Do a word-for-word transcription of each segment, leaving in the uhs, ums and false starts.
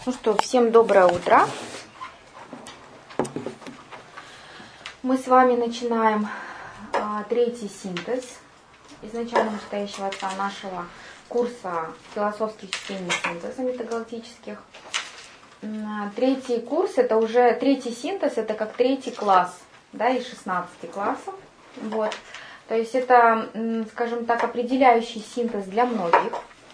Ну что, всем доброе утро. Мы с вами начинаем а, третий синтез изначально вышестоящего отца нашего курса философских чтений синтеза метагалактических. Третий курс, это уже третий синтез, это как третий класс, да, из шестнадцати классов. Вот. То есть это, скажем так, определяющий синтез для многих,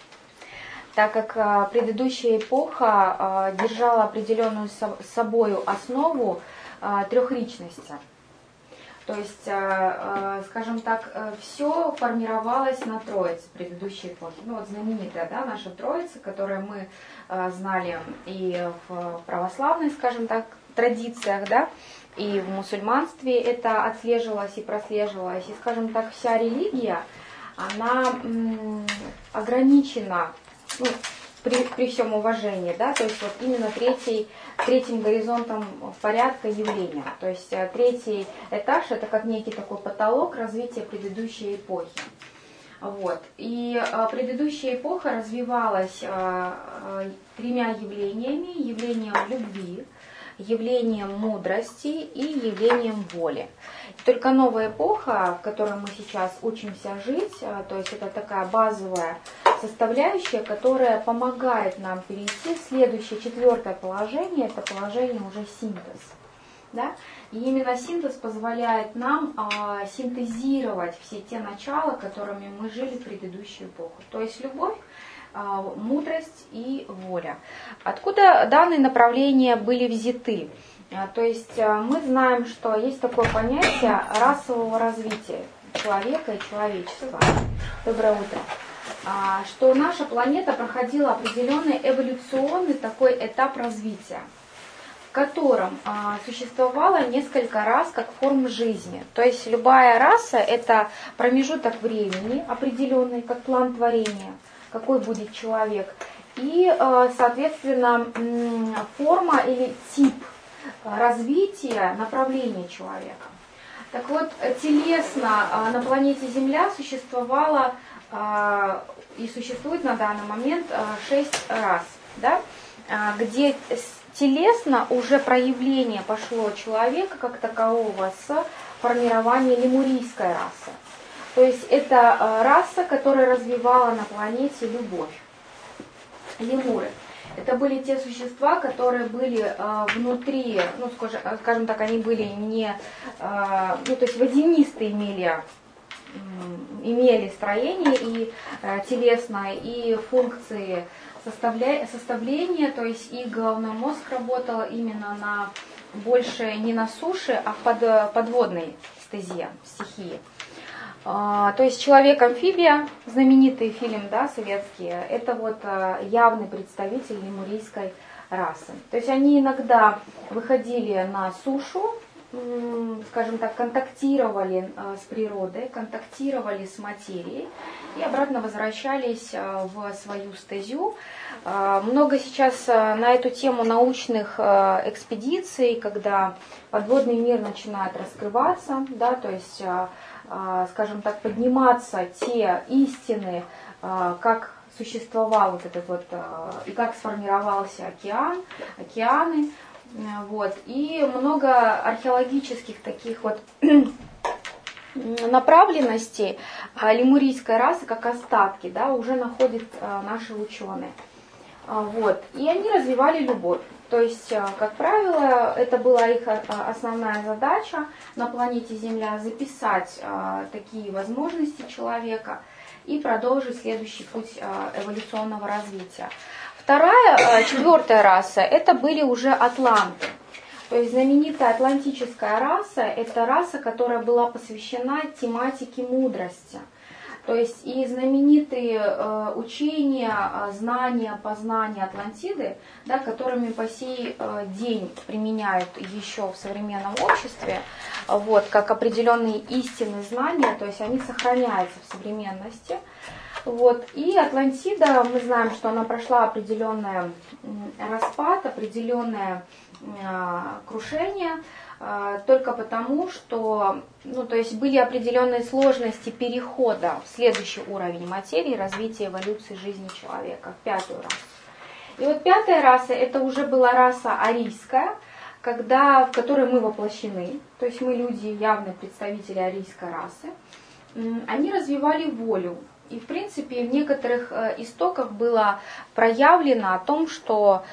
так как предыдущая эпоха держала определенную собою основу трехличности. То есть, скажем так, все формировалось на Троице предыдущей эпохи. Ну вот знаменитая, да, наша Троица, которую мы знали и в православной, скажем так, традициях, да, и в мусульманстве это отслеживалось и прослеживалось. И, скажем так, вся религия, она м, ограничена, ну, при, при всем уважении, да, то есть вот именно третий, третьим горизонтом порядка явления. То есть третий этаж это как некий такой потолок развития предыдущей эпохи. Вот. И а, предыдущая эпоха развивалась а, а, тремя явлениями: явлением любви, явлением мудрости и явлением воли. И только новая эпоха, в которой мы сейчас учимся жить, то есть это такая базовая составляющая, которая помогает нам перейти в следующее, четвертое положение, это положение уже синтез. Да? И именно синтез позволяет нам а, синтезировать все те начала, которыми мы жили в предыдущую эпоху. То есть любовь, мудрость и воля. Откуда данные направления были взяты? То есть мы знаем, что есть такое понятие расового развития человека и человечества. Доброе утро. Что наша планета проходила определенный эволюционный такой этап развития, в котором существовало несколько рас как форм жизни. То есть любая раса – это промежуток времени определенный, как план творения, какой будет человек, и, соответственно, форма или тип развития, направления человека. Так вот, телесно на планете Земля существовало и существует на данный момент шесть рас, да, где телесно уже проявление пошло человека как такового с формирования лемурийской расы. То есть это раса, которая развивала на планете любовь. Лемуры. Это были те существа, которые были внутри, ну, скажем так, они были не, ну, то есть водянистые имели, имели строение и телесное, и функции составля, составления, то есть их головной мозг работал именно на больше не на суше, а в под, подводной стезе, стихии. То есть «Человек-амфибия», знаменитый фильм, да, советский, это вот явный представитель лемурийской расы. То есть они иногда выходили на сушу, скажем так, контактировали с природой, контактировали с материей и обратно возвращались в свою стезю. Много сейчас на эту тему научных экспедиций, когда подводный мир начинает раскрываться, да, то есть, скажем так, подниматься те истины, как существовал вот этот вот, и как сформировался океан, океаны, вот, и много археологических таких вот направленностей лемурийской расы, как остатки, да, уже находят наши ученые. Вот, и они развивали любовь. То есть, как правило, это была их основная задача на планете Земля — записать такие возможности человека и продолжить следующий путь эволюционного развития. Вторая, четвертая раса — это были уже атланты. То есть знаменитая атлантическая раса — это раса, которая была посвящена тематике мудрости. То есть и знаменитые э, учения, знания, познания Атлантиды, да, которыми по сей э, день применяют еще в современном обществе, вот, как определенные истинные знания, то есть они сохраняются в современности. Вот. И Атлантида, мы знаем, что она прошла определенный распад, определенное э, крушение, только потому, что, ну, то есть были определенные сложности перехода в следующий уровень материи, развития эволюции жизни человека, в пятую расу. И вот пятая раса, это уже была раса арийская, когда, в которой мы воплощены, то есть мы люди, явные представители арийской расы. Они развивали волю. И, в принципе, в некоторых истоках было проявлено о том, что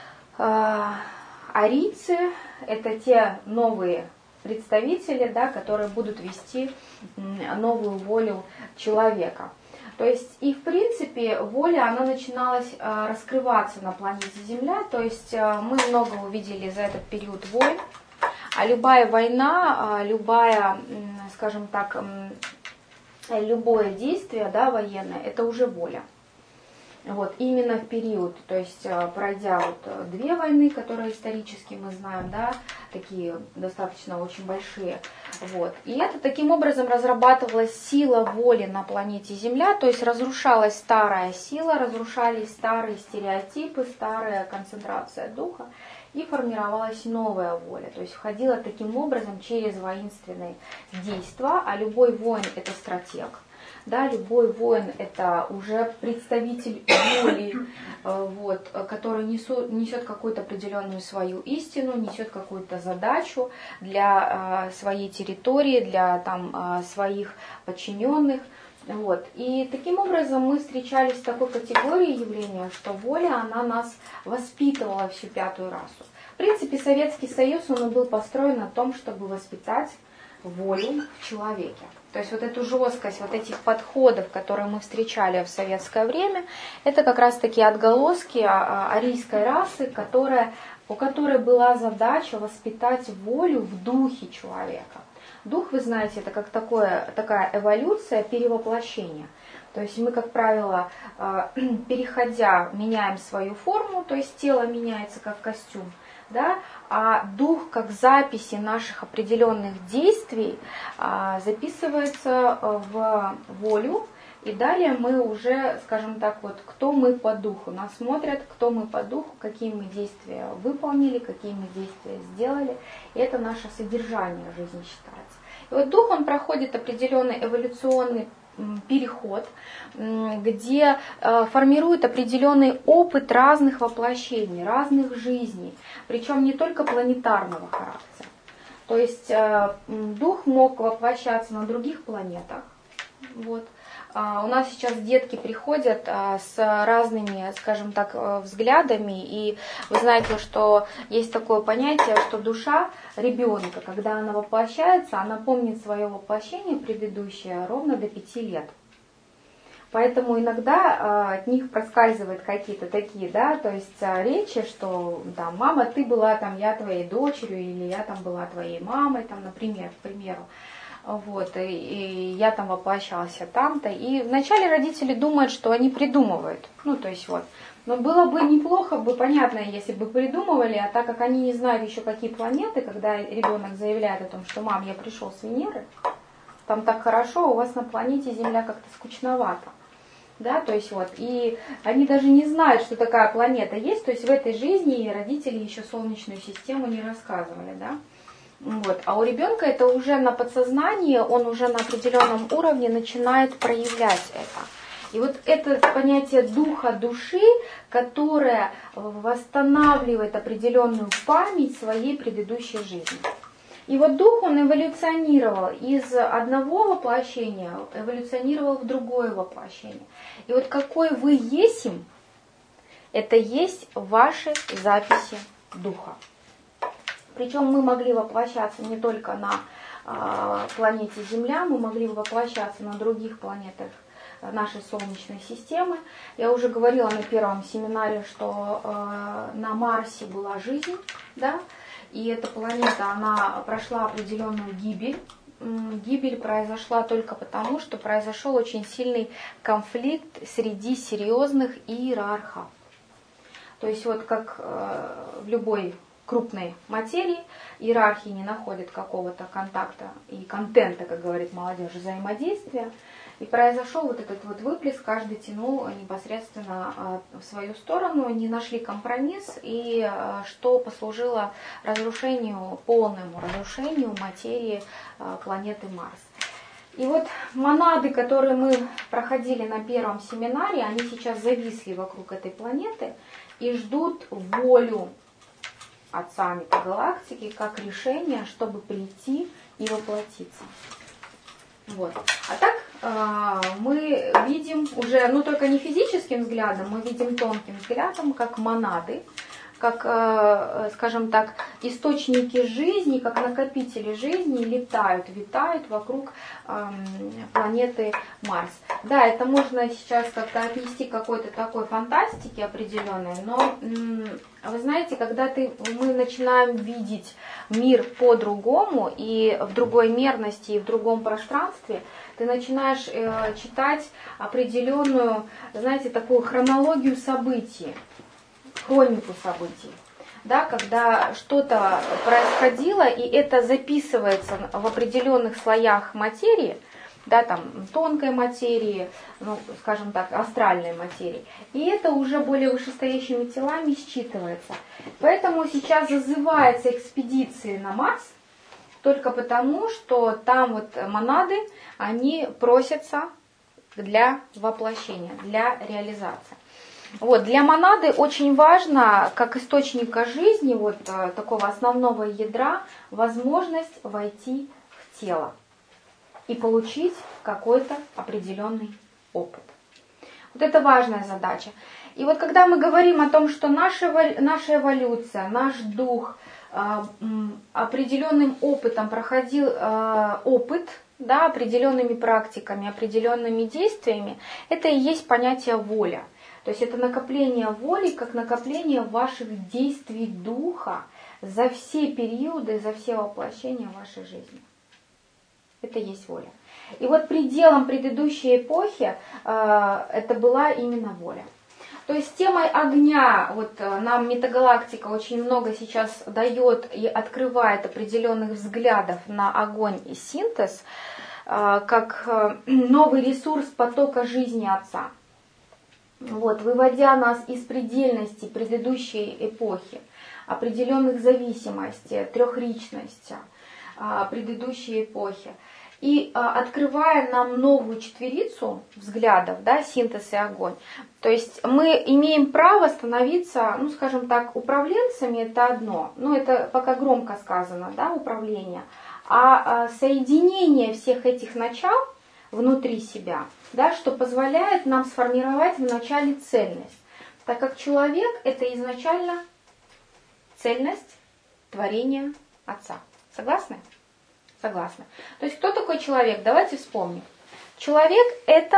э, арийцы – это те новые представители, да, которые будут вести новую волю человека. То есть и в принципе воля, она начиналась э, раскрываться на планете Земля, то есть э, мы много увидели за этот период войн, а любая война, э, любая, э, скажем так, э, любое действие, да, военное, это уже воля. Вот, именно в период, то есть пройдя вот две войны, которые исторически мы знаем, да, такие достаточно очень большие, вот, и это таким образом разрабатывалась сила воли на планете Земля, то есть разрушалась старая сила, разрушались старые стереотипы, старая концентрация духа, и формировалась новая воля, то есть входила таким образом через воинственные действия, а любой воин – это стратег. Да, любой воин – это уже представитель воли, вот, который несу, несет какую-то определенную свою истину, несет какую-то задачу для э, своей территории, для там, э, своих подчиненных. Вот. И таким образом мы встречались с такой категорией явления, что воля, она нас воспитывала всю пятую расу. В принципе, Советский Союз, он был построен на том, чтобы воспитать волю в человеке. То есть вот эту жесткость, вот этих подходов, которые мы встречали в советское время, это как раз таки отголоски арийской расы, которая, у которой была задача воспитать волю в духе человека. Дух, вы знаете, это как такое, такая эволюция, перевоплощение. То есть мы, как правило, переходя, меняем свою форму, то есть тело меняется как костюм, да, а дух, как записи наших определенных действий, записывается в волю, и далее мы уже, скажем так, вот, кто мы по духу. Нас смотрят, кто мы по духу, какие мы действия выполнили, какие мы действия сделали. И это наше содержание жизни считается. И вот дух, он проходит определенный эволюционный переход, где формирует определенный опыт разных воплощений, разных жизней, причем не только планетарного характера. То есть дух мог воплощаться на других планетах. Вот. У нас сейчас детки приходят с разными, скажем так, взглядами, и вы знаете, что есть такое понятие, что душа ребенка, когда она воплощается, она помнит свое воплощение предыдущее ровно до пяти лет. Поэтому иногда от них проскальзывают какие-то такие, да, то есть речи, что там, мама, ты была там, я твоей дочерью, или я там была твоей мамой, там, например, к примеру. Вот, и, и я там воплощался там-то. И вначале родители думают, что они придумывают. Ну, то есть вот. Но было бы неплохо, бы понятно, если бы придумывали, а так как они не знают еще какие планеты, когда ребенок заявляет о том, что мам, я пришел с Венеры, там так хорошо, у вас на планете Земля как-то скучновато. Да, то есть вот, и они даже не знают, что такая планета есть, то есть в этой жизни родители еще Солнечную систему не рассказывали, да. Вот. А у ребенка это уже на подсознании, он уже на определенном уровне начинает проявлять это. И вот это понятие духа, души, которое восстанавливает определенную память своей предыдущей жизни. И вот дух, он эволюционировал из одного воплощения, эволюционировал в другое воплощение. И вот какой вы есим, это есть ваши записи духа. Причем мы могли воплощаться не только на э, планете Земля, мы могли воплощаться на других планетах нашей Солнечной системы. Я уже говорила на первом семинаре, что э, на Марсе была жизнь, да, и эта планета, она прошла определенную гибель. Гибель произошла только потому, что произошел очень сильный конфликт среди серьезных иерархов. То есть вот как э, в любой крупной материи, иерархии не находят какого-то контакта и контента, как говорит молодежь, взаимодействия. И произошел вот этот вот выплеск, каждый тянул непосредственно в свою сторону, не нашли компромисс, и что послужило разрушению, полному разрушению материи планеты Марс. И вот монады, которые мы проходили на первом семинаре, они сейчас зависли вокруг этой планеты и ждут волю Отца Метагалактики как решение, чтобы прийти и воплотиться. Вот. А так э, мы видим уже, ну только не физическим взглядом, мы видим тонким взглядом, как монады, как, э, скажем так, источники жизни, как накопители жизни летают, витают вокруг э, планеты Марс. Да, это можно сейчас как-то отнести к какой-то такой фантастике определенной, но э, вы знаете, когда ты, мы начинаем видеть мир по-другому и в другой мерности, и в другом пространстве, ты начинаешь э, читать определенную, знаете, такую хронологию событий, хронику событий, да, когда что-то происходило, и это записывается в определенных слоях материи, да, там тонкой материи, ну, скажем так, астральной материи, и это уже более вышестоящими телами считывается. Поэтому сейчас зазываются экспедиции на Марс, только потому, что там вот монады, они просятся для воплощения, для реализации. Вот, для монады очень важно, как источника жизни, вот такого основного ядра, возможность войти в тело и получить какой-то определенный опыт. Вот это важная задача. И вот когда мы говорим о том, что наша, наша эволюция, наш дух э, определенным опытом проходил э, опыт, да, определенными практиками, определенными действиями, это и есть понятие воля. То есть это накопление воли, как накопление ваших действий духа за все периоды, за все воплощения вашей жизни. Это и есть воля. И вот пределом предыдущей эпохи э, это была именно воля. То есть темой огня, вот э, нам Метагалактика очень много сейчас дает и открывает определенных взглядов на огонь и синтез, э, как э, новый ресурс потока жизни Отца. Вот, выводя нас из предельности предыдущей эпохи, определенных зависимостей, трехличности предыдущей эпохи, и открывая нам новую четверицу взглядов, да, синтез и огонь. То есть мы имеем право становиться, ну, скажем так, управленцами, это одно, ну, это пока громко сказано, да, управление, а соединение всех этих начал внутри себя, да, что позволяет нам сформировать вначале цельность. Так как человек – это изначально цельность творения Отца. Согласны? Согласны. То есть кто такой человек? Давайте вспомним. Человек – это…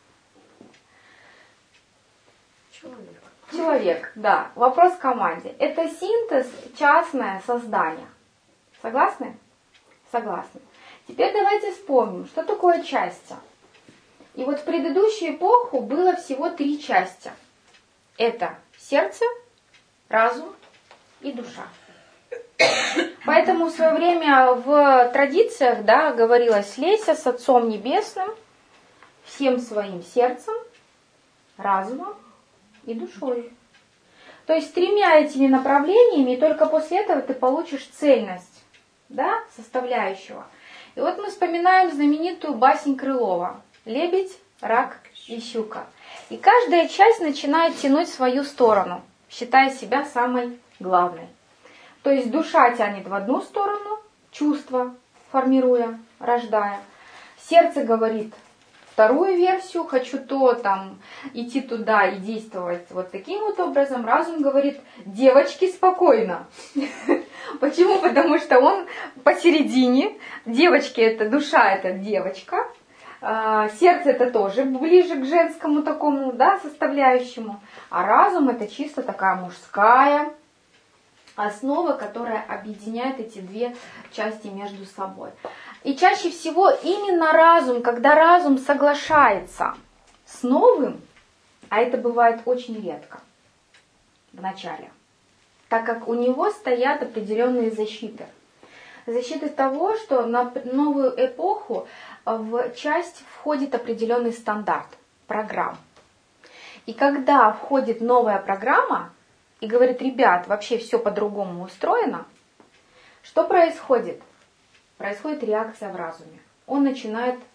Человек. Человек, да. Вопрос к команде. Это синтез, частное создание. Согласны? Согласны. Теперь давайте вспомним, что такое части. И вот в предыдущую эпоху было всего три части. Это сердце, разум и душа. Поэтому в свое время в традициях, да, говорилось: слейся с Отцом Небесным всем своим сердцем, разумом и душой. То есть тремя этими направлениями, и только после этого ты получишь цельность, да, составляющего. И вот мы вспоминаем знаменитую басень Крылова «Лебедь, рак и щука». И каждая часть начинает тянуть в свою сторону, считая себя самой главной. То есть душа тянет в одну сторону, чувства формируя, рождая. Сердце говорит вторую версию, хочу то, там, идти туда и действовать вот таким вот образом. Разум говорит: девочки, спокойно. Почему? Потому что он посередине. Девочки — это душа, это девочка. Сердце — это тоже ближе к женскому такому, да, составляющему. А разум — это чисто такая мужская основа, которая объединяет эти две части между собой. И чаще всего именно разум, когда разум соглашается с новым, а это бывает очень редко в начале, так как у него стоят определенные защиты. Защиты того, что на новую эпоху в часть входит определенный стандарт, программ. И когда входит новая программа и говорит: ребят, вообще все по-другому устроено, что происходит? Происходит реакция в разуме. Он начинает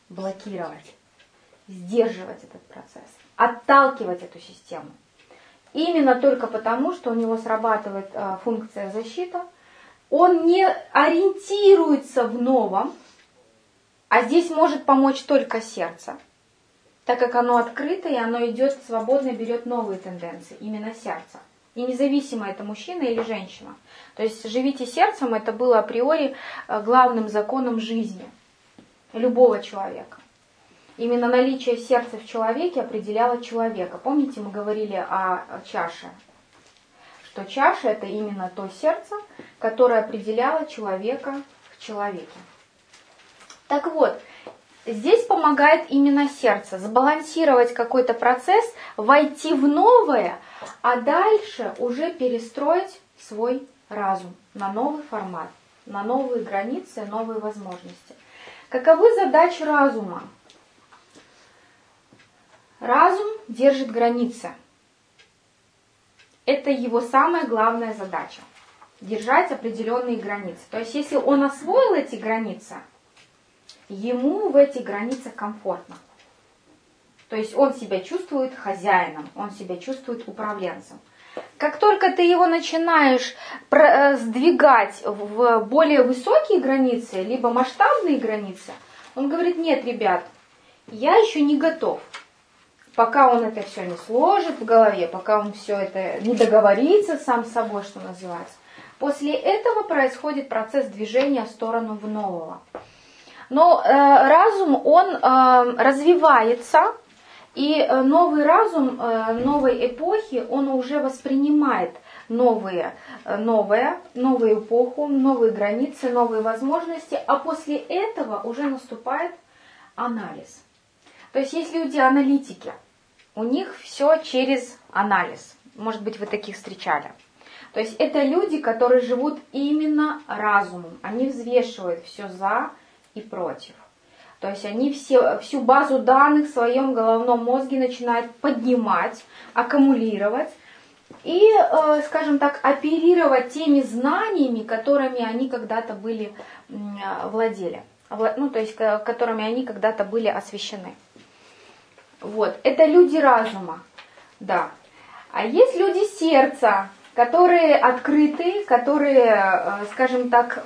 блокировать, сдерживать этот процесс, отталкивать эту систему. Именно только потому, что у него срабатывает э, функция защиты, он не ориентируется в новом, а здесь может помочь только сердце, так как оно открыто и оно идет свободно, берет новые тенденции, именно сердце. И независимо, это мужчина или женщина. То есть живите сердцем, это было априори главным законом жизни любого человека. Именно наличие сердца в человеке определяло человека. Помните, мы говорили о чаше? Что чаша — это именно то сердце, которое определяло человека в человеке. Так вот, здесь помогает именно сердце сбалансировать какой-то процесс, войти в новое, а дальше уже перестроить свой разум на новый формат, на новые границы, новые возможности. Каковы задачи разума? Разум держит границы. Это его самая главная задача. Держать определенные границы. То есть, если он освоил эти границы, ему в этих границах комфортно. То есть он себя чувствует хозяином, он себя чувствует управленцем. Как только ты его начинаешь сдвигать в более высокие границы, либо масштабные границы, он говорит: нет, ребят, я еще не готов. Пока он это все не сложит в голове, пока он все это не договорится сам с собой, что называется. После этого происходит процесс движения в сторону в нового. Но э, разум, он э, развивается, и новый разум э, новой эпохи, он уже воспринимает новые, новое, новую эпоху, новые границы, новые возможности, а после этого уже наступает анализ. То есть есть люди аналитики, у них все через анализ. Может быть, вы таких встречали. То есть это люди, которые живут именно разумом. Они взвешивают все за и против. То есть они все, всю базу данных в своем головном мозге начинают поднимать, аккумулировать и, э, скажем так, оперировать теми знаниями, которыми они когда-то были э, владели. Ну, то есть которыми они когда-то были освящены. Вот. Это люди разума. Да. А есть люди сердца, которые открыты, которые, скажем так,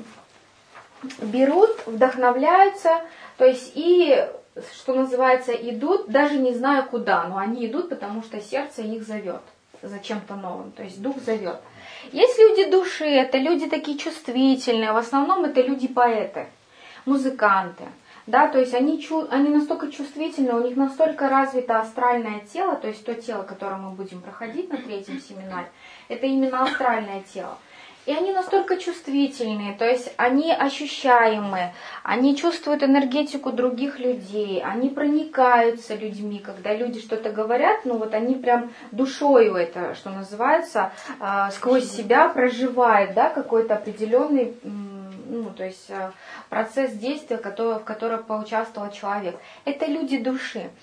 берут, вдохновляются, то есть и, что называется, идут, даже не зная куда, но они идут, потому что сердце их зовет за чем-то новым, то есть дух зовет. Есть люди души, это люди такие чувствительные, в основном это люди-поэты, музыканты. Да, то есть они, они настолько чувствительны, у них настолько развито астральное тело, то есть то тело, которое мы будем проходить на третьем семинаре, это именно астральное тело. И они настолько чувствительные, то есть они ощущаемые, они чувствуют энергетику других людей, они проникаются людьми, когда люди что-то говорят, ну вот они прям душою это, что называется, сквозь себя проживают, да, какой-то определенный, ну, то есть процесс действия, который, в котором поучаствовал человек. Это люди души.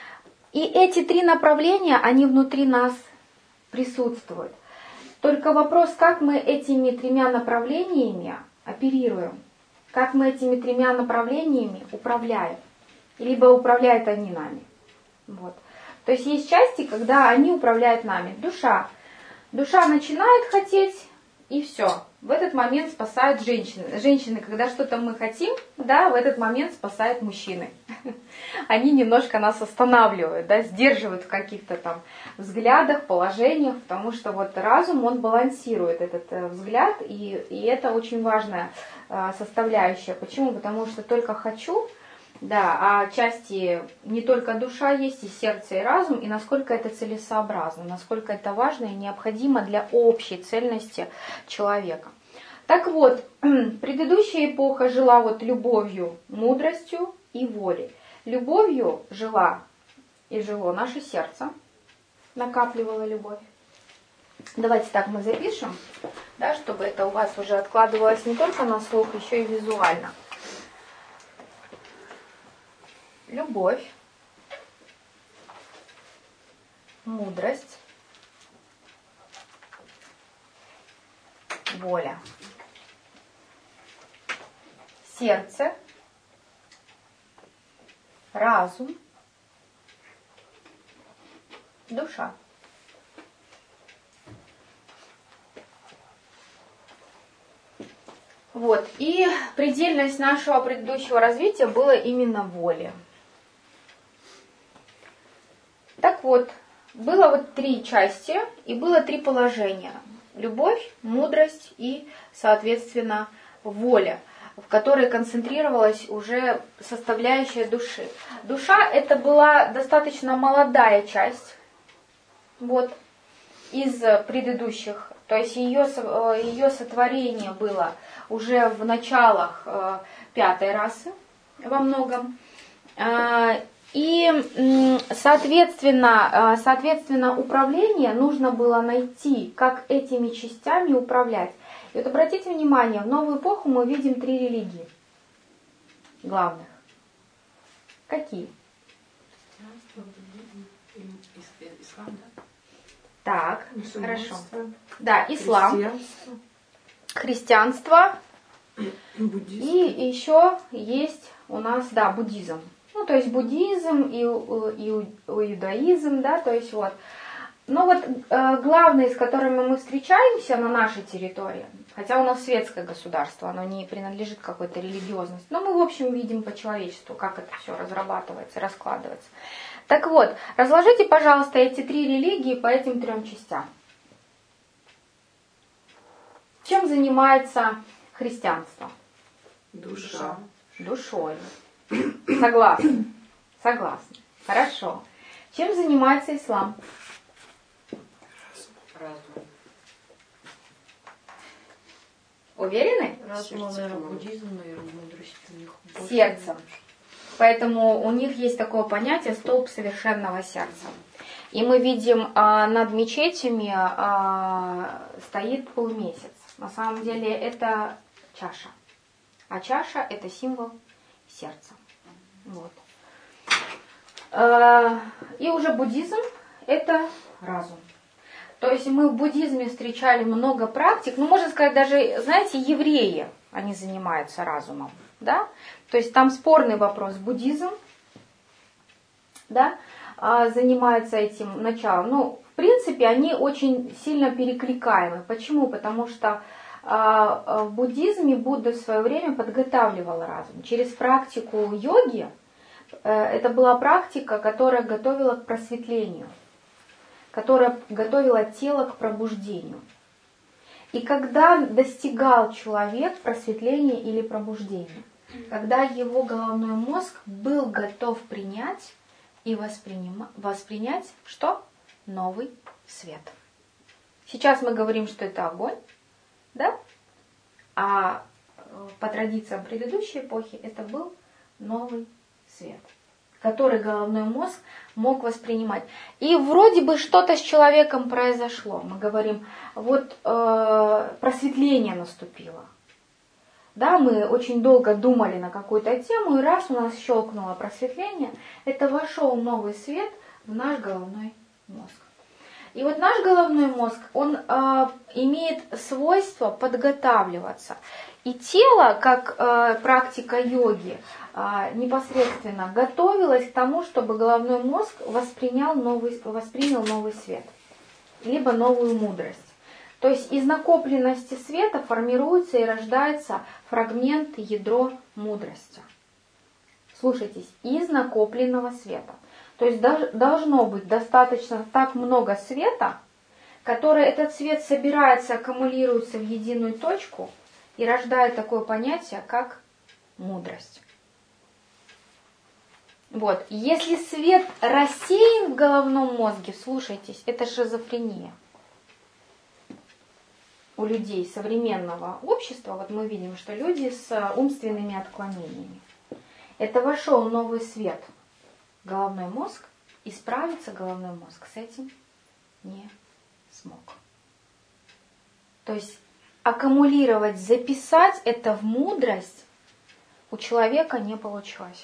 И эти три направления, они внутри нас присутствуют. Только вопрос, как мы этими тремя направлениями оперируем, как мы этими тремя направлениями управляем, либо управляют они нами. Вот. То есть есть части, когда они управляют нами. Душа. Душа начинает хотеть, и все. В этот момент спасают женщины. Женщины, когда что-то мы хотим, да, в этот момент спасают мужчины. Они немножко нас останавливают, да, сдерживают в каких-то там взглядах, положениях, потому что вот разум, он балансирует этот взгляд, и, и это очень важная составляющая. Почему? Потому что только хочу, да, а части не только душа есть, и сердце, и разум, и насколько это целесообразно, насколько это важно и необходимо для общей цельности человека. Так вот, предыдущая эпоха жила вот любовью, мудростью и волей. Любовью жила и жило наше сердце, накапливало любовь. Давайте так мы запишем, да, чтобы это у вас уже откладывалось не только на слух, еще и визуально. Любовь, мудрость, воля, сердце, разум, душа. Вот. И предельность нашего предыдущего развития была именно воля. Так вот, было вот три части и было три положения. Любовь, мудрость и, соответственно, воля, в которой концентрировалась уже составляющая души. Душа это была достаточно молодая часть вот, из предыдущих. То есть ее, ее сотворение было уже в началах э, пятой расы во многом. Э, и, соответственно, э, соответственно, управление нужно было найти, как этими частями управлять. И вот обратите внимание, в новую эпоху мы видим три религии главных. Какие? Ислам, да? Так, Мусульманство. хорошо. Да, ислам, Христианство. христианство Буддизм. и еще есть у нас, да, буддизм. Ну, то есть буддизм и, и, и иудаизм, да, то есть вот. Но вот э, главные, с которыми мы встречаемся на нашей территории, хотя у нас светское государство, оно не принадлежит какой-то религиозности, но мы, в общем, видим по человечеству, как это все разрабатывается, раскладывается. Так вот, разложите, пожалуйста, эти три религии по этим трем частям. Чем занимается христианство? Душа. Душой. Согласны? Согласны. Хорошо. Чем занимается ислам? Разум. Уверены? Разум, наверное, буддизм, наверное, мудрость у них больше. Сердцем. Поэтому у них есть такое понятие столб совершенного сердца. И мы видим а, над мечетями а, стоит полумесяц. На самом деле это чаша. А чаша это символ сердца. Вот. А, и уже буддизм это разум. То есть мы в буддизме встречали много практик, ну можно сказать даже, знаете, евреи, они занимаются разумом. Да? То есть там спорный вопрос. Буддизм, да, занимается этим началом. Ну, в принципе, они очень сильно перекликаемы. Почему? Потому что в буддизме Будда в свое время подготавливал разум. Через практику йоги, это была практика, которая готовила к просветлению, которая готовила тело к пробуждению. И когда достигал человек просветления или пробуждения, когда его головной мозг был готов принять и воспринять что? Новый свет. Сейчас мы говорим, что это огонь, да? А по традициям предыдущей эпохи это был новый свет, который головной мозг мог воспринимать. И вроде бы что-то с человеком произошло. Мы говорим, вот э, просветление наступило. Да, мы очень долго думали на какую-то тему, и раз у нас щелкнуло просветление, это вошел новый свет в наш головной мозг. И вот наш головной мозг, он э, имеет свойство подготавливаться. И тело, как э, практика йоги, э, непосредственно готовилось к тому, чтобы головной мозг воспринял новый, воспринял новый свет, либо новую мудрость. То есть из накопленности света формируется и рождается фрагмент, ядро мудрости. Слушайтесь, из накопленного света. То есть должно быть достаточно так много света, который этот свет собирается, аккумулируется в единую точку и рождает такое понятие, как мудрость. Вот. Если свет рассеян в головном мозге, слушайтесь, это шизофрения. У людей современного общества, вот мы видим, что люди с умственными отклонениями. Это вошел новый свет в головной мозг, и справиться головной мозг с этим не смог. То есть аккумулировать, записать это в мудрость у человека не получилось.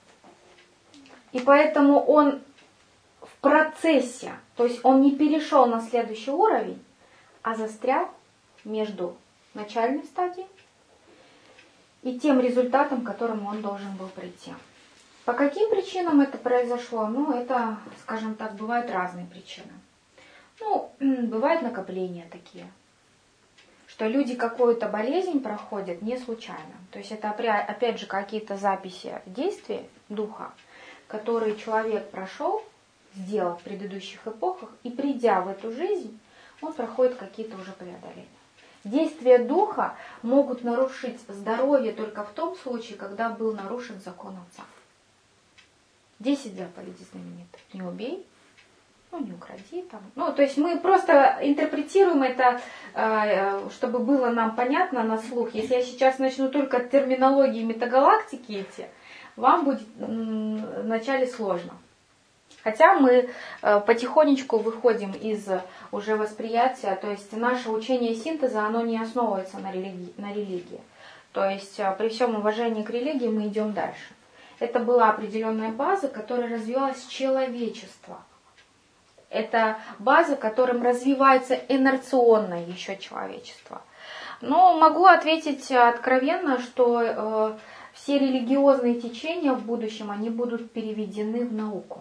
И поэтому он в процессе, то есть он не перешел на следующий уровень, а застрял между начальной стадией и тем результатом, к которому он должен был прийти. По каким причинам это произошло? Ну, это, скажем так, бывают разные причины. Ну, бывают накопления такие, что люди какую-то болезнь проходят не случайно. То есть это опять же какие-то записи действий духа, которые человек прошел, сделал в предыдущих эпохах, и придя в эту жизнь, он проходит какие-то уже преодоления. Действия духа могут нарушить здоровье только в том случае, когда был нарушен закон Отца. Десять заповедей знаменитых. Не убей, ну не укради там. Ну, то есть мы просто интерпретируем это, чтобы было нам понятно на слух. Если я сейчас начну только терминологии метагалактики эти, вам будет вначале сложно. Хотя мы потихонечку выходим из уже восприятия, то есть наше учение синтеза, оно не основывается на религии, на религии. То есть при всем уважении к религии мы идем дальше. Это была определенная база, которая развивалась человечество. Это база, которым развивается инерционно еще человечество. Но могу ответить откровенно, что э, все религиозные течения в будущем, они будут переведены в науку.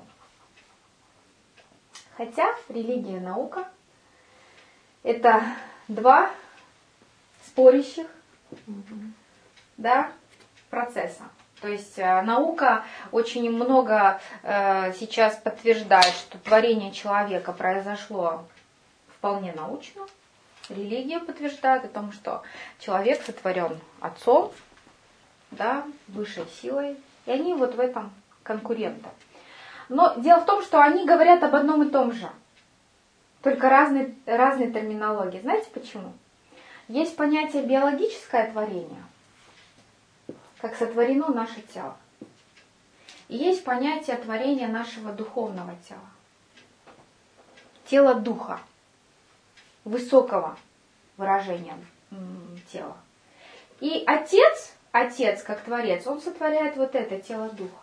Хотя религия и наука – это два спорящих да, процесса. То есть наука очень много э, сейчас подтверждает, что творение человека произошло вполне научно. Религия подтверждает о том, что человек сотворен Отцом, да, высшей силой. И они вот в этом конкуренты. Но дело в том, что они говорят об одном и том же. Только разные, разные терминологии. Знаете почему? Есть понятие биологическое творение, как сотворено наше тело. И есть понятие творения нашего духовного тела. Тело духа, высокого выражения тела. И Отец, Отец как Творец, Он сотворяет вот это тело духа.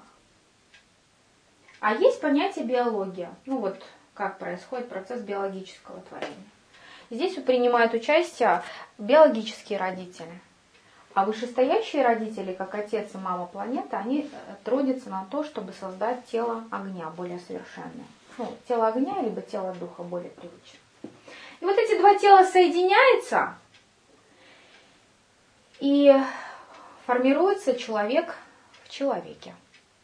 А есть понятие биология. Ну вот как происходит процесс биологического творения. Здесь принимают участие биологические родители. А вышестоящие родители, как отец и мама планеты, они трудятся на то, чтобы создать тело огня более совершенное. Ну, тело огня, либо тело духа более привычное. И вот эти два тела соединяются, и формируется человек в человеке.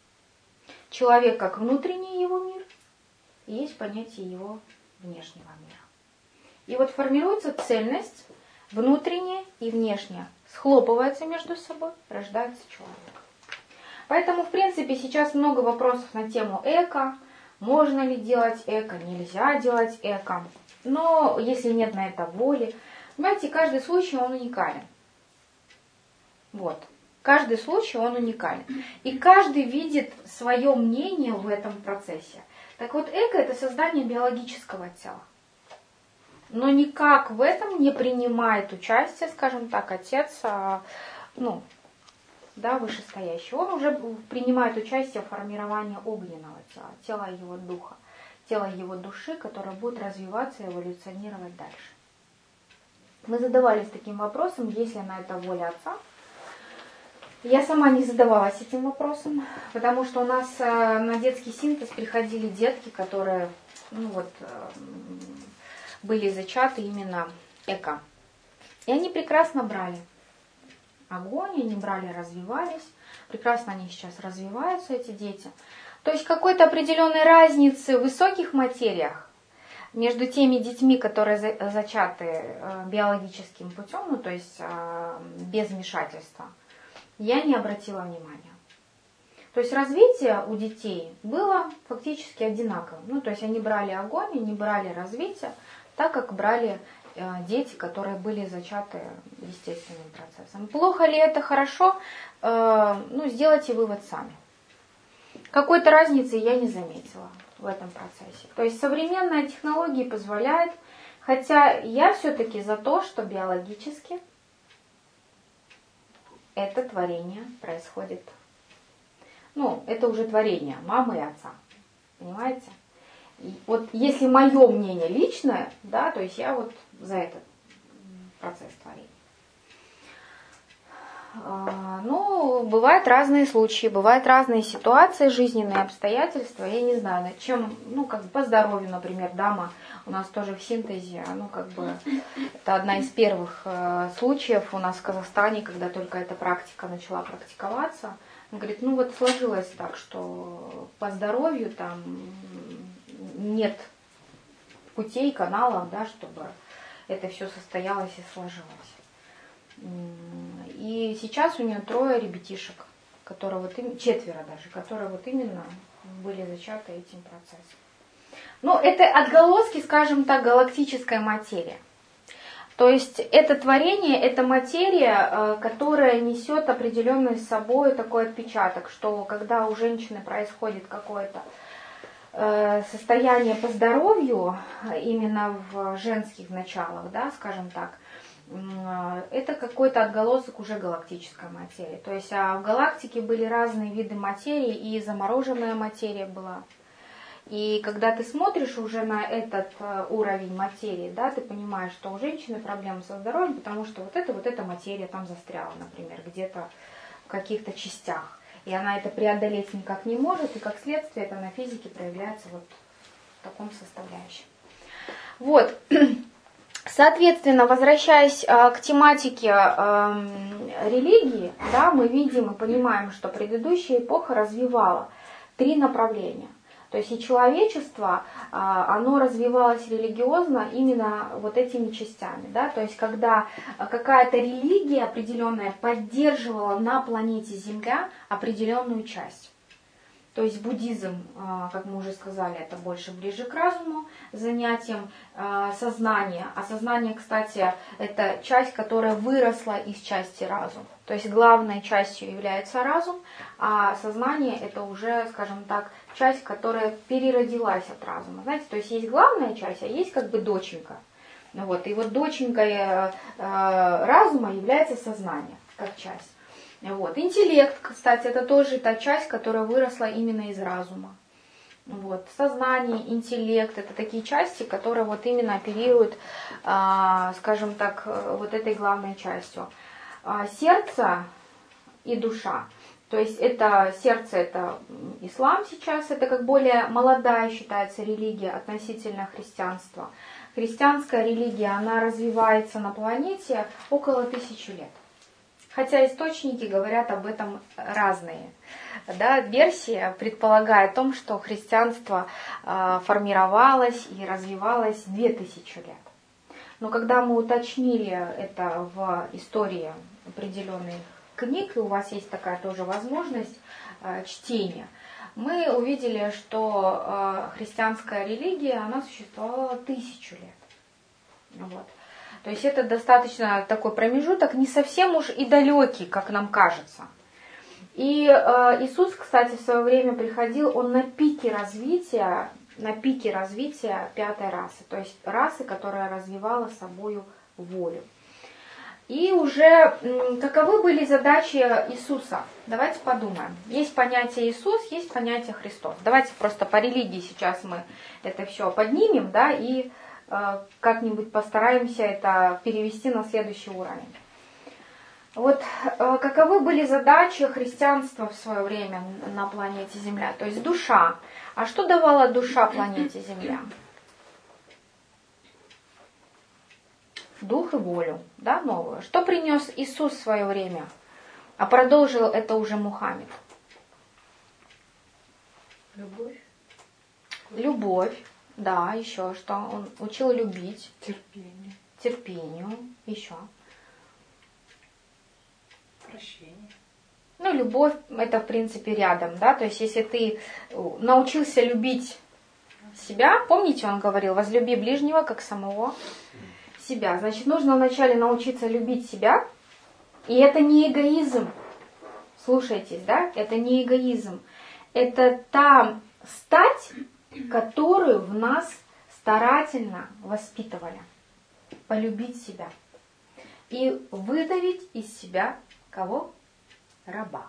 Человек как внутренний его мир, и есть понятие его внешнего мира. И вот формируется цельность, внутренняя и внешняя, схлопывается между собой, рождается человек. Поэтому, в принципе, сейчас много вопросов на тему эко. Можно ли делать эко, нельзя делать эко. Но если нет на это воли, понимаете, каждый случай, он уникален. Вот. Каждый случай, он уникален. И каждый видит свое мнение в этом процессе. Так вот, эко – это создание биологического тела. Но никак в этом не принимает участие, скажем так, отец, ну, да, вышестоящий. Он уже принимает участие в формировании огненного тела, тела его духа, тела его души, которое будет развиваться и эволюционировать дальше. Мы задавались таким вопросом, есть ли на это воля отца. Я сама не задавалась этим вопросом, потому что у нас на детский синтез приходили детки, которые, ну вот, были зачаты именно эко. И они прекрасно брали огонь, они брали, развивались. Прекрасно они сейчас развиваются, эти дети. То есть какой-то определенной разницы в высоких материях между теми детьми, которые зачаты биологическим путем, ну то есть без вмешательства, я не обратила внимания. То есть развитие у детей было фактически одинаковым. Ну то есть они брали огонь, они брали развитие, так как брали э, дети, которые были зачаты естественным процессом. Плохо ли это, хорошо? Э, ну, сделайте вывод сами. Какой-то разницы я не заметила в этом процессе. То есть современная технология позволяет, хотя я все-таки за то, что биологически это творение происходит. Ну, это уже творение мамы и отца. Понимаете? Вот если мое мнение личное, да, то есть я вот за этот процесс творения. Ну, бывают разные случаи, бывают разные ситуации, жизненные обстоятельства. Я не знаю, над чем, ну, как бы по здоровью, например, дама у нас тоже в синтезе, ну, как бы, это одна из первых э, случаев у нас в Казахстане, когда только эта практика начала практиковаться. Он говорит, ну, вот сложилось так, что по здоровью там нет путей, каналов, да, чтобы это все состоялось и сложилось. И сейчас у нее трое ребятишек, которые вот им, четверо даже, которые вот именно были зачаты этим процессом. Ну, это отголоски, скажем так, галактической материи. То есть это творение, это материя, которая несет определенный с собой такой отпечаток, что когда у женщины происходит какое-то состояние по здоровью, именно в женских началах, да, скажем так, это какой-то отголосок уже галактической материи. То есть а в галактике были разные виды материи, и замороженная материя была. И когда ты смотришь уже на этот уровень материи, да, ты понимаешь, что у женщины проблемы со здоровьем, потому что вот эта вот эта материя там застряла, например, где-то в каких-то частях. И она это преодолеть никак не может, и как следствие это на физике проявляется вот в таком составляющем. Вот. Соответственно, возвращаясь э, к тематике э, религии, да, мы видим и понимаем, что предыдущая эпоха развивала три направления. То есть и человечество, э, оно развивалось религиозно именно вот этими частями. Да? То есть когда какая-то религия определенная поддерживала на планете Земля определенную часть. То есть буддизм, как мы уже сказали, это больше ближе к разуму, занятием сознания. А сознание, кстати, это часть, которая выросла из части разума. То есть главной частью является разум, а сознание это уже, скажем так, часть, которая переродилась от разума. Знаете, то есть есть главная часть, а есть как бы доченька. Вот. И вот доченькой разума является сознание, как часть. Вот. Интеллект, кстати, это тоже та часть, которая выросла именно из разума. Вот. Сознание, интеллект, это такие части, которые вот именно оперируют, а, скажем так, вот этой главной частью. А, сердце и душа. То есть это сердце, это ислам сейчас, это как более молодая считается религия относительно христианства. Христианская религия, она развивается на планете около тысячи лет. Хотя источники говорят об этом разные. Да, версия предполагает о том, что христианство э, формировалось и развивалось две тысячи лет. Но когда мы уточнили это в истории определенных книг, и у вас есть такая тоже возможность э, чтения, мы увидели, что э, христианская религия, она существовала тысячу лет. Вот. То есть это достаточно такой промежуток, не совсем уж и далекий, как нам кажется. И э, Иисус, кстати, в свое время приходил, он на пике развития, на пике развития пятой расы, то есть расы, которая развивала собою волю. И уже м, каковы были задачи Иисуса? Давайте подумаем. Есть понятие Иисус, есть понятие Христос. Давайте просто по религии сейчас мы это все поднимем, да, и как-нибудь постараемся это перевести на следующий уровень. Вот каковы были задачи христианства в свое время на планете Земля? То есть душа. А что давала душа планете Земля? Дух и волю, да, новую. Что принес Иисус в свое время? А продолжил это уже Мухаммед. Любовь. Любовь. Да, еще что? Он учил любить. Терпение. Терпению. Еще. Прощение. Ну, любовь, это, в принципе, рядом, да. То есть, если ты научился любить себя, помните, он говорил, возлюби ближнего, как самого себя. Значит, нужно вначале научиться любить себя. И это не эгоизм. Слушайтесь, да? Это не эгоизм. Это та стать, которую в нас старательно воспитывали. Полюбить себя. И выдавить из себя кого? Раба.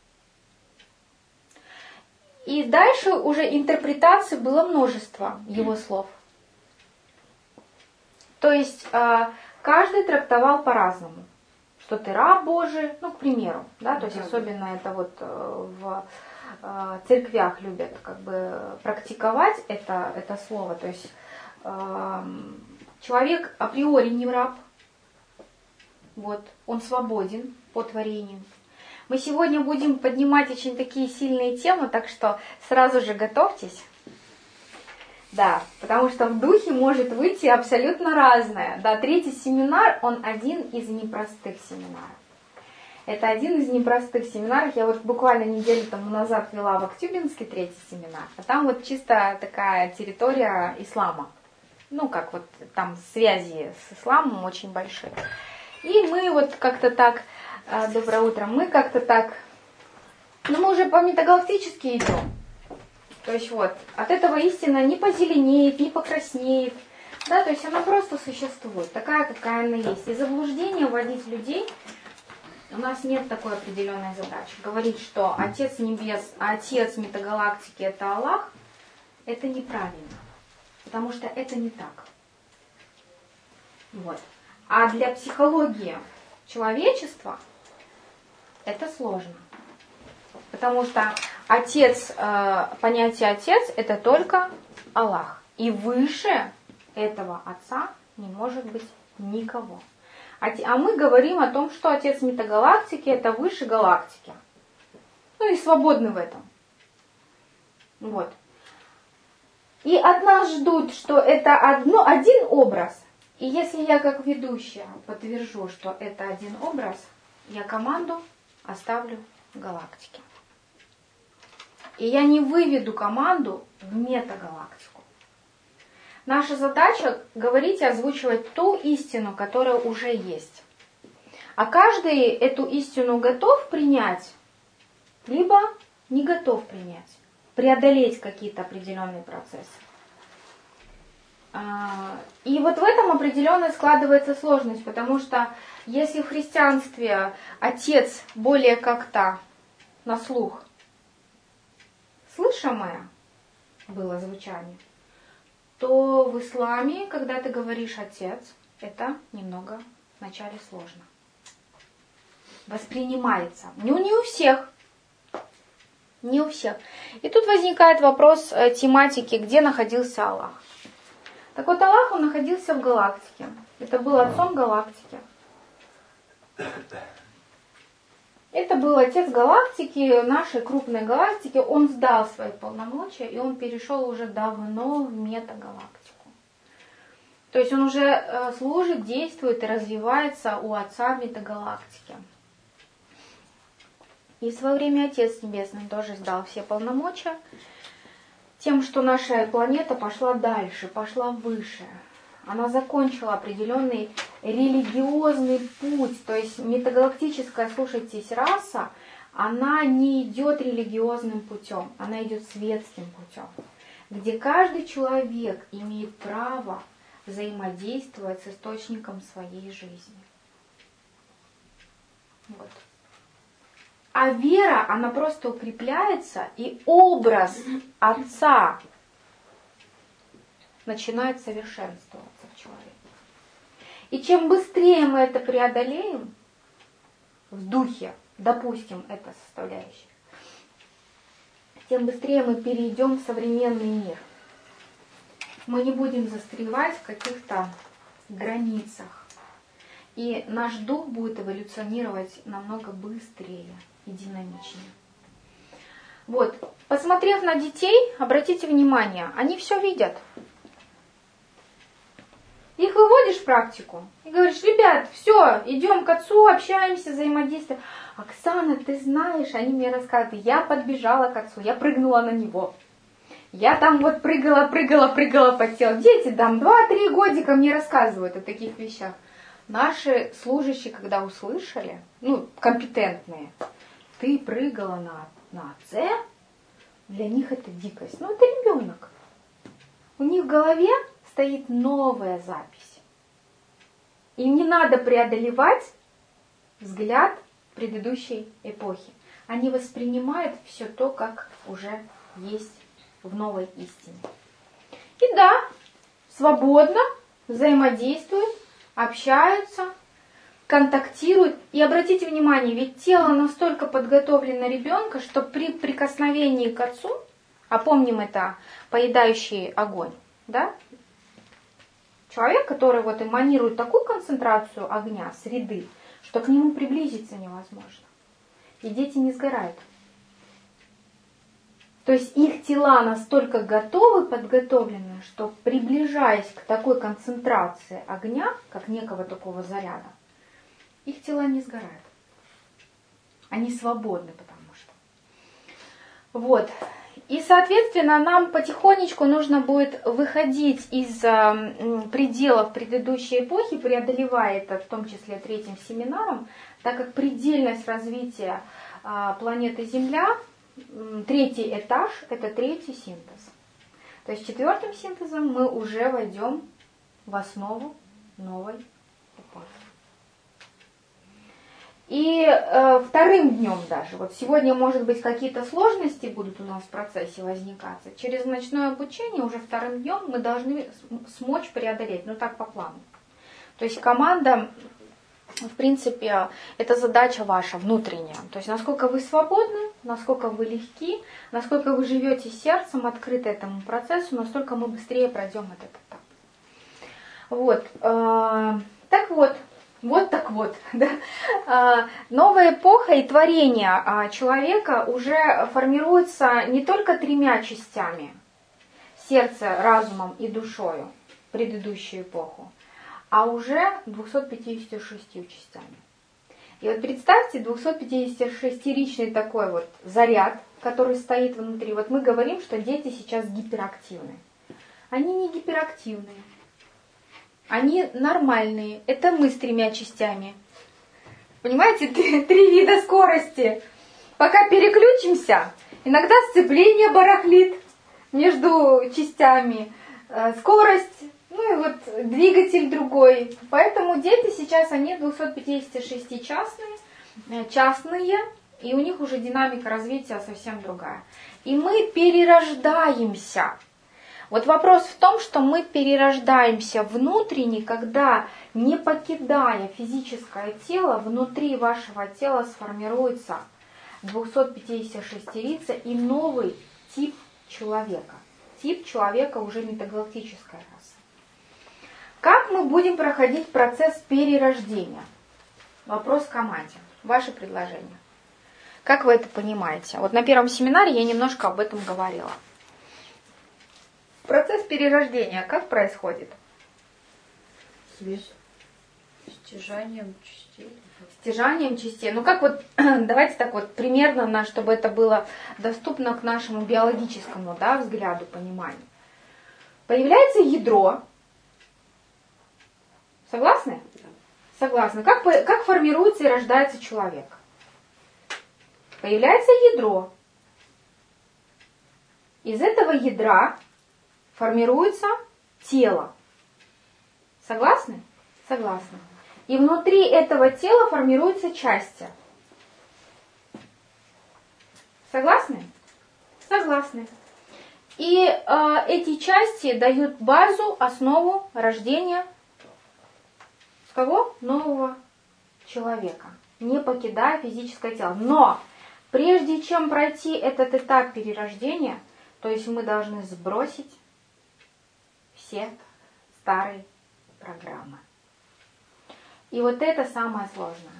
И дальше уже интерпретаций было множество его слов. То есть каждый трактовал по-разному. что ты раб Божий, ну, к примеру, да, то есть Да, особенно да. это вот в церквях любят как бы практиковать это, это слово, то есть человек априори не раб, вот, он свободен по творению. Мы сегодня будем поднимать очень такие сильные темы, так что сразу же готовьтесь. Да, потому что в духе может выйти абсолютно разное. Да, третий семинар, он один из непростых семинаров. Это один из непростых семинаров. Я вот буквально неделю тому назад вела в Актюбинске третий семинар. А там вот чисто такая территория ислама. Ну, как вот там связи с исламом очень большие. И мы вот как-то так, доброе утро, мы как-то так, ну мы уже по метагалактически идем. То есть вот, от этого истина не позеленеет, не покраснеет, да, то есть она просто существует, такая, какая она есть. И заблуждение вводить людей, у нас нет такой определенной задачи. Говорить, что Отец Небес, а Отец метагалактики это Аллах, это неправильно, потому что это не так. Вот. А для психологии человечества это сложно. Потому что отец, понятие отец это только Аллах. И выше этого отца не может быть никого. А мы говорим о том, что отец метагалактики это выше галактики. Ну и свободны в этом. Вот. И от нас ждут, что это одно, один образ. И если я как ведущая подтвержу, что это один образ, я команду оставлю в галактике. И я не выведу команду в метагалактику. Наша задача говорить и озвучивать ту истину, которая уже есть. А каждый эту истину готов принять, либо не готов принять, преодолеть какие-то определенные процессы. И вот в этом определенно складывается сложность, потому что если в христианстве отец более как-то на слух слышимое было звучание, то в исламе, когда ты говоришь отец, это немного вначале сложно. Воспринимается. Ну, не у всех. Не у всех. И тут возникает вопрос тематики, где находился Аллах. Так вот, Аллах, он находился в галактике. Это был отцом галактики. Это был отец галактики, нашей крупной галактики. Он сдал свои полномочия, и он перешел уже давно в метагалактику. То есть он уже служит, действует и развивается у отца метагалактики. И в свое время Отец Небесный тоже сдал все полномочия, тем, что наша планета пошла дальше, пошла выше. Она закончила определенный религиозный путь. То есть метагалактическая, слушайтесь, раса, она не идет религиозным путем, она идет светским путем, где каждый человек имеет право взаимодействовать с источником своей жизни. Вот. А вера, она просто укрепляется, и образ Отца начинает совершенствоваться в человеке. И чем быстрее мы это преодолеем в духе, допустим, это составляющая, тем быстрее мы перейдем в современный мир. Мы не будем застревать в каких-то границах. И наш дух будет эволюционировать намного быстрее и динамичнее. Вот, посмотрев на детей, обратите внимание, они все видят. Их выводишь в практику и говоришь: ребят, все, идем к отцу, общаемся, взаимодействуем. Оксана, ты знаешь, они мне рассказывают, я подбежала к отцу, я прыгнула на него. Я там вот прыгала, прыгала, прыгала по телу. Дети там два-три годика мне рассказывают о таких вещах. Наши служащие, когда услышали, ну, компетентные, ты прыгала на, на отце, для них это дикость. Ну, это ребенок. У них в голове стоит новая запись. Им не надо преодолевать взгляд предыдущей эпохи. Они воспринимают все то, как уже есть в новой истине. И да, свободно взаимодействуют, общаются. контактирует. И обратите внимание, ведь тело настолько подготовлено ребенка, что при прикосновении к отцу, а помним это поедающий огонь, да? Человек, который вот эманирует такую концентрацию огня, среды, что к нему приблизиться невозможно. И дети не сгорают. То есть их тела настолько готовы, подготовлены, что приближаясь к такой концентрации огня, как некого такого заряда, их тела не сгорают. Они свободны, потому что. Вот. И, соответственно, нам потихонечку нужно будет выходить из пределов предыдущей эпохи, преодолевая это, в том числе третьим семинаром, так как предельность развития планеты Земля, третий этаж – это третий синтез. То есть четвертым синтезом мы уже войдем в основу новой эпохи. И э, вторым днем даже, вот сегодня, может быть, какие-то сложности будут у нас в процессе возникать. Через ночное обучение уже вторым днем мы должны смочь преодолеть, ну так по плану. То есть команда, в принципе, это задача ваша внутренняя. То есть насколько вы свободны, насколько вы легки, насколько вы живете сердцем, открыты этому процессу, настолько мы быстрее пройдем этот этап. Вот. Э, так вот. Вот так вот. Да? Новая эпоха и творение человека уже формируется не только тремя частями, сердцем, разумом и душою, в предыдущую эпоху, а уже двумястами пятьюдесятью шестью частями. И вот представьте, двухсотпятидесятишестиричный такой вот заряд, который стоит внутри. Вот мы говорим, что дети сейчас гиперактивны. Они не гиперактивные. Они нормальные. Это мы с тремя частями. Понимаете, три, три вида скорости. Пока переключимся, иногда сцепление барахлит между частями. Скорость, ну и вот двигатель другой. Поэтому дети сейчас, они двухсотпятидесятишестичастные, частные, и у них уже динамика развития совсем другая. И мы перерождаемся. Вот вопрос в том, что мы перерождаемся внутренне, когда, не покидая физическое тело, внутри вашего тела сформируется двухсотпятидесятишестирица и новый тип человека. Тип человека уже метагалактической расы. Как мы будем проходить процесс перерождения? Вопрос к команде. Ваше предложение. Как вы это понимаете? Вот на первом семинаре я немножко об этом говорила. Процесс перерождения как происходит? Стяжанием частей. Стяжанием частей. Ну как вот, давайте так вот примерно, чтобы это было доступно к нашему биологическому, да, взгляду, пониманию. Появляется ядро. Согласны? Да. Согласны. Как, как формируется и рождается человек? Появляется ядро. Из этого ядра формируется тело. Согласны? Согласны. И внутри этого тела формируются части. Согласны? Согласны. И э, эти части дают базу, основу рождения с кого? Нового человека, не покидая физическое тело. Но прежде чем пройти этот этап перерождения, то есть мы должны сбросить все старые программы. И вот это самое сложное.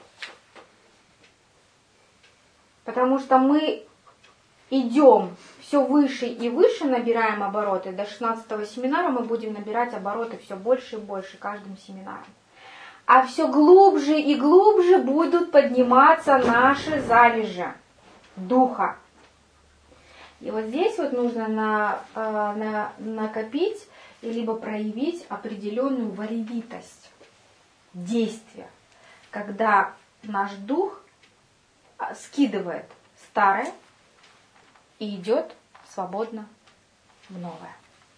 Потому что мы идем все выше и выше, набираем обороты. До шестнадцатого семинара мы будем набирать обороты все больше и больше каждым семинаром. А все глубже и глубже будут подниматься наши залежи духа. И вот здесь вот нужно на, на, накопить либо проявить определенную волевитость действия, когда наш дух скидывает старое и идет свободно в новое.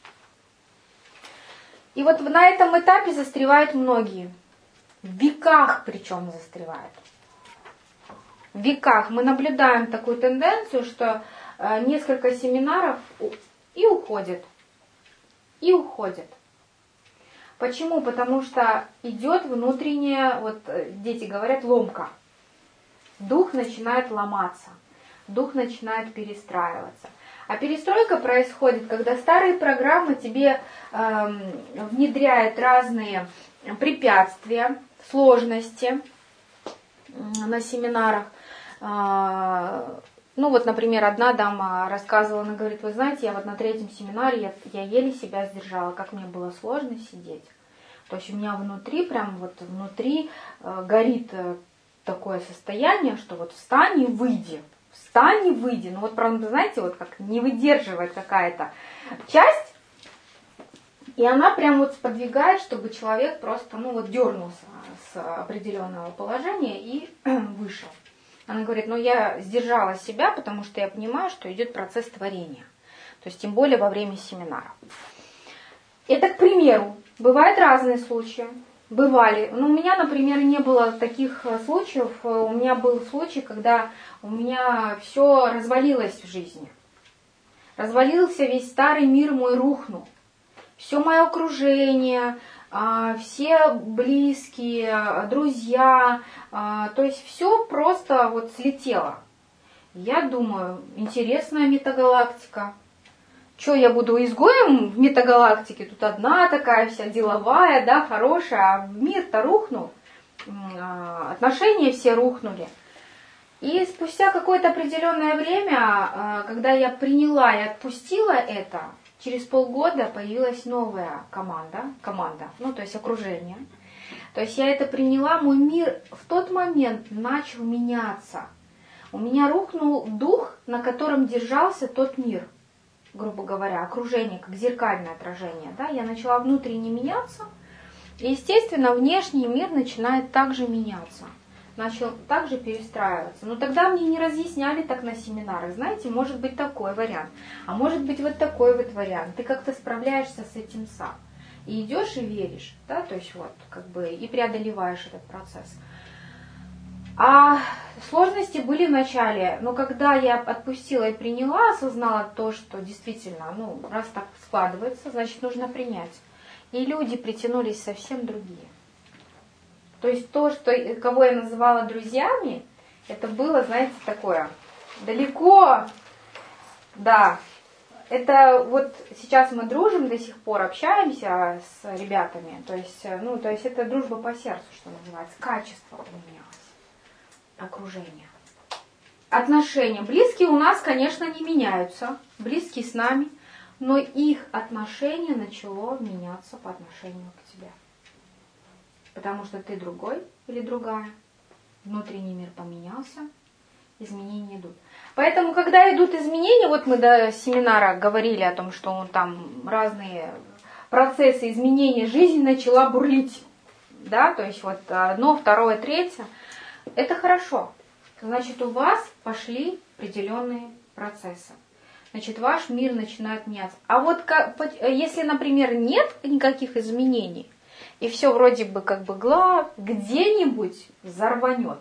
И вот на этом этапе застревают многие. В веках причем застревают. В веках мы наблюдаем такую тенденцию, что несколько семинаров и уходят. И уходят. Почему? Потому что идет внутренняя, вот дети говорят, ломка. Дух начинает ломаться, дух начинает перестраиваться. А перестройка происходит, когда старые программы тебе э, внедряют разные препятствия, сложности на семинарах. Ну вот, например, одна дама рассказывала, она говорит, вы знаете, я вот на третьем семинаре, я, я еле себя сдержала, как мне было сложно сидеть. То есть у меня внутри, прям вот внутри э, горит э, такое состояние, что вот встань и выйди, встань и выйди. Ну вот, правда, знаете, вот как не выдерживает какая-то часть, и она прям вот сподвигает, чтобы человек просто, ну вот, дернулся с определенного положения и вышел. Она говорит, ну я сдержала себя, потому что я понимаю, что идет процесс творения. То есть тем более во время семинара. Это, к примеру, бывают разные случаи. Бывали. Ну, у меня, например, не было таких случаев. У меня был случай, когда у меня все развалилось в жизни. Развалился весь старый мир мой, рухнул. Все мое окружение, все близкие, друзья, то есть все просто вот слетело. Я думаю, интересная метагалактика. Что, я буду изгоем в метагалактике? Тут одна такая вся деловая, да, хорошая, а мир-то рухнул, отношения все рухнули. И спустя какое-то определенное время, когда я приняла и отпустила это, через полгода появилась новая команда, команда, ну то есть окружение. То есть я это приняла, мой мир в тот момент начал меняться. У меня рухнул дух, на котором держался тот мир, грубо говоря, окружение, как зеркальное отражение. Да? Я начала внутренне меняться, и, естественно, внешний мир начинает также меняться. Начал также перестраиваться. Но тогда мне не разъясняли так на семинарах. Знаете, может быть такой вариант, а может быть вот такой вот вариант. Ты как-то справляешься с этим сам. И идешь и веришь, да, то есть вот, как бы, и преодолеваешь этот процесс. А сложности были в начале, но когда я отпустила и приняла, осознала то, что действительно, ну, раз так складывается, значит, нужно принять. И люди притянулись совсем другие. То есть то, что, кого я называла друзьями, это было, знаете, такое далеко, да. Это вот сейчас мы дружим, до сих пор общаемся с ребятами. То есть, ну, то есть это дружба по сердцу, что называется. Качество поменялось, окружение. Отношения. Близкие у нас, конечно, не меняются. Близкие с нами. Но их отношение начало меняться по отношению к тебе. Потому что ты другой или другая. Внутренний мир поменялся. Изменения идут. Поэтому, когда идут изменения, вот мы до семинара говорили о том, что там разные процессы изменения, жизнь начала бурлить. Да, то есть вот одно, второе, третье. Это хорошо. Значит, у вас пошли определенные процессы. Значит, ваш мир начинает меняться. А вот как, если, например, нет никаких изменений, и все вроде бы как бы гла, где-нибудь взорванет.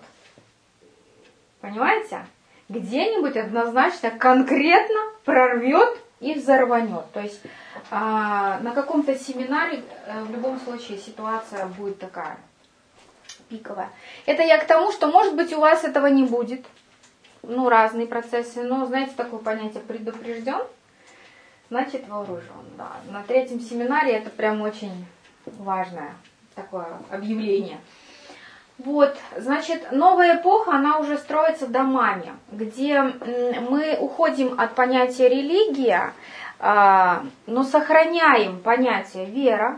Понимаете? Где-нибудь однозначно, конкретно прорвет и взорванет. То есть а, на каком-то семинаре а, в любом случае ситуация будет такая пиковая. Это я к тому, что может быть у вас этого не будет. Ну, разные процессы. Но, знаете, такое понятие предупрежден, значит вооружен. Да. На третьем семинаре это прям очень важное такое объявление. Вот, значит, новая эпоха, она уже строится домами, где мы уходим от понятия религия, но сохраняем понятие вера,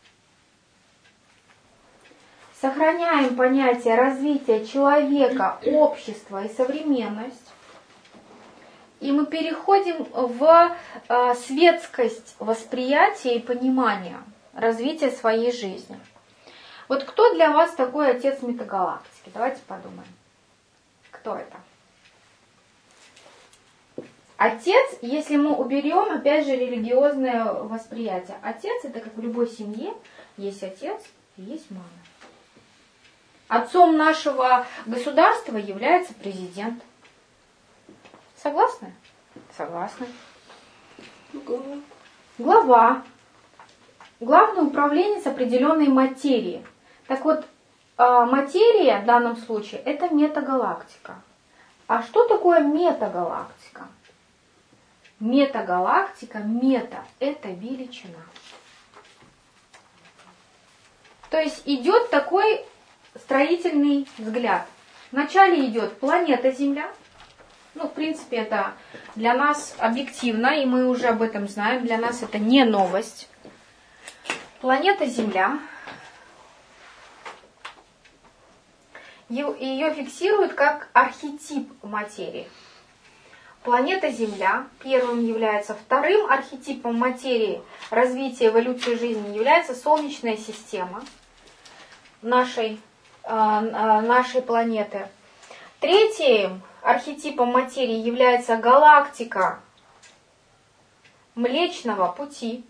сохраняем понятие развития человека, общества и современность, и мы переходим в светскость восприятия и понимания развития своей жизни. Вот кто для вас такой отец метагалактики? Давайте подумаем. Кто это? Отец, если мы уберем, опять же, религиозное восприятие. Отец, это как в любой семье, есть отец и есть мама. Отцом нашего государства является президент. Согласны? Согласны. Глава. Глава. главный управленец определенной материи. Так вот, материя в данном случае это метагалактика. А что такое метагалактика? Метагалактика, мета – это величина. То есть идет такой строительный взгляд. Вначале идет планета Земля. Ну, в принципе, это для нас объективно, и мы уже об этом знаем. Для нас это не новость. Планета Земля. Ее фиксируют как архетип материи. Планета Земля первым является, вторым архетипом материи развития эволюции жизни является Солнечная система нашей, нашей планеты. Третьим архетипом материи является галактика Млечного Пути.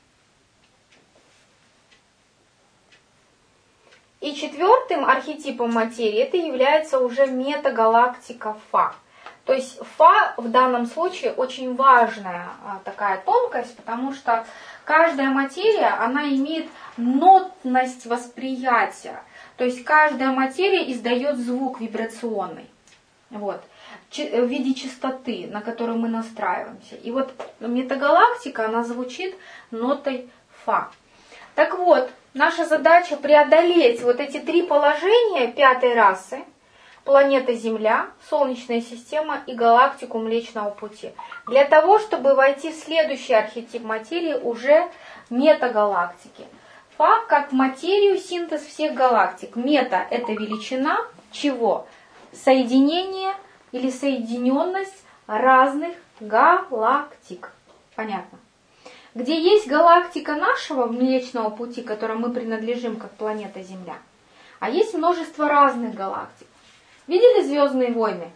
И четвертым архетипом материи это является уже метагалактика Фа. То есть Фа в данном случае очень важная такая тонкость, потому что каждая материя, она имеет нотность восприятия. То есть каждая материя издает звук вибрационный. Вот, в виде частоты, на которую мы настраиваемся. И вот метагалактика, она звучит нотой Фа. Так вот, наша задача преодолеть вот эти три положения пятой расы, планета Земля, Солнечная система и галактику Млечного Пути, для того, чтобы войти в следующий архетип материи уже метагалактики. Фа как материю синтез всех галактик. Мета – это величина чего? Соединение или соединенность разных галактик. Понятно? Где есть галактика нашего Млечного Пути, которой мы принадлежим как планета Земля, а есть множество разных галактик. Видели «Звездные войны»?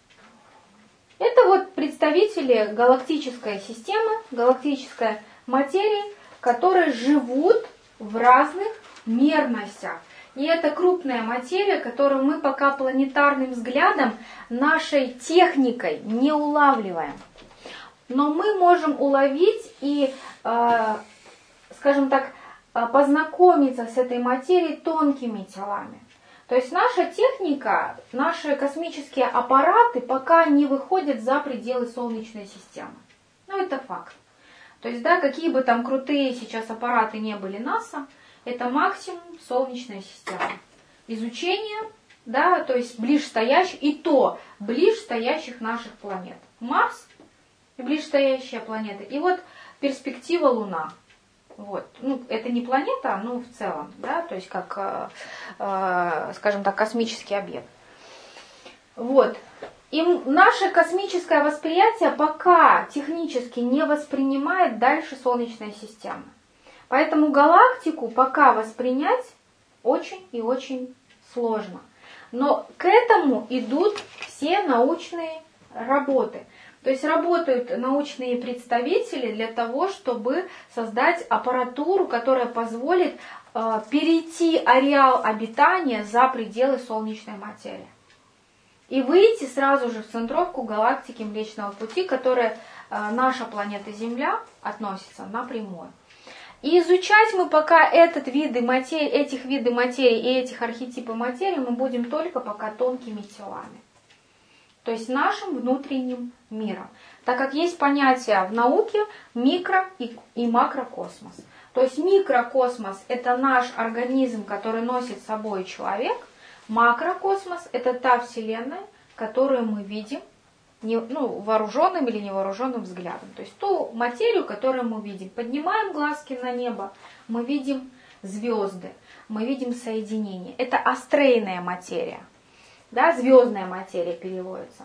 Это вот представители галактической системы, галактической материи, которые живут в разных мерностях. И это крупная материя, которую мы пока планетарным взглядом, нашей техникой не улавливаем. Но мы можем уловить и, э, скажем так, познакомиться с этой материей тонкими телами. То есть наша техника, наши космические аппараты пока не выходят за пределы Солнечной системы. Ну, это факт. То есть, да, какие бы там крутые сейчас аппараты не были НАСА, это максимум Солнечная система. Изучение, да, то есть ближстоящих, и то ближстоящих наших планет. Марс и ближстоящая планета. И вот перспектива Луна. Вот. Ну, это не планета, но в целом, да, то есть как, э, э, скажем так, космический объект. Вот. И наше космическое восприятие пока технически не воспринимает дальше Солнечной системы. Поэтому галактику пока воспринять очень и очень сложно. Но к этому идут все научные работы. То есть работают научные представители для того, чтобы создать аппаратуру, которая позволит э, перейти ареал обитания за пределы солнечной материи. И выйти сразу же в центровку галактики Млечного Пути, к которой э, наша планета Земля относится напрямую. И изучать мы пока этот виды материи, этих виды материи и этих архетипов материи мы будем только пока тонкими телами. То есть нашим внутренним миром. Так как есть понятие в науке микро- и, и макрокосмос. То есть микрокосмос – это наш организм, который носит с собой человек. Макрокосмос – это та вселенная, которую мы видим не, ну, вооруженным или невооруженным взглядом. То есть ту материю, которую мы видим. Поднимаем глазки на небо, мы видим звезды, мы видим соединение. Это астрейная материя. Да, звездная материя переводится,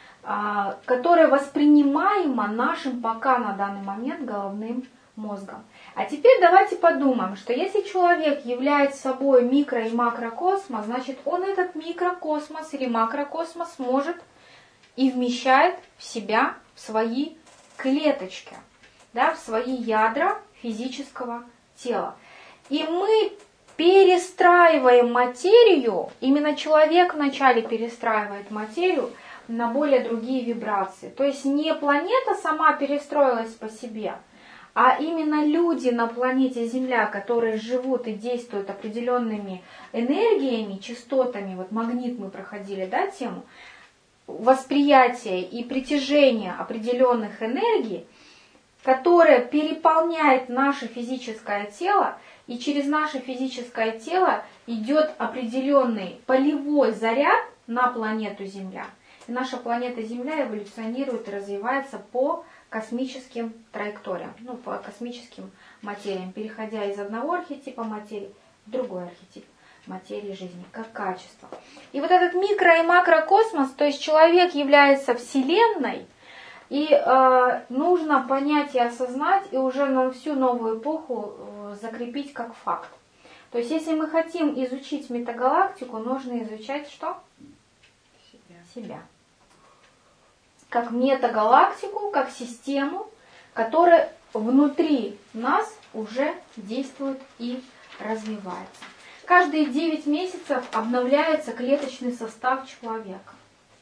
а, которая воспринимаема нашим пока на данный момент головным мозгом. А теперь давайте подумаем, что если человек является собой микро- и макрокосмос, значит он этот микрокосмос или макрокосмос может и вмещает в себя, в свои клеточки, да, в свои ядра физического тела. И мы перестраиваем материю, именно человек вначале перестраивает материю на более другие вибрации. То есть не планета сама перестроилась по себе, а именно люди на планете Земля, которые живут и действуют определенными энергиями, частотами, вот магнит мы проходили, да, тему, восприятия и притяжения определенных энергий, которое переполняет наше физическое тело, и через наше физическое тело идет определенный полевой заряд на планету Земля. И наша планета Земля эволюционирует и развивается по космическим траекториям, ну, по космическим материям, переходя из одного архетипа материи в другой архетип материи жизни, как качество. И вот этот микро- и макрокосмос, то есть человек является Вселенной, и э, нужно понять и осознать, и уже на всю новую эпоху э, закрепить как факт. То есть если мы хотим изучить метагалактику, нужно изучать что? Себя. Себя. Как метагалактику, как систему, которая внутри нас уже действует и развивается. Каждые девять месяцев обновляется клеточный состав человека.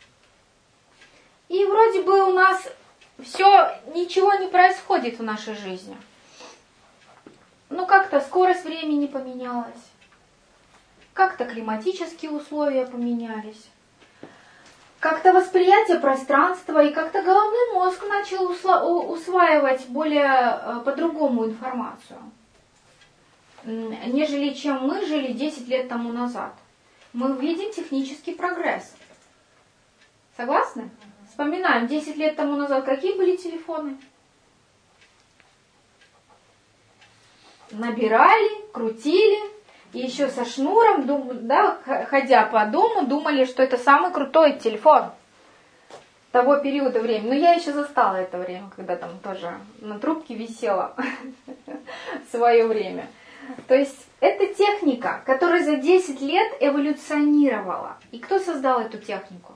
И вроде бы у нас все, ничего не происходит в нашей жизни. Ну как-то скорость времени поменялась, как-то климатические условия поменялись, как-то восприятие пространства, и как-то головной мозг начал усваивать более по-другому информацию, нежели чем мы жили десять лет тому назад. Мы видим технический прогресс. Согласны? Вспоминаем, десять лет тому назад какие были телефоны? Набирали, крутили, и еще со шнуром, да, ходя по дому, думали, что это самый крутой телефон того периода времени. Но я еще застала это время, когда там тоже на трубке висела в свое время. То есть это техника, которая за десять лет эволюционировала. И кто создал эту технику?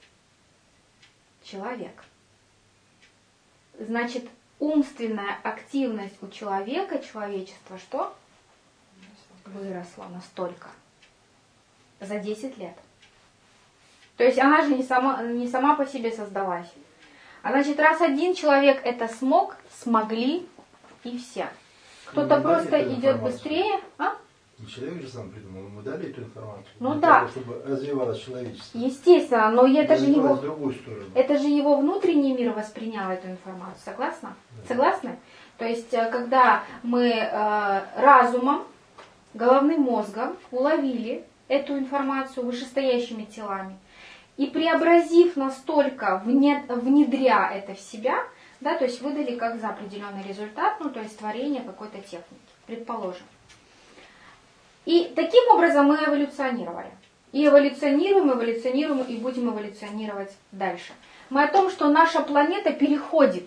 Человек. Значит, умственная активность у человека, человечества, что? Выросла настолько. За десять лет. То есть она же не сама, не сама по себе создалась. А значит, раз один человек это смог, смогли и все. Кто-то ну, просто идет быстрее. А? Не человек же сам придумал, ему дали эту информацию. Ну для да. того, чтобы развивалось человечество. Естественно, но это же его, в другую сторону. Это же его внутренний мир воспринял эту информацию. Согласна? Да. Согласны? То есть, когда мы э, разумом, головным мозгом уловили эту информацию вышестоящими телами и преобразив настолько, внедря это в себя, да, то есть выдали как за определенный результат, ну то есть творение какой-то техники, предположим. И таким образом мы эволюционировали. И эволюционируем, эволюционируем и будем эволюционировать дальше. Мы о том, что наша планета переходит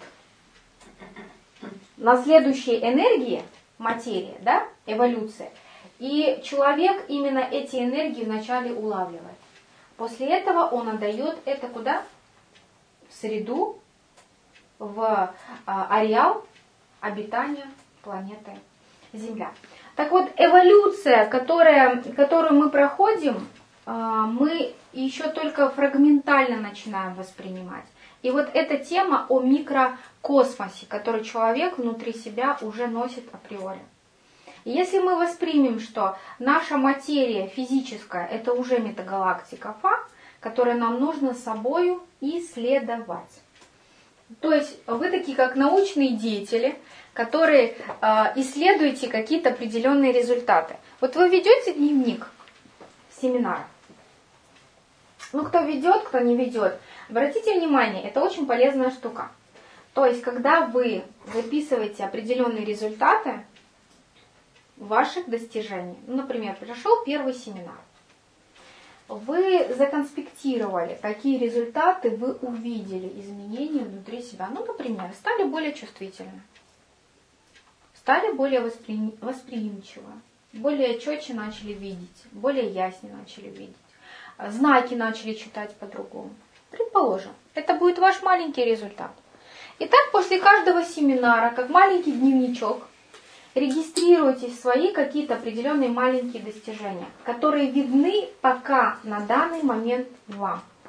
на следующие энергии, материя, да, эволюция. И человек именно эти энергии вначале улавливает. После этого он отдает это куда? В среду, в ареал обитания планеты Земля. Так вот, эволюция, которая, которую мы проходим, мы еще только фрагментально начинаем воспринимать. И вот эта тема о микрокосмосе, который человек внутри себя уже носит априори. И если мы воспримем, что наша материя физическая, это уже метагалактика Фа, которую нам нужно собою исследовать. То есть вы такие как научные деятели, которые э, исследуете какие-то определенные результаты. Вот вы ведете дневник семинара. Ну, кто ведет, кто не ведет. Обратите внимание, это очень полезная штука. То есть, когда вы записываете определенные результаты ваших достижений, ну, например, прошел первый семинар, вы законспектировали, какие результаты вы увидели, изменения внутри себя. Ну, например, стали более чувствительны, стали более воспри... восприимчивы, более четче начали видеть, более яснее начали видеть, знаки начали читать по-другому. Предположим, это будет ваш маленький результат. Итак, после каждого семинара, как маленький дневничок, регистрируйте свои какие-то определенные маленькие достижения, которые видны пока на данный момент вам.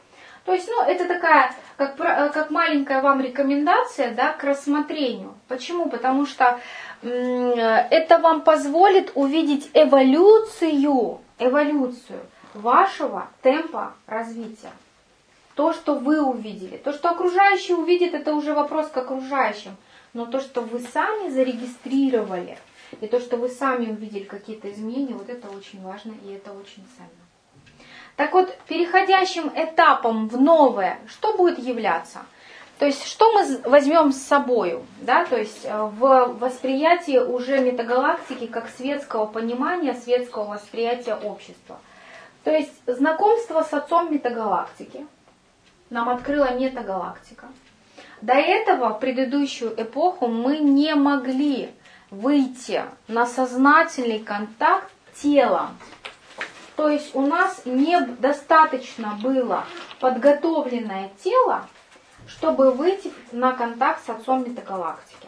То есть, ну, это такая, как, как маленькая вам рекомендация, да, к рассмотрению. Почему? Потому что м- это вам позволит увидеть эволюцию, эволюцию вашего темпа развития. То, что вы увидели. То, что окружающие увидят, это уже вопрос к окружающим. Но то, что вы сами зарегистрировали, и то, что вы сами увидели какие-то изменения, вот это очень важно и это очень ценно. Так вот, переходящим этапом в новое, что будет являться? То есть, что мы возьмем с собой, да, то есть в восприятии уже метагалактики как светского понимания, светского восприятия общества. То есть, знакомство с отцом метагалактики нам открыла метагалактика. До этого, в предыдущую эпоху, мы не могли выйти на сознательный контакт телом. То есть у нас недостаточно было подготовленное тело, чтобы выйти на контакт с отцом метагалактики.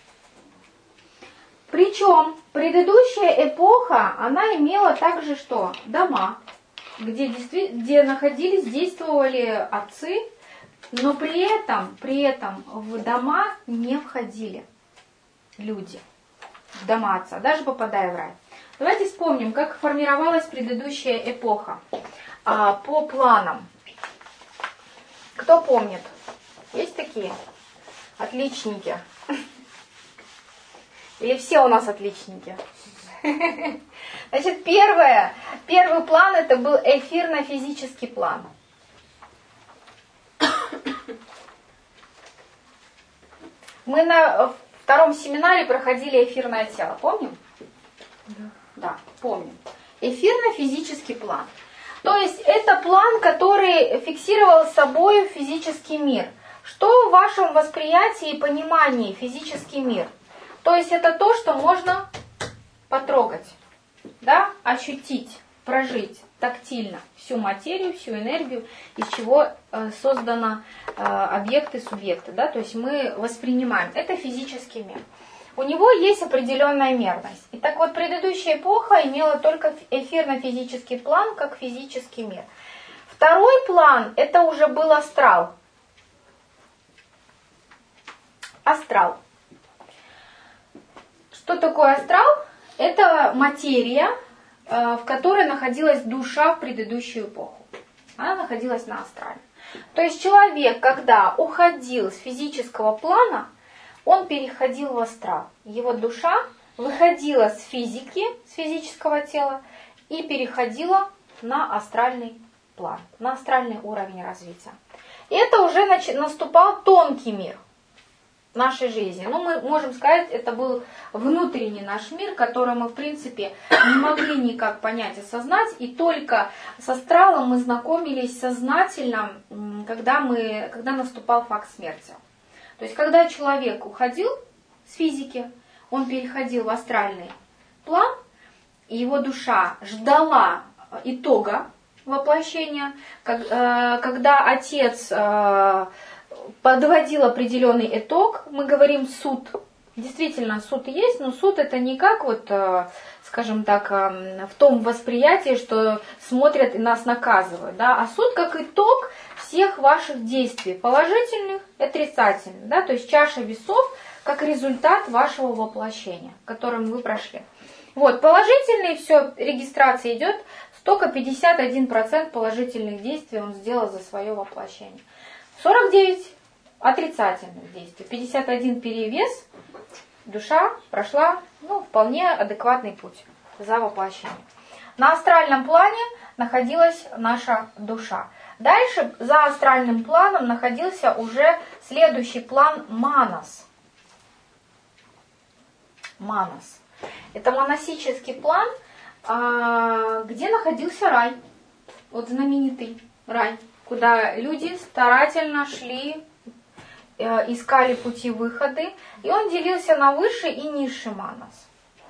Причем предыдущая эпоха, она имела также что? Дома, где, где находились, действовали отцы, но при этом, при этом в дома не входили люди, в дома отца, даже попадая в рай. Давайте вспомним, как формировалась предыдущая эпоха а, по планам. Кто помнит? Есть такие? Отличники. Или все у нас отличники? Значит, первое, первый план это был эфирно-физический план. Мы на втором семинаре проходили эфирное тело, помним? Да. Да, помним. Эфирно-физический план. То есть это план, который фиксировал собой физический мир. Что в вашем восприятии и понимании физический мир? То есть это то, что можно потрогать, да, ощутить, прожить тактильно всю материю, всю энергию, из чего э, созданы э, объекты, субъекты. Да? То есть мы воспринимаем. Это физический мир. У него есть определенная мерность. И так вот, предыдущая эпоха имела только эфирно-физический план, как физический мир. Второй план, это уже был астрал. Астрал. Что такое астрал? Это материя, в которой находилась душа в предыдущую эпоху. Она находилась на астрале. То есть человек, когда уходил с физического плана, он переходил в астрал. Его душа выходила с физики, с физического тела и переходила на астральный план, на астральный уровень развития. И это уже наступал тонкий мир нашей жизни. Ну, мы можем сказать, это был внутренний наш мир, который мы, в принципе, не могли никак понять, осознать. И только с астралом мы знакомились сознательно, когда, мы, когда наступал факт смерти. То есть, когда человек уходил с физики, он переходил в астральный план, и его душа ждала итога воплощения, когда отец подводил определенный итог, мы говорим суд. Действительно, суд есть, но суд это не как вот, скажем так, в том восприятии, что смотрят и нас наказывают, да, а суд как итог всех ваших действий, положительных и отрицательных, да, то есть чаша весов как результат вашего воплощения, которым вы прошли. Вот, положительный, все, регистрация идет, только пятьдесят один процент положительных действий он сделал за свое воплощение. сорок девять отрицательных действий, пятьдесят один перевес, душа прошла, ну, вполне адекватный путь за воплощение. На астральном плане находилась наша душа. Дальше за астральным планом находился уже следующий план Манас. Манас. Это монасический план, где находился рай. Вот знаменитый рай, куда люди старательно шли, искали пути выхода, и он делился на высший и низший Манас.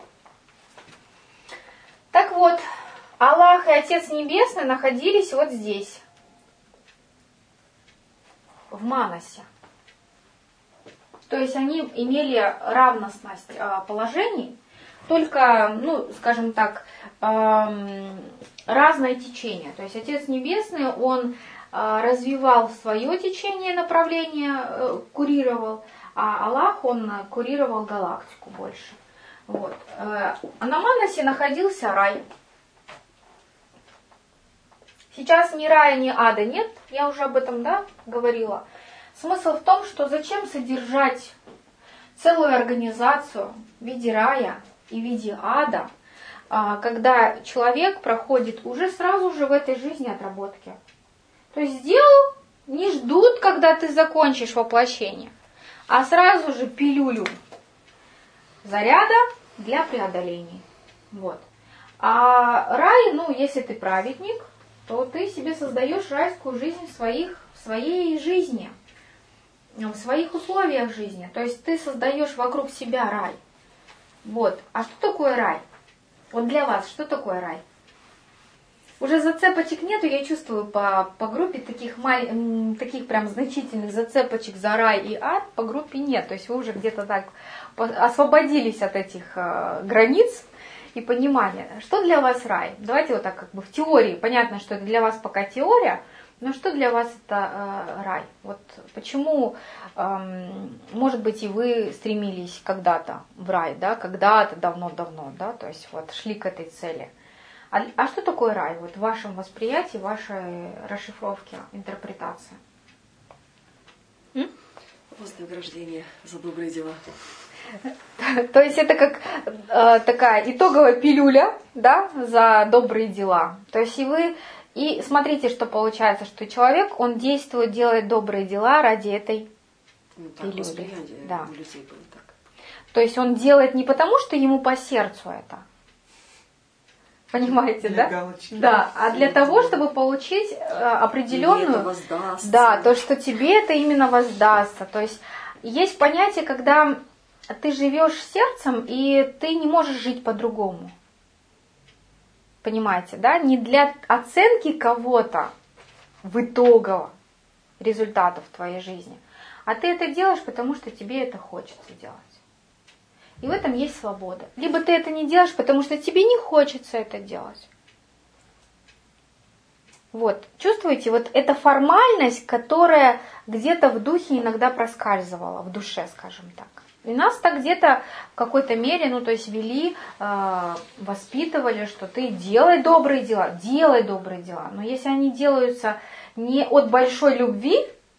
Так вот, Аллах и Отец Небесный находились вот здесь, в Манасе. То есть они имели равностность положений, только, ну, скажем так, разное течение. То есть Отец Небесный, он развивал свое течение, направление, курировал, а Аллах, он курировал галактику больше. Вот. А на Манасе находился рай. Сейчас ни рая, ни ада нет, я уже об этом, да, говорила. Смысл в том, что зачем содержать целую организацию в виде рая и в виде ада, когда человек проходит уже сразу же в этой жизни отработки. То есть сделал, не ждут, когда ты закончишь воплощение, а сразу же пилюлю заряда для преодоления. Вот. А рай, ну, если ты праведник, то ты себе создаешь райскую жизнь в, своих, в своей жизни, в своих условиях жизни. То есть ты создаешь вокруг себя рай. Вот. А что такое рай? Вот для вас, что такое рай? Уже зацепочек нету, я чувствую по, по группе таких, маль, таких прям значительных зацепочек за рай и ад по группе нет. То есть вы уже где-то так освободились от этих э, границ и понимания. Что для вас рай? Давайте вот так как бы в теории. Понятно, что это для вас пока теория, но что для вас это э, рай? Вот почему, э, может быть, и вы стремились когда-то в рай, да, когда-то давно-давно, да, то есть вот шли к этой цели. А, а что такое рай? Вот в вашем восприятии, в вашей расшифровке, интерпретации? М? Вознаграждение за добрые дела. То есть это как э, такая итоговая пилюля, да, за добрые дела. То есть и вы, и смотрите, что получается, что человек, он действует, делает добрые дела ради этой ну, так, пилюли. Да. У людей было так. То есть он делает не потому, что ему по сердцу это. Понимаете, для да? Галочки. Да, а для того, чтобы получить э, определенную... Да, то, что тебе это именно воздастся. То есть есть понятие, когда ты живешь сердцем, и ты не можешь жить по-другому. Понимаете, да? Не для оценки кого-то в итогово результатов твоей жизни, а ты это делаешь, потому что тебе это хочется делать. И в этом есть свобода. Либо ты это не делаешь, потому что тебе не хочется это делать. Вот, чувствуете, вот эта формальность, которая где-то в духе иногда проскальзывала, в душе, скажем так. И нас так где-то в какой-то мере, ну то есть вели, э, воспитывали, что ты делай добрые дела, делай добрые дела. Но если они делаются не от большой любви,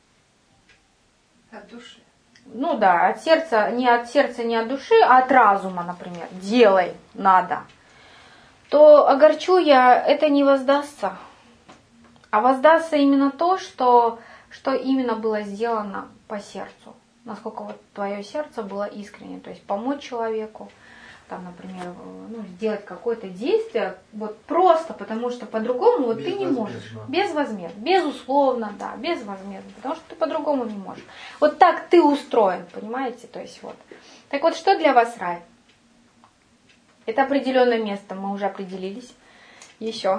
от души. Ну да, от сердца, не от сердца, не от души, а от разума, например, делай, надо, то огорчу я, это не воздастся. А воздастся именно то, что, что именно было сделано по сердцу. Насколько вот твое сердце было искренне. То есть помочь человеку, там, например, ну, сделать какое-то действие, вот просто, потому что по-другому вот ты не можешь. Безвозмездно. Безусловно, да, безвозмездно, потому что ты по-другому не можешь. Вот так ты устроен, понимаете? То есть вот. Так вот, что для вас рай? Это определенное место, мы уже определились. Еще.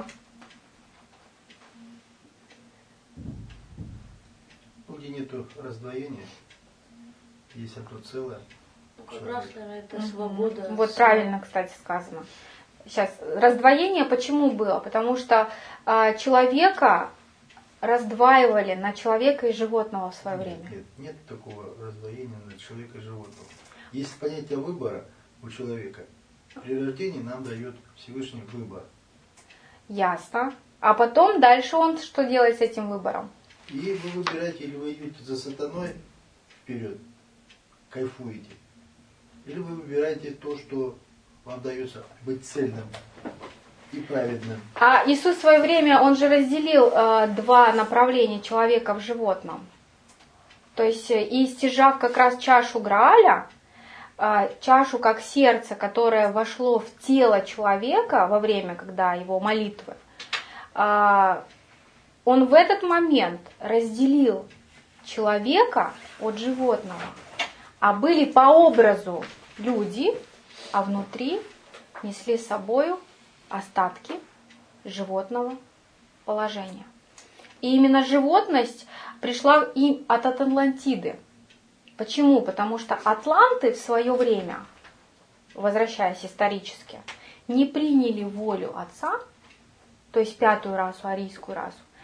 Где нету раздвоения, есть одно целое. Как раз, наверное, это свобода. Вот правильно, кстати, сказано. Сейчас, раздвоение почему было? Потому что э, человека раздваивали на человека и животного в свое нет, время. Нет, нет такого раздвоения на человека и животного. Есть понятие выбора у человека. При рождении нам дает Всевышний выбор. Ясно. А потом дальше он что делает с этим выбором? И вы выбираете, или вы идете за сатаной вперед, кайфуете. Или вы выбираете то, что вам дается быть цельным и праведным. А Иисус в свое время, он же разделил э, два направления человека в животном. То есть, и стяжав как раз чашу Грааля, э, чашу как сердце, которое вошло в тело человека во время, когда его молитвы, э, он в этот момент разделил человека от животного. А были по образу люди, а внутри несли с собою остатки животного положения. И именно животность пришла им от Атлантиды. Почему? Потому что атланты в свое время, возвращаясь исторически, не приняли волю Отца, то есть пятую расу, арийскую расу,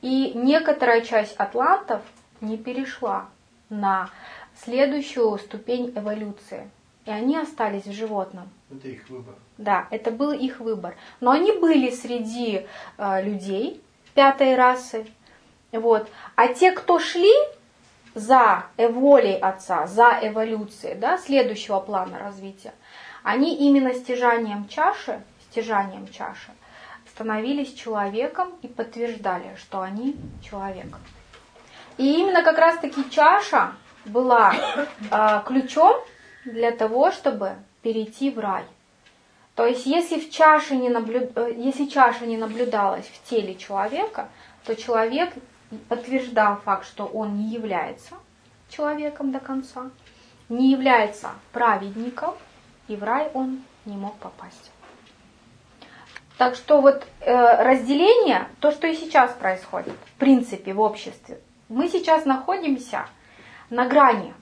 И некоторая часть атлантов не перешла на следующую ступень эволюции. И они остались в животном. Это их выбор. Да, это был их выбор. Но они были среди э, людей пятой расы. Вот. А те, кто шли за волей Отца, за эволюцией, да, следующего плана развития, они именно стяжанием чаши, стяжанием чаши становились человеком и подтверждали, что они человек. И именно как раз-таки чаша была э, ключом для того, чтобы перейти в рай. То есть, если, в чаше не наблю... если чаша не наблюдалась в теле человека, то человек подтверждал факт, что он не является человеком до конца, не является праведником, и в рай он не мог попасть. Так что вот э, разделение, то, что и сейчас происходит, в принципе, в обществе, мы сейчас находимся на грани,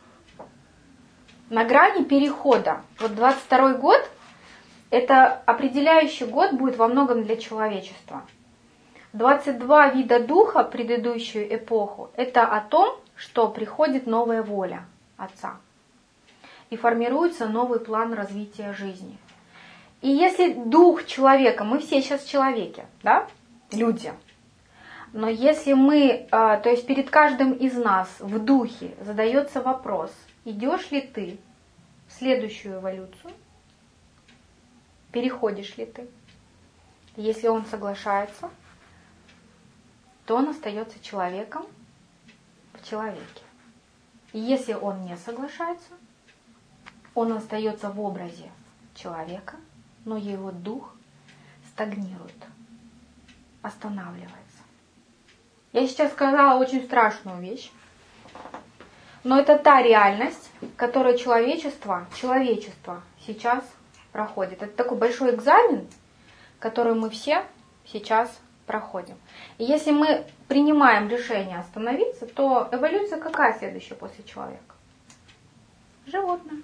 на грани перехода. Вот двадцать второй год, это определяющий год будет во многом для человечества. двадцать два вида духа, предыдущую эпоху, это о том, что приходит новая воля Отца. И формируется новый план развития жизни. И если дух человека, мы все сейчас человеки, да, люди, но если мы, то есть перед каждым из нас в духе задается вопрос, идешь ли ты в следующую эволюцию, переходишь ли ты, если он соглашается, то он остается человеком в человеке. И если он не соглашается, он остается в образе человека, но его дух стагнирует, останавливается. Я сейчас сказала очень страшную вещь, но это та реальность, которую человечество, человечество сейчас проходит. Это такой большой экзамен, который мы все сейчас проходим. И если мы принимаем решение остановиться, то эволюция какая следующая после человека? Животное.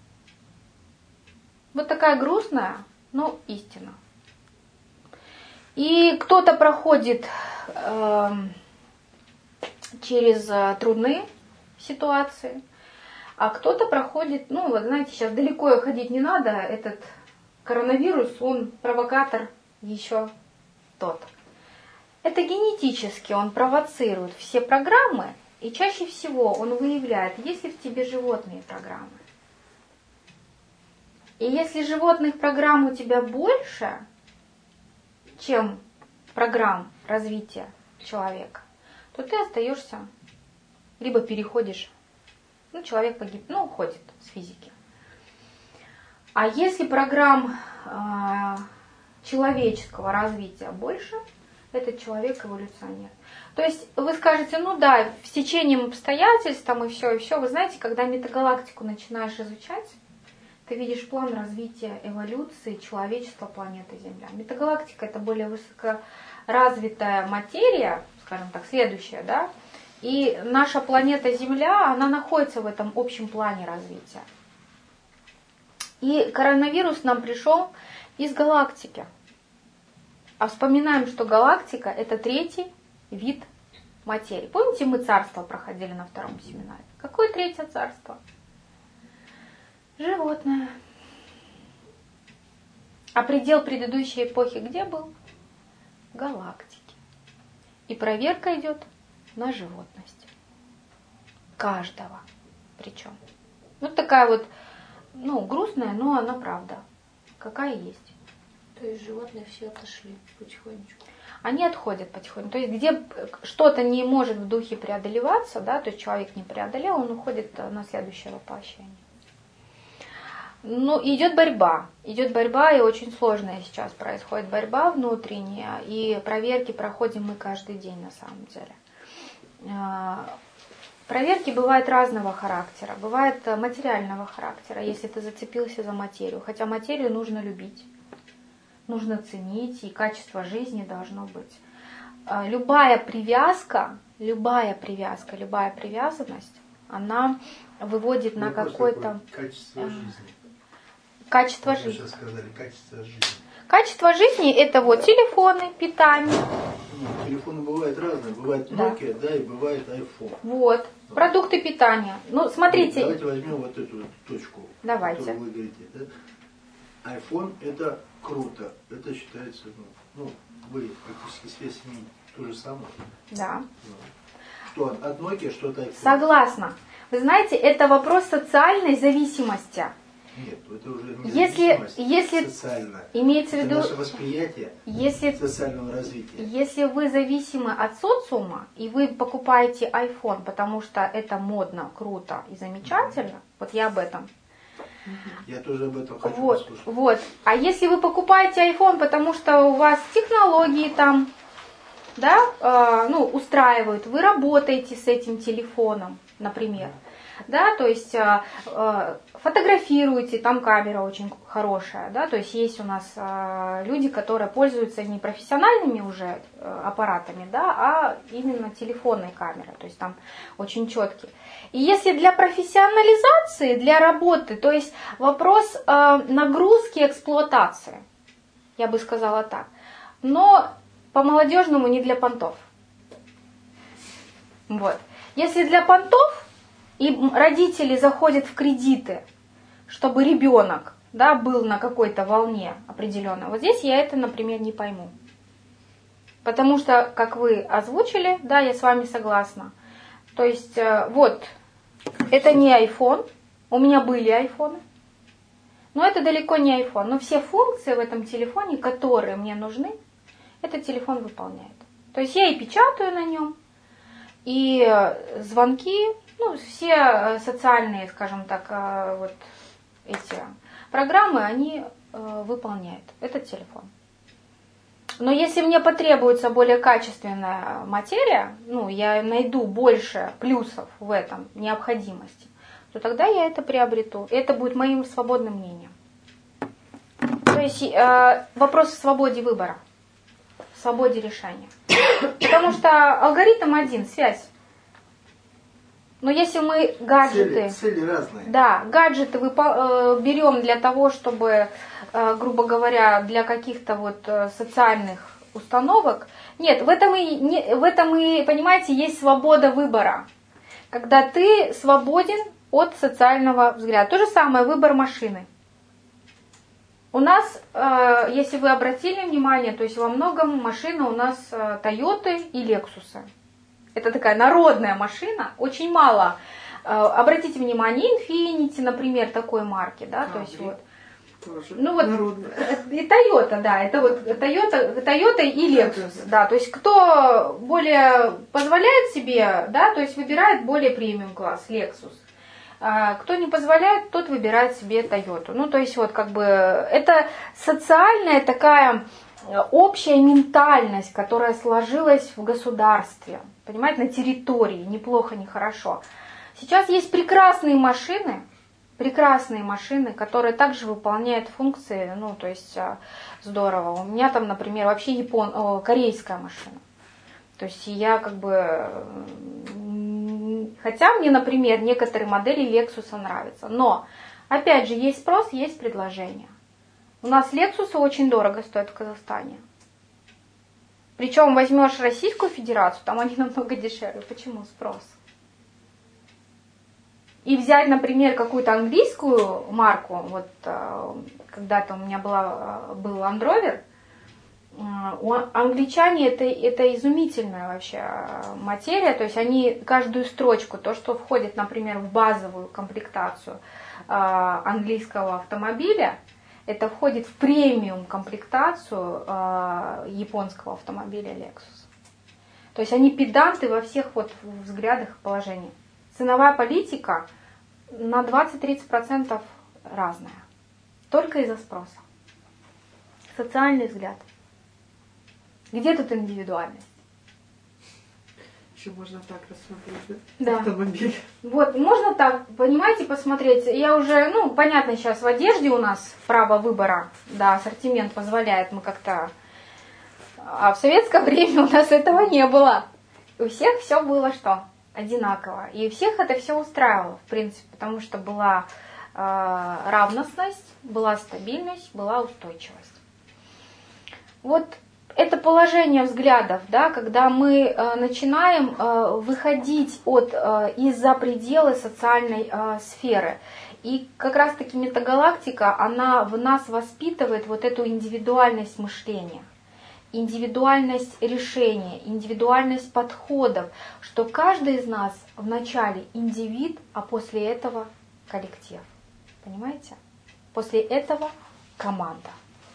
Вот такая грустная, но истина. И кто-то проходит э, через трудные ситуации, а кто-то проходит, ну вот знаете, сейчас далеко ходить не надо, этот коронавирус, он провокатор еще тот. Это генетически он провоцирует все программы, и чаще всего он выявляет, есть ли в тебе животные программы. И если животных программ у тебя больше, чем программ развития человека, то ты остаешься, либо переходишь, ну, человек погиб, ну, уходит с физики. А если программ э, человеческого развития больше, этот человек эволюционер. То есть вы скажете, ну да, в течение обстоятельств там и все, и все. Вы знаете, когда метагалактику начинаешь изучать, ты видишь план развития эволюции человечества планеты Земля. Метагалактика — это более высокоразвитая материя, скажем так, следующая, да, и наша планета Земля, она находится в этом общем плане развития. И коронавирус нам пришел из галактики. А вспоминаем, что галактика — это третий вид материи. Помните, мы царство проходили на втором семинаре? Какое третье царство? Животное. А предел предыдущей эпохи где был? В галактике. И проверка идет на животность. Каждого. Причем. Вот такая вот, ну, грустная, но она правда. Какая есть. То есть животные все отошли потихонечку. Они отходят потихоньку. То есть где что-то не может в духе преодолеваться, да, то есть человек не преодолел, он уходит на следующее воплощение. Ну, идет борьба. Идет борьба, и очень сложная сейчас происходит борьба внутренняя, и проверки проходим мы каждый день на самом деле. Проверки бывают разного характера. Бывает материального характера, если ты зацепился за материю. Хотя материю нужно любить, нужно ценить, и качество жизни должно быть. Любая привязка, любая привязка, любая привязанность, она выводит на какое-то... Качество жизни. Качество Вы жизни. сейчас сказали, качество жизни. Качество жизни — это вот телефоны, питание. Нет, телефоны бывают разные. Бывает Nokia, да, да, и бывает iPhone. Вот. Вот. Продукты питания. Ну, смотрите. Давайте возьмем вот эту вот точку, Давайте. которую вы говорите. Да? iPhone это круто. Это считается, ну, ну вы практически связь с ним то же самое. Да. Ну, что от, от Nokia, что от iPhone. Согласна. Вы знаете, это вопрос социальной зависимости. Нет, это уже не Если, зависимость если социальная. имеется в Это виду, наше восприятие если, социального развития. если вы зависимы от социума, и вы покупаете iPhone, потому что это модно, круто и замечательно, вот я об этом. Я тоже об этом хочу Вот, послушать. вот. А если вы покупаете iPhone, потому что у вас технологии там, да, э, ну, устраивают, вы работаете с этим телефоном, например, да, то есть э, э, фотографируете, там камера очень хорошая, да, то есть есть у нас э, люди, которые пользуются не профессиональными уже э, аппаратами, да, а именно телефонной камерой, то есть там очень четкие. И если для профессионализации, для работы, то есть вопрос э, нагрузки эксплуатации, я бы сказала так, но по-молодежному не для понтов. Вот. Если для понтов, и родители заходят в кредиты, чтобы ребенок, да, был на какой-то волне определенной, вот здесь я это, например, не пойму. Потому что, как вы озвучили, да, я с вами согласна. То есть, вот, это не iPhone, у меня были айфоны, но это далеко не iPhone. Но все функции в этом телефоне, которые мне нужны, этот телефон выполняет. То есть я и печатаю на нем, и звонки, ну, все социальные, скажем так, вот эти программы, они выполняют этот телефон. Но если мне потребуется более качественная материя, ну, я найду больше плюсов в этом, необходимости, то тогда я это приобрету. И это будет моим свободным мнением. То есть э, вопрос в свободе выбора, в свободе решения. Потому что алгоритм один, связь. Но если мы гаджеты... Цели, цели разные. Да, гаджеты выпо- э, берем для того, чтобы, э, грубо говоря, для каких-то вот э, социальных установок. Нет, в этом, и, не, в этом и, понимаете, есть свобода выбора. Когда ты свободен от социального взгляда. То же самое выбор машины. У нас, э, если вы обратили внимание, то есть во многом машины у нас э, Тойоты и Лексусы. Это такая народная машина, очень мало. Э, обратите внимание, Infiniti, например, такой марки, да, то есть вот. Тоже Ну вот народная. и Toyota, да, это вот Toyota, Toyota и Lexus, да, то есть кто более позволяет себе, да, то есть выбирает более премиум класс Lexus. Кто не позволяет, тот выбирает себе Toyota. Ну, то есть вот как бы это социальная такая общая ментальность, которая сложилась в государстве, понимаете, на территории, неплохо, не хорошо. Сейчас есть прекрасные машины, прекрасные машины, которые также выполняют функции, ну, то есть здорово. У меня там, например, вообще япон... О, корейская машина. То есть я как бы... Хотя мне, например, некоторые модели Lexus нравятся. Но, опять же, есть спрос, есть предложение. У нас Lexus очень дорого стоят в Казахстане. Причем возьмешь Российскую Федерацию, там они намного дешевле. Почему спрос? И взять, например, какую-то английскую марку, вот когда-то у меня была, был Land Rover, у англичане это, это изумительная вообще материя, то есть они каждую строчку, то, что входит, например, в базовую комплектацию английского автомобиля, это входит в премиум комплектацию японского автомобиля Lexus. То есть они педанты во всех вот взглядах и положениях. Ценовая политика на двадцать-тридцать процентов разная. Только из-за спроса. Социальный взгляд. Где тут индивидуальность? Еще можно так рассмотреть, да? Да. Автомобиль. Вот, можно так, понимаете, посмотреть. Я уже, ну, понятно, сейчас в одежде у нас право выбора, да, ассортимент позволяет, мы как-то... А в советское время у нас этого не было. У всех все было что? Одинаково. И у всех это все устраивало, в принципе, потому что была э, равностность, была стабильность, была устойчивость. Вот это положение взглядов, да, когда мы э, начинаем э, выходить от, э, из-за пределы социальной э, сферы. И как раз-таки метагалактика, она в нас воспитывает вот эту индивидуальность мышления, индивидуальность решения, индивидуальность подходов, что каждый из нас вначале индивид, а после этого коллектив. Понимаете? После этого команда.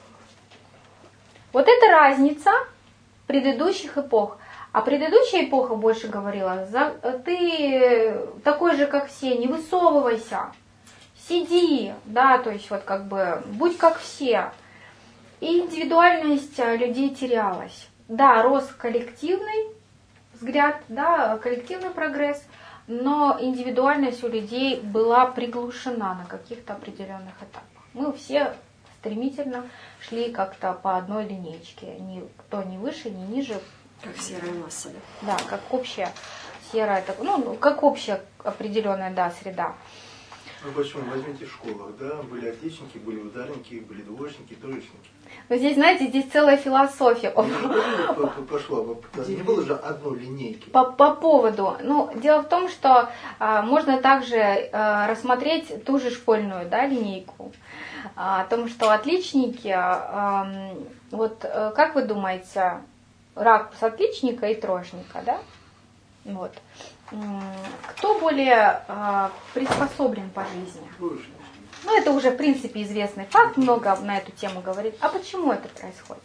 Вот это разница предыдущих эпох. А предыдущая эпоха больше говорила: ты такой же, как все, не высовывайся, сиди, да, то есть вот как бы будь как все. И индивидуальность людей терялась. Да, рос коллективный взгляд, да, коллективный прогресс, но индивидуальность у людей была приглушена на каких-то определенных этапах. Мы все стремительно шли как-то по одной линеечке, никто не выше, ни ниже. Как серая масса, да? Да, как общая серая, ну, как общая определенная, да, среда. Ну почему? Возьмите в школах, да, были отличники, были ударники, были двоечники, троечники. Но здесь, знаете, здесь целая философия. Пошло, не было же одной линейки. По, по поводу, ну, дело в том, что а, можно также а, рассмотреть ту же школьную, да, линейку, а, о том, что отличники, а, а, вот а, как вы думаете, ракурс отличника и троечника, да, вот, кто более а, приспособлен по жизни? Троечник. Ну, это уже, в принципе, известный факт, много на эту тему говорит. А почему это происходит?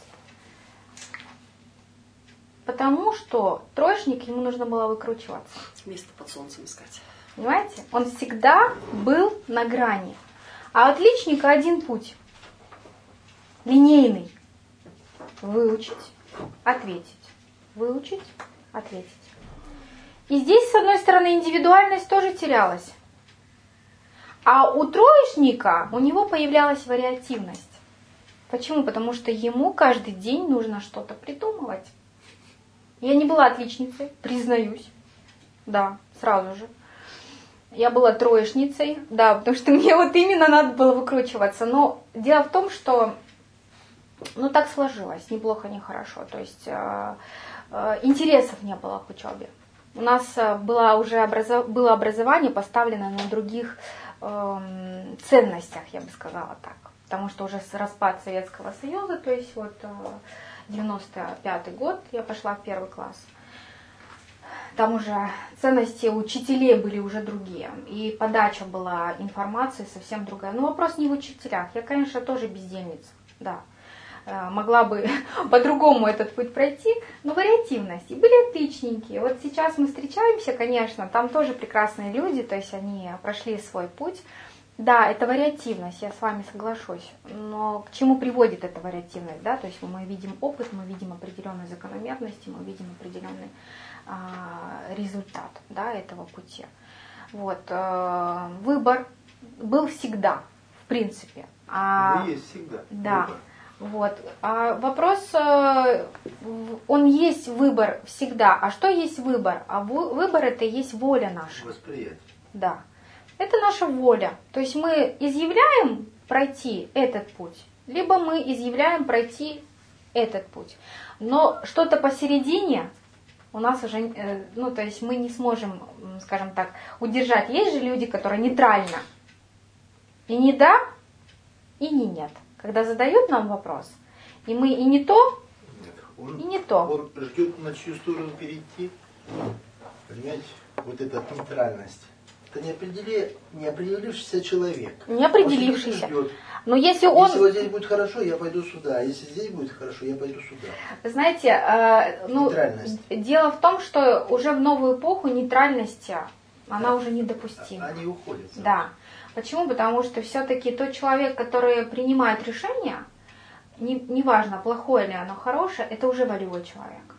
Потому что троечник, ему нужно было выкручиваться. Место под солнцем искать. Понимаете? Он всегда был на грани. А у отличника один путь. Линейный. Выучить, ответить. Выучить, ответить. И здесь, с одной стороны, индивидуальность тоже терялась. А у троечника у него появлялась вариативность. Почему? Потому что ему каждый день нужно что-то придумывать. Я не была отличницей, признаюсь. Да, сразу же. Я была троечницей, да, потому что мне вот именно надо было выкручиваться. Но дело в том, что ну так сложилось, ни плохо, ни хорошо. То есть э, э, интересов не было к учебе. У нас было уже образов... было образование поставлено на других ценностях, я бы сказала так. Потому что уже с распад Советского Союза, то есть вот девяносто пятый год, я пошла в первый класс. Там уже ценности учителей были уже другие. И подача была информации совсем другая. Но вопрос не в учителях. Я, конечно, тоже бездельница, да. Могла бы по-другому этот путь пройти, но вариативность. И были отличники. Вот сейчас мы встречаемся, конечно, там тоже прекрасные люди, то есть они прошли свой путь. Да, это вариативность, я с вами соглашусь. Но к чему приводит эта вариативность? Да? То есть мы видим опыт, мы видим определенные закономерности, мы видим определенный а, результат, да, этого пути. Вот, а, выбор был всегда, в принципе. А, есть всегда. Да. Выбор. Вот. А вопрос, он есть выбор всегда. А что есть выбор? А выбор это и есть воля наша. Восприятие. Да. Это наша воля. То есть мы изъявляем пройти этот путь, либо мы изъявляем пройти этот путь. Но что-то посередине у нас уже, ну то есть мы не сможем, скажем так, удержать. Есть же люди, которые нейтрально. И не да, и не нет. Когда задают нам вопрос, и мы и не то, Нет, он, и не то. Он ждет, на чью сторону перейти. Понимаете, вот эта нейтральность. Это не, определи, не определившийся человек. Не определившийся. Он Но если он... Если вот здесь будет хорошо, я пойду сюда. А если здесь будет хорошо, я пойду сюда. Знаете, э, ну, нейтральность. Дело в том, что уже в новую эпоху нейтральность, она да. уже недопустима. Они уходят. Да. Почему? Потому что все-таки тот человек, который принимает решение, неважно, не плохое ли оно, хорошее, это уже волевой человек.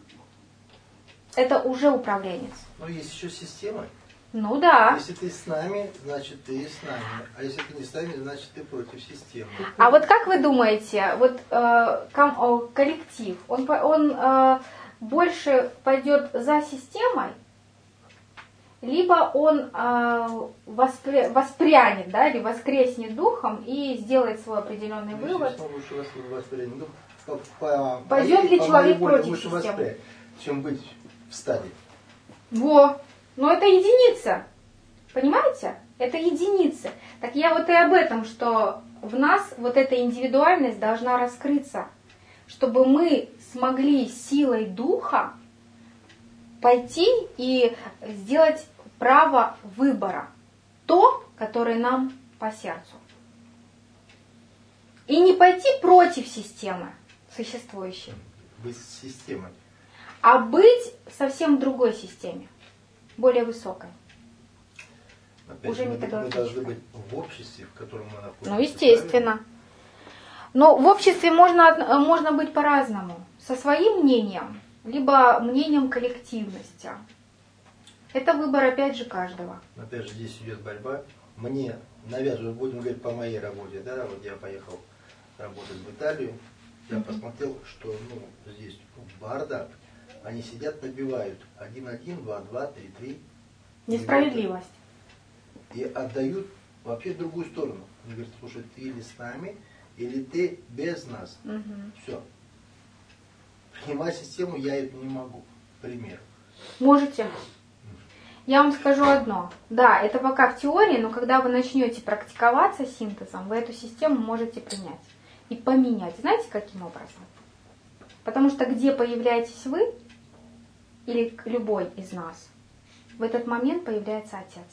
Это уже управленец. Но есть еще система. Ну да. Если ты с нами, значит ты с нами. А если ты не с нами, значит ты против системы. А вот как вы думаете, вот э, ком, коллектив, он, он э, больше пойдет за системой, либо он э, воспря, воспрянет, да, или воскреснет духом и сделает свой определенный ну, вывод. лучше воспрянет дух. по, по, Пойдет ли по человек моей воле против лучше системы? воспрять, чем быть в стадии. Во! Но это единица. Понимаете? Это единицы. Так я вот и об этом, что в нас вот эта индивидуальность должна раскрыться, чтобы мы смогли силой духа пойти и сделать право выбора. То, которое нам по сердцу. И не пойти против системы существующей. Быть системой. А быть совсем в другой системе. Более высокой. Опять Уже мы, мы методологической. должны быть в обществе, в котором мы находимся. Ну, естественно. Но в обществе можно, можно быть по-разному. Со своим мнением, либо мнением коллективности. Это выбор, опять же, каждого. Опять же, здесь идет борьба. Мне навязывают, будем говорить по моей работе, да, вот я поехал работать в Италию, я mm-hmm. посмотрел, что ну, здесь бардак, они сидят, набивают один-один, два-два, три-три. Несправедливость. И отдают вообще в другую сторону. Они говорят, слушай, ты или с нами, или ты без нас. Mm-hmm. Все. Принимать систему я это не могу. Пример. Можете. Я вам скажу одно. Да, это пока в теории, но когда вы начнете практиковаться синтезом, вы эту систему можете принять и поменять. Знаете, каким образом? Потому что где появляетесь вы, или любой из нас, в этот момент появляется Отец.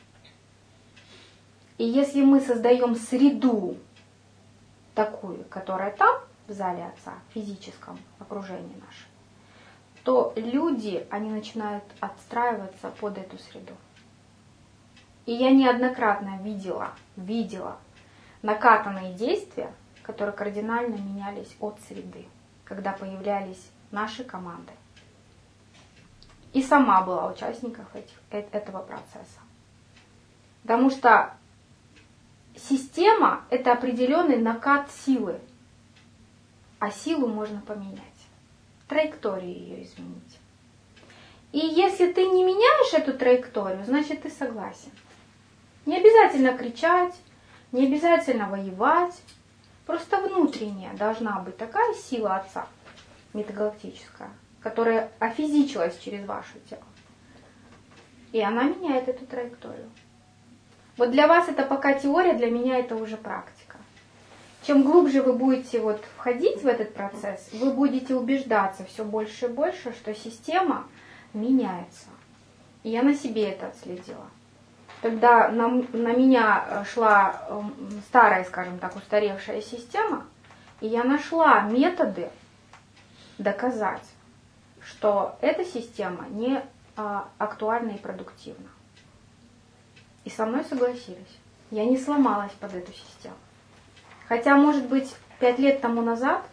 И если мы создаем среду такую, которая там, в зале Отца, в физическом окружении нашем, то люди, они начинают отстраиваться под эту среду. И я неоднократно видела, видела накатанные действия, которые кардинально менялись от среды, когда появлялись наши команды. И сама была участником этих, этого процесса. Потому что система – это определенный накат силы, а силу можно поменять. Траекторию ее изменить. И если ты не меняешь эту траекторию, значит ты согласен. Не обязательно кричать, не обязательно воевать. Просто внутренняя должна быть такая сила Отца, метагалактическая, которая офизичилась через ваше тело. И она меняет эту траекторию. Вот для вас это пока теория, для меня это уже практика. Чем глубже вы будете вот входить в этот процесс, вы будете убеждаться все больше и больше, что система меняется. И я на себе это отследила. Когда на, на меня шла э, старая, скажем так, устаревшая система, и я нашла методы доказать, что эта система не э, актуальна и продуктивна. И со мной согласились. Я не сломалась под эту систему. Хотя, может быть, пять лет тому назад,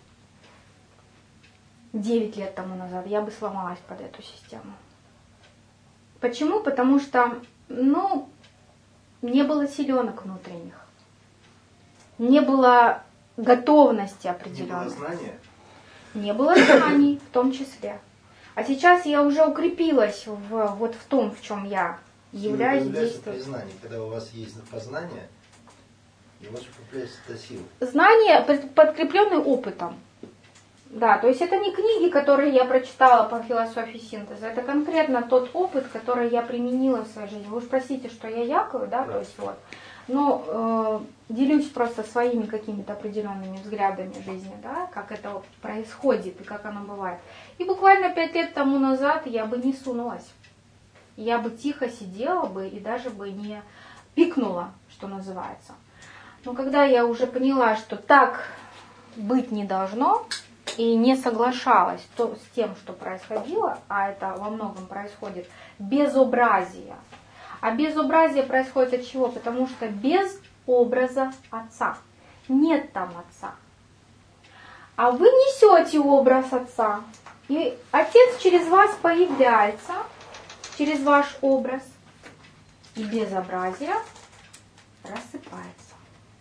девять лет тому назад я бы сломалась под эту систему. Почему? Потому что, ну, не было силенок внутренних. Не было готовности определенной. Не было знания? Не было знаний в том числе. А сейчас я уже укрепилась в, вот в том, в чем я являюсь, действую. Признание, когда у вас есть познание, и у вас укрепляется эта сила. Знания, подкрепленные опытом. Да, то есть это не книги, которые я прочитала по философии синтеза, это конкретно тот опыт, который я применила в своей жизни. Вы уж простите, что я якаю, да, да. То есть вот. Но э, делюсь просто своими какими-то определенными взглядами жизни, да, как это происходит и как оно бывает. И буквально пять лет тому назад я бы не сунулась. Я бы тихо сидела бы и даже бы не пикнула, что называется. Но когда я уже поняла, что так быть не должно, и не соглашалась то, с тем, что происходило, а это во многом происходит безобразие. А безобразие происходит от чего? Потому что без образа Отца. Нет там Отца. А вы несете образ Отца. И Отец через вас появляется, через ваш образ. И безобразие рассыпается.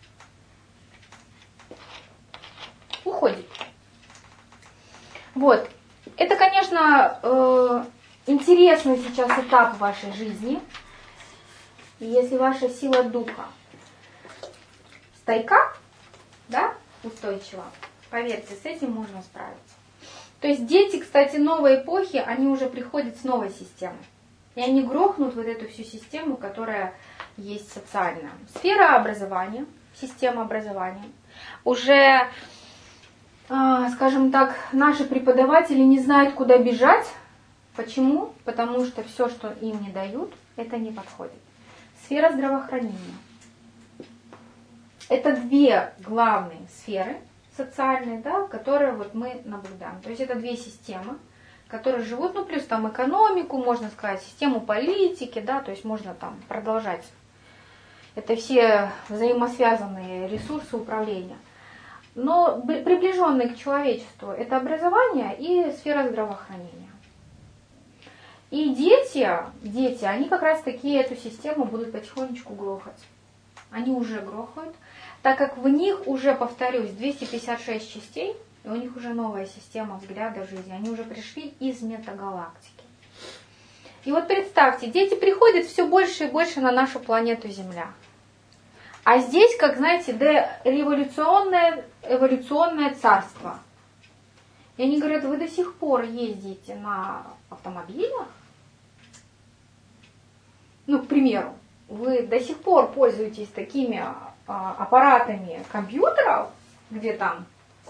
Уходит. Вот. Это, конечно, э, интересный сейчас этап в вашей жизни. И если ваша сила духа стойка, да, устойчива, Поверьте, с этим можно справиться. То есть дети, кстати, новой эпохи, они уже приходят с новой системой. И они грохнут вот эту всю систему, которая есть социальная. Сфера образования, система образования. Уже, скажем так, наши преподаватели не знают, куда бежать. Почему? Потому что все, что им не дают, это не подходит. Сфера здравоохранения. Это две главные сферы социальные, да, которые вот мы наблюдаем. То есть это две системы, которые живут, ну плюс там экономику, можно сказать, систему политики, да, то есть можно там продолжать. Это все взаимосвязанные ресурсы управления. Но приближенные к человечеству это образование и сфера здравоохранения. И дети, дети, они как раз таки эту систему будут потихонечку грохать. Они уже грохают, так как в них уже, повторюсь, двести пятьдесят шесть частей, и у них уже новая система взгляда жизни. Они уже пришли из метагалактики. И вот представьте, дети приходят все больше и больше на нашу планету Земля. А здесь, как знаете, дореволюционное эволюционное царство. И они говорят, вы до сих пор ездите на автомобилях? Ну, к примеру, вы до сих пор пользуетесь такими а, аппаратами компьютеров, где там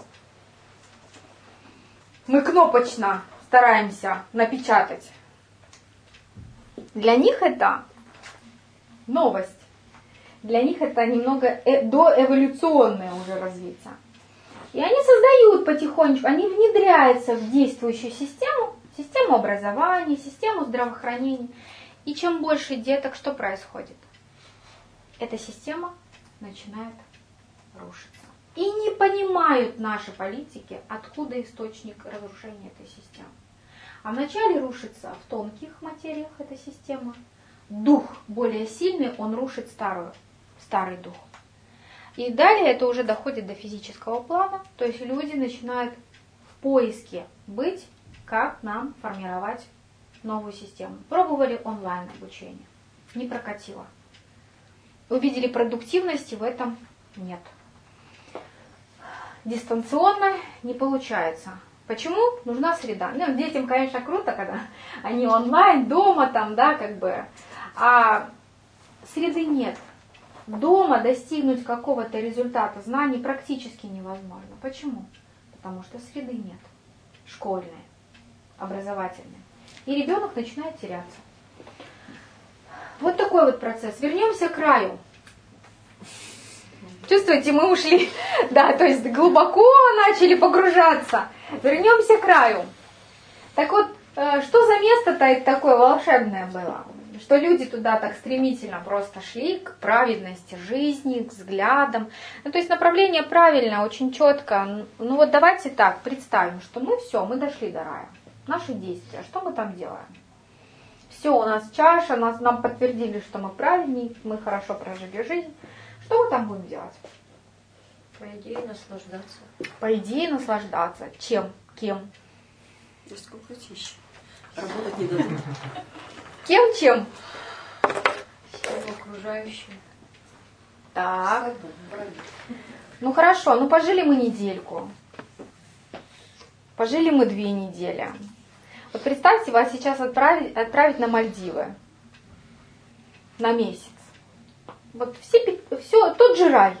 мы кнопочно стараемся напечатать. Для них это новость. Для них это немного э, доэволюционное уже развитие. И они создают потихонечку, они внедряются в действующую систему, систему образования, систему здравоохранения. И чем больше деток, что происходит? Эта система начинает рушиться. И не понимают наши политики, откуда источник разрушения этой системы. А вначале рушится в тонких материях эта система. Дух более сильный, он рушит старую, старый дух. И далее это уже доходит до физического плана. То есть люди начинают в поиске быть, как нам формировать новую систему. Пробовали онлайн обучение. Не прокатило. Увидели продуктивности, в этом нет. Дистанционно не получается. Почему? Нужна среда. Ну, детям, конечно, круто, когда они онлайн, дома там, да, как бы. А среды нет. Дома достигнуть какого-то результата знаний практически невозможно. Почему? Потому что среды нет. Школьной, образовательной. И ребенок начинает теряться. Вот такой вот процесс. Вернемся к краю. Чувствуете, мы ушли, да, то есть глубоко начали погружаться. Вернемся к краю. Так вот, что за место-то такое волшебное было? Что люди туда так стремительно просто шли к праведности жизни, к взглядам. Ну, то есть направление правильное, очень четко. Ну вот давайте так представим, что мы все, мы дошли до рая. Наши действия, что мы там делаем? Все, у нас чаша, нас, нам подтвердили, что мы праведнее, мы хорошо прожили жизнь. Что мы там будем делать? По идее, наслаждаться. По идее, наслаждаться. Чем? Кем? Да сколько тысяч. Работать не дадут. Кем, чем? Всем окружающим. Так. Ну хорошо, ну пожили мы недельку. Пожили мы две недели. Вот представьте, вас сейчас отправить, отправить на Мальдивы. На месяц. Вот все, все, тот же рай.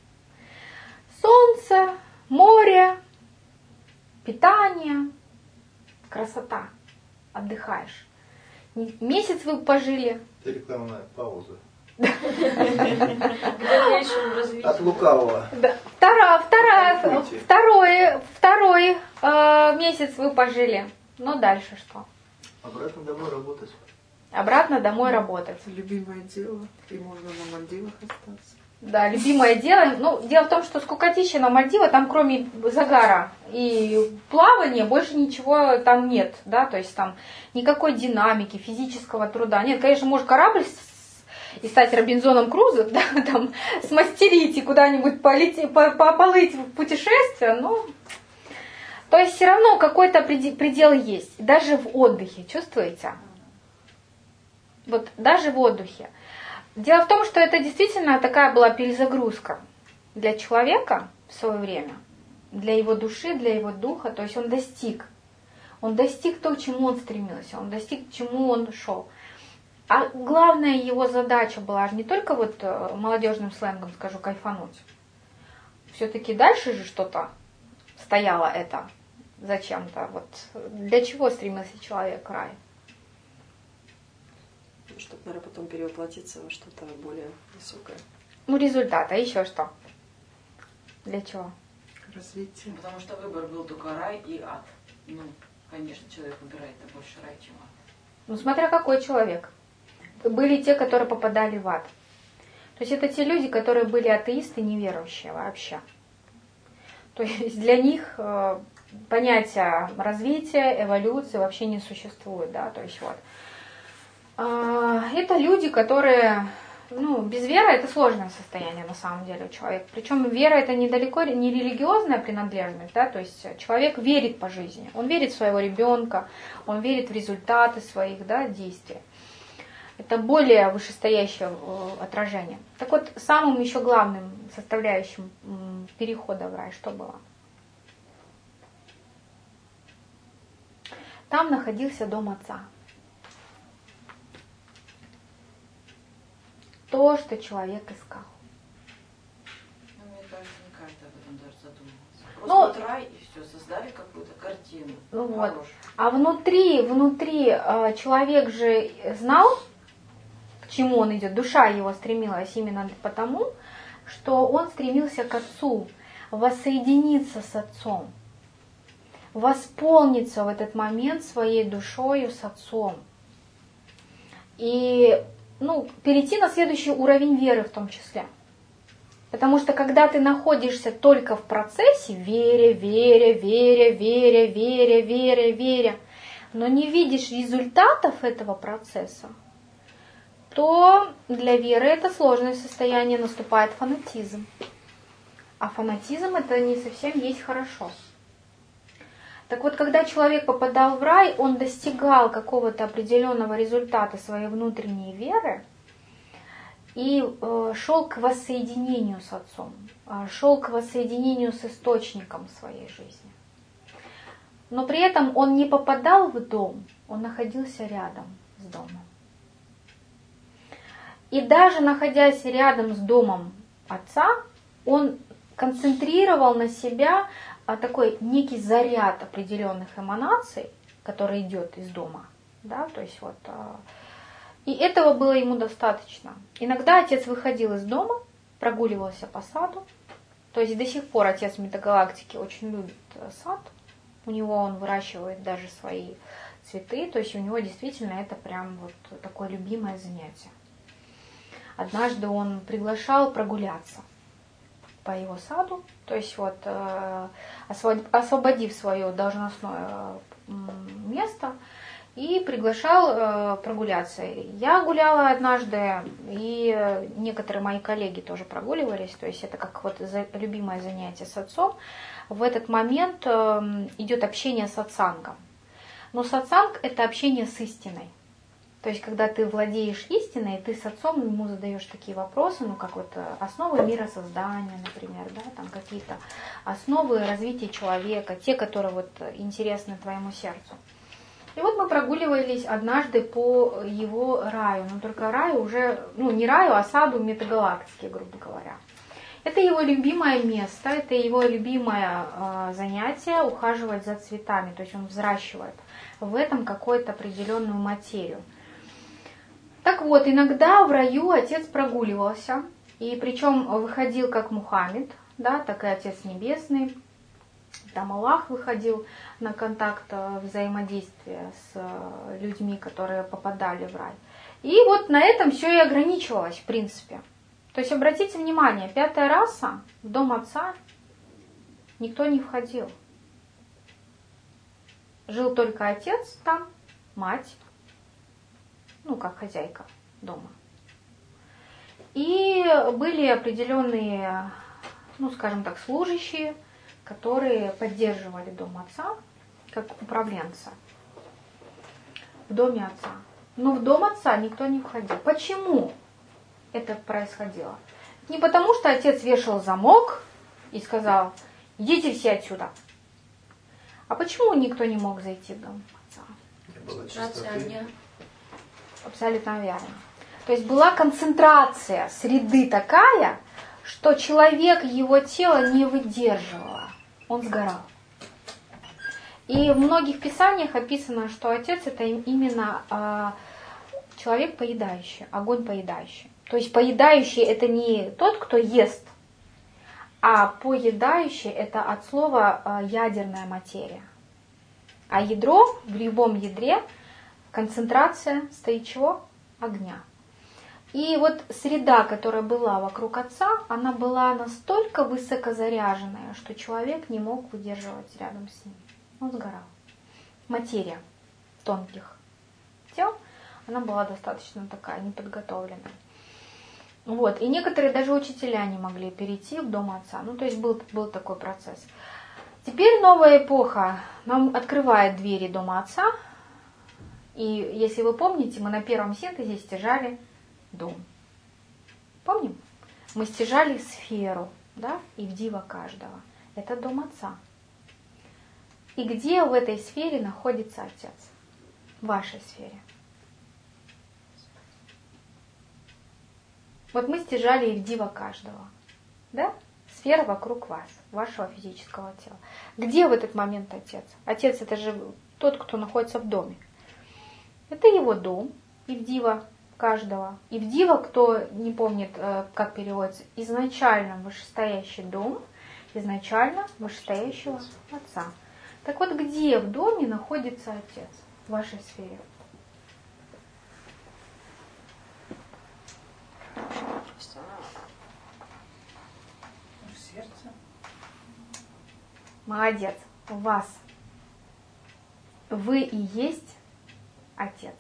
Солнце, море, питание, красота. Отдыхаешь. Месяц вы пожили. Это рекламная пауза. К дальнейшему развитию. От лукавого. Да. Вторая, вторая, второй, второй э, месяц вы пожили. Но дальше что? Обратно домой работать. Обратно домой работать. Любимое дело, и можно на Мальдивах остаться. Да, любимое дело. Ну, дело в том, что скукотища на Мальдивы, там кроме загара и плавания больше ничего там нет, да, то есть там никакой динамики, физического труда. Нет, конечно, может корабль и стать Робинзоном Крузо, да, там смастерить и куда-нибудь полететь, поплыть в путешествие, но... То есть все равно какой-то предел есть, даже в отдыхе, чувствуете? Вот даже в отдыхе. Дело в том, что это действительно такая была перезагрузка для человека в свое время. для его души, для его духа, то есть он достиг. Он достиг то, к чему он стремился, он достиг, к чему он шел. А главная его задача была же не только вот молодежным сленгом, скажу, кайфануть. Все-таки дальше же что-то стояло это зачем-то. Вот для чего стремился человек к раю? Чтобы, наверное, потом перевоплотиться во что-то более высокое. Ну, результат, а еще что? Для чего? Развитие. Потому что выбор был только рай и ад. Ну, конечно, человек выбирает больше рай, чем ад. Ну, смотря какой человек. Были те, которые попадали в ад. То есть это те люди, которые были атеисты, неверующие вообще. То есть для них э, понятия развития, эволюции вообще не существует, да, то есть вот. Э, это люди, которые, ну, без веры это сложное состояние на самом деле у человека. Причем вера это недалеко не религиозная принадлежность, да, то есть человек верит по жизни, он верит в своего ребенка, он верит в результаты своих, да, действий. Это более вышестоящее отражение. Так вот, самым еще главным составляющим перехода в рай что было? Там находился дом отца. То, что человек искал. Ну, мне кажется, не каждый об этом даже задумывался. Просто Ну, вот рай и все, создали какую-то картину. Ну вот. Хорошую. А внутри, внутри э, человек же знал, к чему он идет. Душа его стремилась именно потому, что он стремился к Отцу, воссоединиться с Отцом, восполниться в этот момент своей душою с Отцом. И ну, перейти на следующий уровень веры в том числе. Потому что когда ты находишься только в процессе, веря, веря, веря, веря, веря, веря, веря, но не видишь результатов этого процесса, то для веры это сложное состояние, наступает фанатизм. А фанатизм это не совсем есть хорошо. Так вот, когда человек попадал в рай, он достигал какого-то определенного результата своей внутренней веры и э, шел к воссоединению с Отцом, э, шел к воссоединению с источником своей жизни. Но при этом он не попадал в дом, он находился рядом с домом. И даже находясь рядом с домом Отца, он концентрировал на себя такой некий заряд определенных эманаций, который идет из дома. Да? То есть вот, и этого было ему достаточно. Иногда отец выходил из дома, прогуливался по саду. То есть до сих пор отец Метагалактики очень любит сад. У него он выращивает даже свои цветы. То есть у него действительно это прям вот такое любимое занятие. Однажды он приглашал прогуляться по его саду, то есть вот освободив свое должностное место и приглашал прогуляться. Я гуляла однажды, и некоторые мои коллеги тоже прогуливались, то есть это как вот любимое занятие с отцом. В этот момент идет общение с сатсангом. Но сатсанг – это общение с истиной. То есть, когда ты владеешь истиной, ты с отцом ему задаешь такие вопросы, ну, как вот основы миросоздания, например, да, там какие-то основы развития человека, те, которые вот интересны твоему сердцу. И вот мы прогуливались однажды по его раю, но только раю уже, ну, не раю, а саду Метагалактики, грубо говоря. Это его любимое место, это его любимое э, занятие, ухаживать за цветами, то есть он взращивает в этом какую-то определенную материю. Так вот, иногда в раю отец прогуливался, и причем выходил как Мухаммед, да, так и Отец Небесный, там Аллах выходил на контакт взаимодействия с людьми, которые попадали в рай. И вот на этом все и ограничивалось, в принципе. То есть обратите внимание, пятая раса, в дом отца никто не входил. Жил только отец там, мать, ну, как хозяйка дома. И были определенные, ну, скажем так, служащие, которые поддерживали дом отца, как управленца в доме отца. Но в дом отца никто не входил. Почему это происходило? Не потому, что отец вешал замок и сказал: идите все отсюда. А почему никто не мог зайти в дом отца? Не было чистоты. Абсолютно верно. То есть была концентрация среды такая, что человек, его тело не выдерживало. Он сгорал. И в многих писаниях описано, что отец это именно а, человек поедающий, огонь поедающий. То есть поедающий это не тот, кто ест, а поедающий это от слова а, ядерная материя. А ядро, в любом ядре концентрация стоит чего? Огня. И вот среда, которая была вокруг отца, она была настолько высокозаряженная, что человек не мог выдерживать рядом с ним. Он сгорал. Материя тонких тел, она была достаточно такая неподготовленная. Вот. И некоторые даже учителя не могли перейти в дом отца. Ну, то есть был, был такой процесс. Теперь новая эпоха нам открывает двери дома отца. И если вы помните, мы на первом синтезе стяжали дом. Помним? Мы стяжали сферу, да, и вдива каждого. Это дом отца. И где в этой сфере находится отец? В вашей сфере. Вот мы стяжали и вдива каждого. Да? Сфера вокруг вас, вашего физического тела. Где в этот момент отец? Отец это же тот, кто находится в доме. Это его дом, Ивдива каждого. Ивдива, кто не помнит, как переводится, изначально вышестоящий дом, изначально вышестоящего отца. Так вот, где в доме находится отец в вашей сфере? Сердце. Молодец. У вас. Вы и есть отец.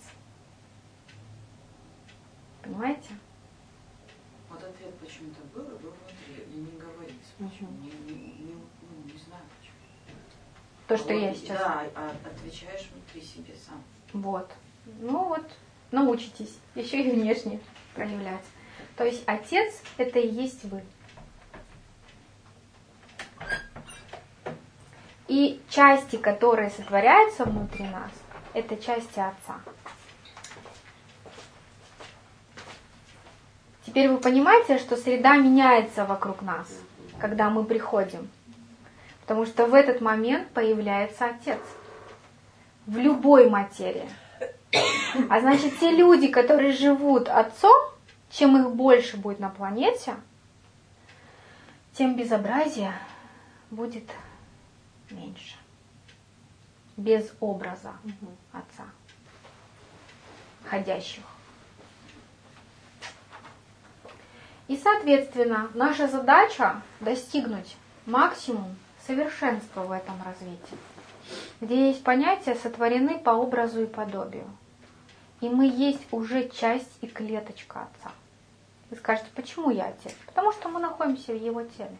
Понимаете? Вот ответ почему-то был, и был внутри. И не говорится. Почему? Не, не, не, ну, не знаю почему. То, что а я вот, сейчас... Да, а отвечаешь внутри себе сам. Вот. Ну вот, научитесь. Еще и внешне проявлять. То есть отец это и есть вы. И части, которые сотворяются внутри нас, это части отца. Теперь вы понимаете, что среда меняется вокруг нас, когда мы приходим. Потому что в этот момент появляется отец. В любой материи. А значит, те люди, которые живут отцом, чем их больше будет на планете, тем безобразия будет меньше. Без образа отца, ходящих. И, соответственно, наша задача достигнуть максимум совершенства в этом развитии, где есть понятие «сотворены по образу и подобию». И мы есть уже часть и клеточка Отца. Вы скажете, почему я Отец? Потому что мы находимся в Его теле.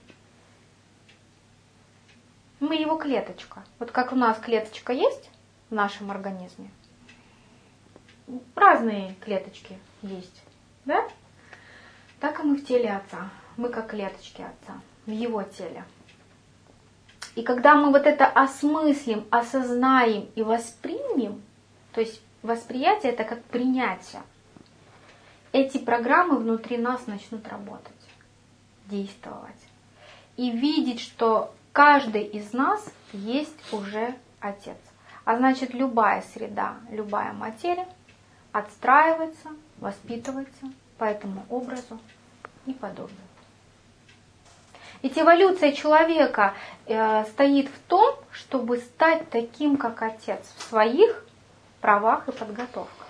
Мы Его клеточка. Вот как у нас клеточка есть в нашем организме, разные клеточки есть, да? Так и мы в теле Отца. Мы как клеточки Отца, в Его теле. И когда мы вот это осмыслим, осознаем и воспримем, то есть восприятие это как принятие, эти программы внутри нас начнут работать, действовать. И видеть, что каждый из нас есть уже Отец. А значит, любая среда, любая материя отстраивается, воспитывается по этому образу и подобию. Ведь эволюция человека э, стоит в том, чтобы стать таким, как Отец, в своих правах и подготовках.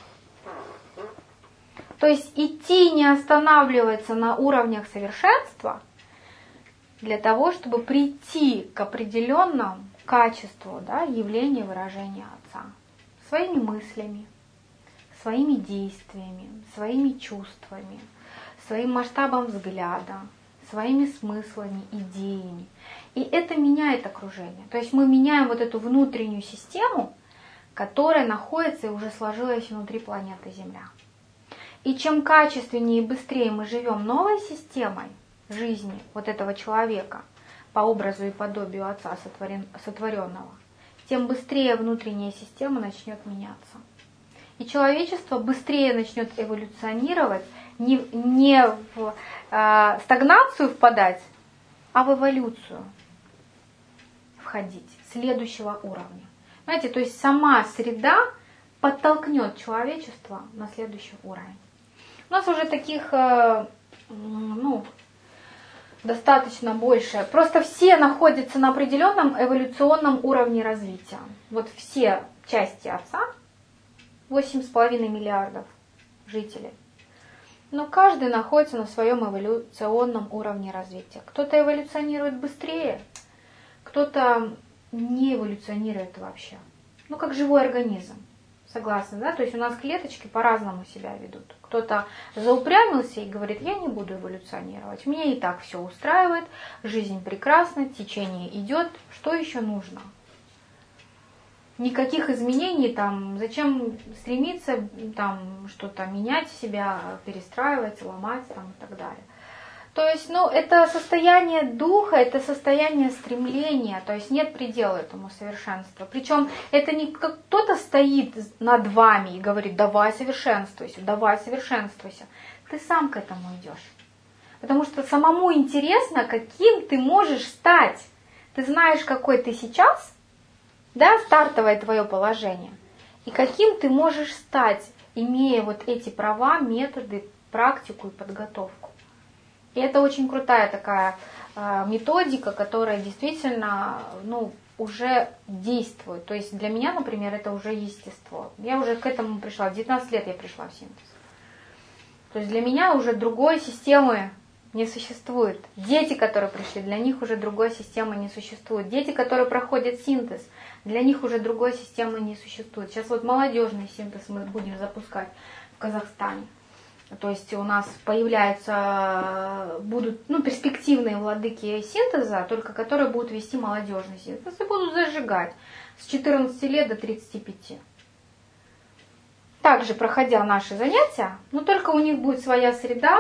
То есть идти не останавливаться на уровнях совершенства для того, чтобы прийти к определенному качеству, да, явления выражения Отца. Своими мыслями, своими действиями, своими чувствами, своим масштабом взгляда, своими смыслами, идеями. И это меняет окружение. То есть мы меняем вот эту внутреннюю систему, которая находится и уже сложилась внутри планеты Земля. И чем качественнее и быстрее мы живем новой системой жизни вот этого человека, по образу и подобию Отца сотворен, сотворенного, тем быстрее внутренняя система начнет меняться. И человечество быстрее начнет эволюционировать, не, не в э, стагнацию впадать, а в эволюцию входить, следующего уровня. Знаете, то есть сама среда подтолкнет человечество на следующий уровень. У нас уже таких, э, ну, достаточно больше. Просто все находятся на определенном эволюционном уровне развития. Вот все части Отца, восемь с половиной миллиардов жителей. Но каждый находится на своем эволюционном уровне развития. Кто-то эволюционирует быстрее, кто-то не эволюционирует вообще. Ну, как живой организм. Согласны, да? То есть у нас клеточки по-разному себя ведут. Кто-то заупрямился и говорит, я не буду эволюционировать. Меня и так все устраивает, жизнь прекрасна, течение идет. Что еще нужно? Никаких изменений, там, зачем стремиться там, что-то менять себя, перестраивать, ломать там, и так далее. То есть, ну, это состояние духа, это состояние стремления, то есть нет предела этому совершенству. Причем это не как кто-то стоит над вами и говорит, давай совершенствуйся, давай совершенствуйся. Ты сам к этому идешь. Потому что самому интересно, каким ты можешь стать. Ты знаешь, какой ты сейчас, да, стартовое твое положение, и каким ты можешь стать, имея вот эти права, методы, практику и подготовку. И это очень крутая такая э, методика, которая действительно, ну, уже действует. То есть для меня, например, это уже естество. Я уже к этому пришла. В девятнадцать лет я пришла в синтез. То есть для меня уже другой системы не существует. Дети, которые пришли, для них уже другой системы не существует. Дети, которые проходят синтез, для них уже другой системы не существует. Сейчас вот молодежный синтез мы будем запускать в Казахстане. То есть у нас появляются, будут, ну, перспективные владыки синтеза, только которые будут вести молодежный синтез и будут зажигать с четырнадцати лет до тридцати пяти. Также проходя наши занятия, но только у них будет своя среда,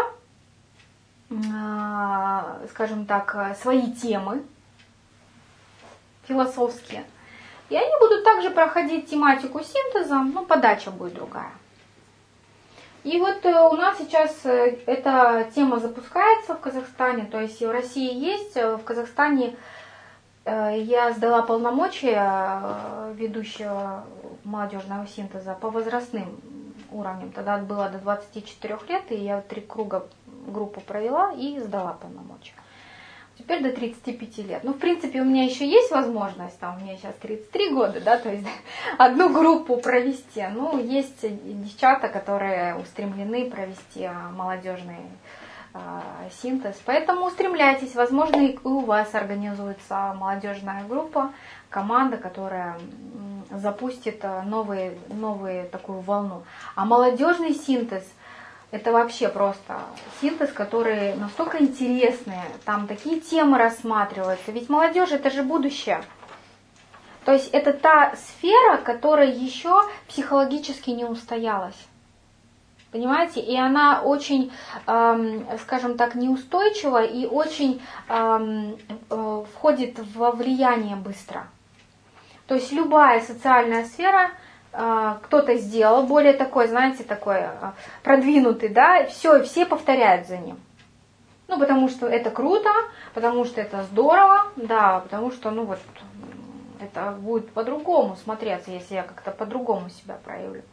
скажем так, свои темы философские. И они будут также проходить тематику синтеза, но подача будет другая. И вот у нас сейчас эта тема запускается в Казахстане, то есть в России есть, в Казахстане я сдала полномочия ведущего молодежного синтеза по возрастным уровням. Тогда было до двадцати четырёх лет, и я три круга группу провела и сдала полномочия. Теперь до тридцати пяти лет. Ну, в принципе, у меня еще есть возможность, там, у меня сейчас тридцать три года, да, то есть одну группу провести. Ну, есть девчата, которые устремлены провести молодежный э, синтез. Поэтому устремляйтесь, возможно, и у вас организуется молодежная группа, команда, которая запустит новые, новые такую волну. А молодежный синтез – это вообще просто синтез, который настолько интересный, там такие темы рассматриваются. Ведь молодежь – это же будущее. То есть это та сфера, которая еще психологически не устоялась. Понимаете? И она очень, эм, скажем так, неустойчива и очень эм, э, входит во влияние быстро. То есть любая социальная сфера – кто-то сделал, более такой, знаете, такой продвинутый, да, все, все повторяют за ним. Ну, потому что это круто, потому что это здорово, да, потому что, ну, вот, это будет по-другому смотреться, если я как-то по-другому себя проявлю.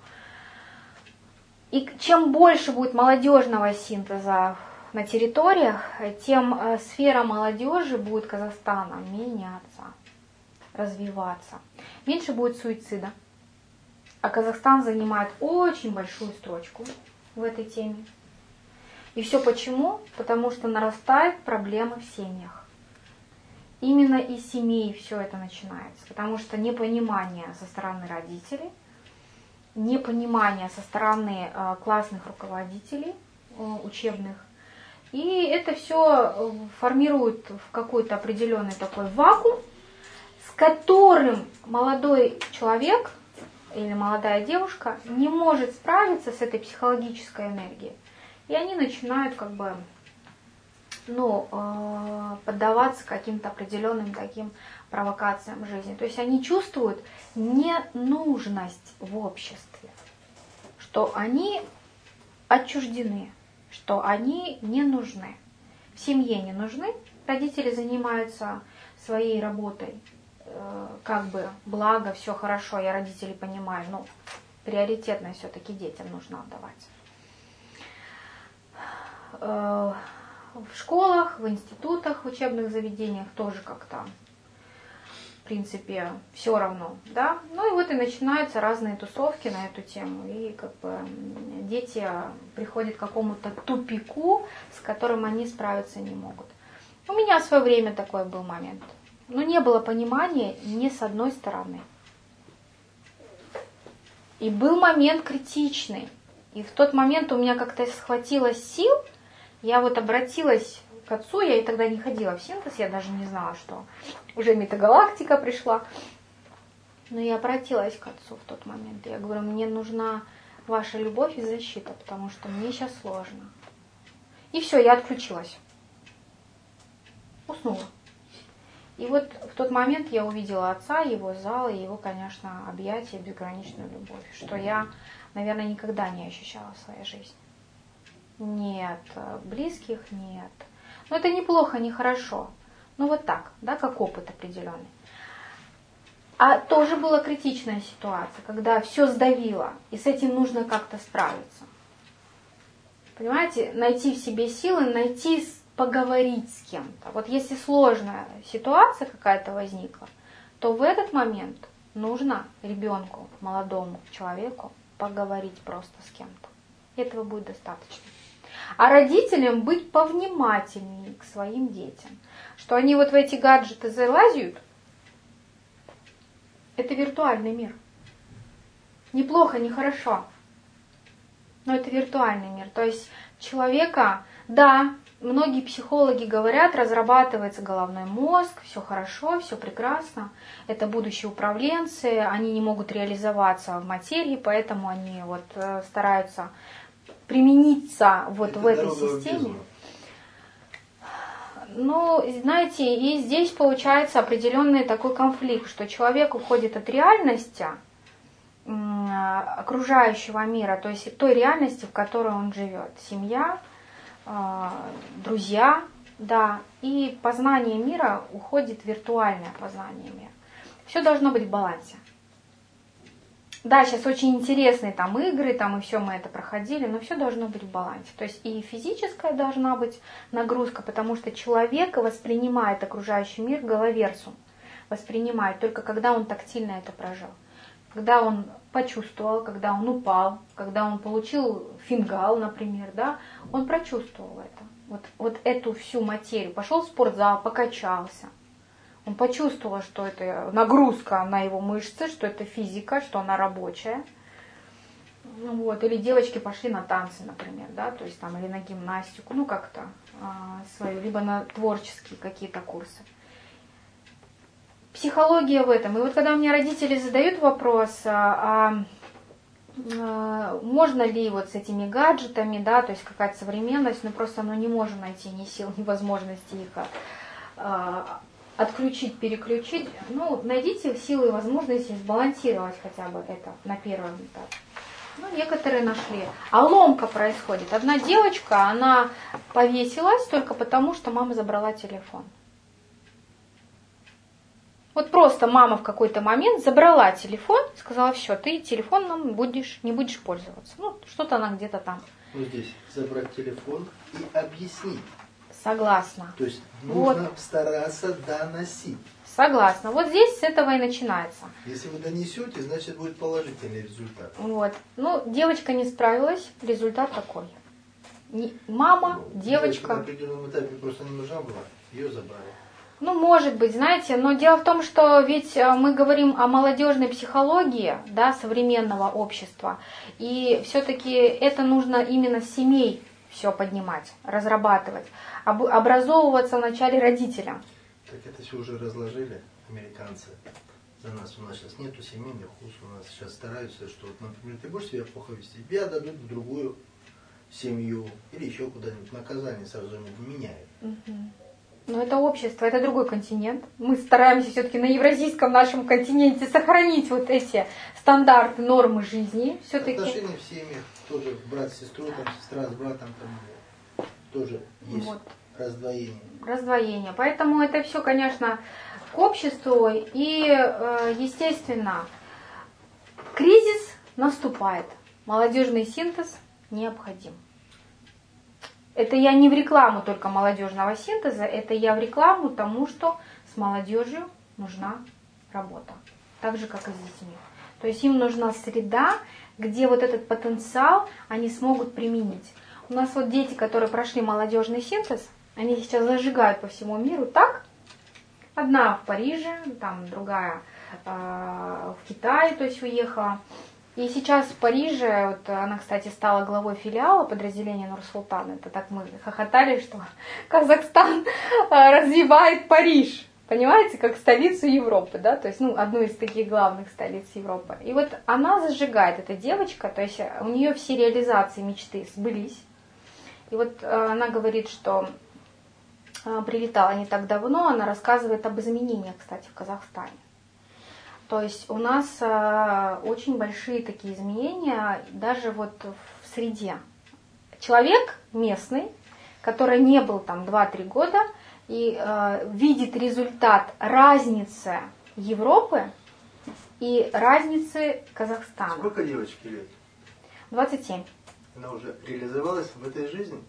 И чем больше будет молодежного синтеза на территориях, тем сфера молодежи будет Казахстана меняться, развиваться. Меньше будет суицида. А Казахстан занимает очень большую строчку в этой теме. И все почему? Потому что нарастают проблемы в семьях. Именно из семей все это начинается. Потому что непонимание со стороны родителей, непонимание со стороны э, классных руководителей э, учебных. И это все формирует в какой-то определенный такой вакуум, с которым молодой человек или молодая девушка не может справиться с этой психологической энергией. И они начинают как бы ну, э, поддаваться каким-то определенным таким провокациям жизни. То есть они чувствуют ненужность в обществе, что они отчуждены, что они не нужны. В семье не нужны, родители занимаются своей работой, э, как бы благо, все хорошо, я родителей понимаю, но приоритетно все-таки детям нужно отдавать. Э, в школах, в институтах, в учебных заведениях тоже как-то, в принципе, все равно, да. Ну и вот и начинаются разные тусовки на эту тему, и как бы дети приходят к какому-то тупику, с которым они справиться не могут. У меня в свое время такой был момент. Но не было понимания ни с одной стороны. И был момент критичный. И в тот момент у меня как-то схватилось сил, я вот обратилась к отцу, я и тогда не ходила в синтез, я даже не знала, что уже метагалактика пришла. Но я обратилась к отцу в тот момент. Я говорю, мне нужна ваша любовь и защита, потому что мне сейчас сложно. И все, я отключилась. Уснула. И вот в тот момент я увидела отца, его зал и его, конечно, объятия, безграничную любовь, что я, наверное, никогда не ощущала в своей жизни. Нет близких, нет. Но это неплохо, не хорошо. Ну вот так, да, как опыт определенный. А тоже была критичная ситуация, когда все сдавило, и с этим нужно как-то справиться. Понимаете, найти в себе силы, найти, поговорить с кем-то. Вот если сложная ситуация какая-то возникла, то в этот момент нужно ребенку, молодому человеку поговорить просто с кем-то. Этого будет достаточно. А родителям быть повнимательнее к своим детям. Что они вот в эти гаджеты залазят, это виртуальный мир. Неплохо, нехорошо. Но это виртуальный мир. То есть человека, да, многие психологи говорят, разрабатывается головной мозг, все хорошо, все прекрасно. Это будущие управленцы, они не могут реализоваться в материи, поэтому они вот стараются примениться вот это в этой системе. Ну, знаете, и здесь получается определенный такой конфликт, что человек уходит от реальности окружающего мира, то есть той реальности, в которой он живет. Семья, друзья, да, и познание мира уходит в виртуальное познание мира. Все должно быть в балансе. Да, сейчас очень интересные там игры, там и все мы это проходили, но все должно быть в балансе. То есть и физическая должна быть нагрузка, потому что человек воспринимает окружающий мир головерсум, воспринимает только когда он тактильно это прожил. Когда он почувствовал, когда он упал, когда он получил фингал, например, да, он прочувствовал это. Вот, вот эту всю материю. Пошел в спортзал, покачался. Он почувствовал, что это нагрузка на его мышцы, что это физика, что она рабочая. Вот. Или девочки пошли на танцы, например, да, то есть там, или на гимнастику, ну как-то а, свою, либо на творческие какие-то курсы. Психология в этом. И вот когда у меня родители задают вопрос, а, а, можно ли вот с этими гаджетами, да, то есть какая-то современность, но просто ну, не можем найти ни сил, ни возможности их а, отключить, переключить. Ну, найдите силы и возможности сбалансировать хотя бы это на первом этапе. Ну, некоторые нашли. А ломка происходит. Одна девочка, она повесилась только потому, что мама забрала телефон. Вот просто мама в какой-то момент забрала телефон, сказала, все, ты телефоном будешь, не будешь пользоваться. Ну, что-то она где-то там. Вот здесь забрать телефон и объяснить. Согласна. То есть нужно вот. стараться доносить. Согласна. Вот здесь с этого и начинается. Если вы донесете, значит будет положительный результат. Вот. Ну, девочка не справилась, результат такой. Мама, ну, девочка. На определенном этапе просто не нужна была, ее забрали. Ну, может быть, знаете, но дело в том, что ведь мы говорим о молодежной психологии, да, современного общества, и все-таки это нужно именно с семей все поднимать, разрабатывать, об, образовываться вначале родителям. Так это все уже разложили американцы за нас. У нас сейчас нету семейных уз, у нас сейчас стараются, что, вот, например, ты будешь себя плохо вести, тебя дадут в другую семью или еще куда-нибудь. Наказание сразу не меняет. Угу. Но это общество, это другой континент. Мы стараемся все-таки на евразийском нашем континенте сохранить вот эти стандарты, нормы жизни. Все-таки. Отношения в семьях тоже брат с сестрой, там, сестра с братом, там, тоже есть вот. раздвоение. Раздвоение. Поэтому это все, конечно, к обществу. И, естественно, кризис наступает. Молодежный синтез необходим. Это я не в рекламу только молодежного синтеза, это я в рекламу тому, что с молодежью нужна работа. Так же, как и с детьми. То есть им нужна среда, где вот этот потенциал они смогут применить. У нас вот дети, которые прошли молодежный синтез, они сейчас зажигают по всему миру так. Одна в Париже, там другая э, в Китае, то есть уехала. И сейчас в Париже, вот она, кстати, стала главой филиала подразделения Нур-Султан. Это так мы хохотали, что Казахстан развивает Париж. Понимаете, как столицу Европы, да? То есть, ну, одну из таких главных столиц Европы. И вот она зажигает, эта девочка, то есть у нее все реализации мечты сбылись. И вот она говорит, что прилетала не так давно, она рассказывает об изменениях, кстати, в Казахстане. То есть у нас э, очень большие такие изменения даже вот в среде. Человек местный, который не был там два-три года и э, видит результат разницы Европы и разницы Казахстана. Сколько девочке лет? двадцать семь. Она уже реализовалась в этой жизни?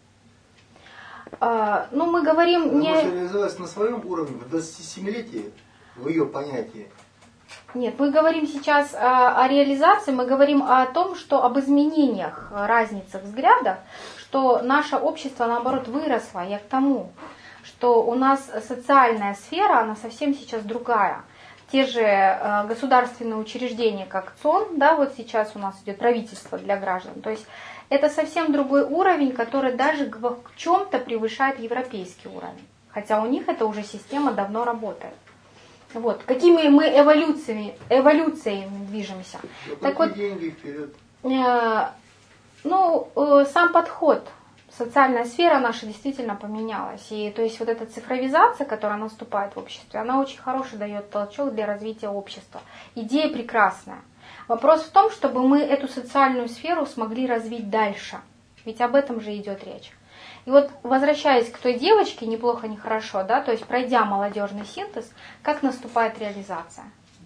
Э, ну, мы говорим Она не... может реализовалась на своем уровне, в двадцатисемилетии, в ее понятии. Нет, мы говорим сейчас о, о реализации, мы говорим о том, что об изменениях, разницах взглядов, что наше общество, наоборот, выросло. Я к тому, что у нас социальная сфера, она совсем сейчас другая. Те же э, государственные учреждения, как ЦОН, да, вот сейчас у нас идет правительство для граждан. То есть это совсем другой уровень, который даже в чем-то превышает европейский уровень. Хотя у них эта уже система давно работает. Вот, какими мы эволюциями, эволюциями движемся. Но так вот, деньги вперед. Э, ну, э, сам подход, социальная сфера наша действительно поменялась. И то есть вот эта цифровизация, которая наступает в обществе, она очень хороший дает толчок для развития общества. Идея прекрасная. Вопрос в том, чтобы мы эту социальную сферу смогли развить дальше. Ведь об этом же идет речь. И вот, возвращаясь к той девочке, неплохо, нехорошо, да, то есть пройдя молодежный синтез, как наступает реализация?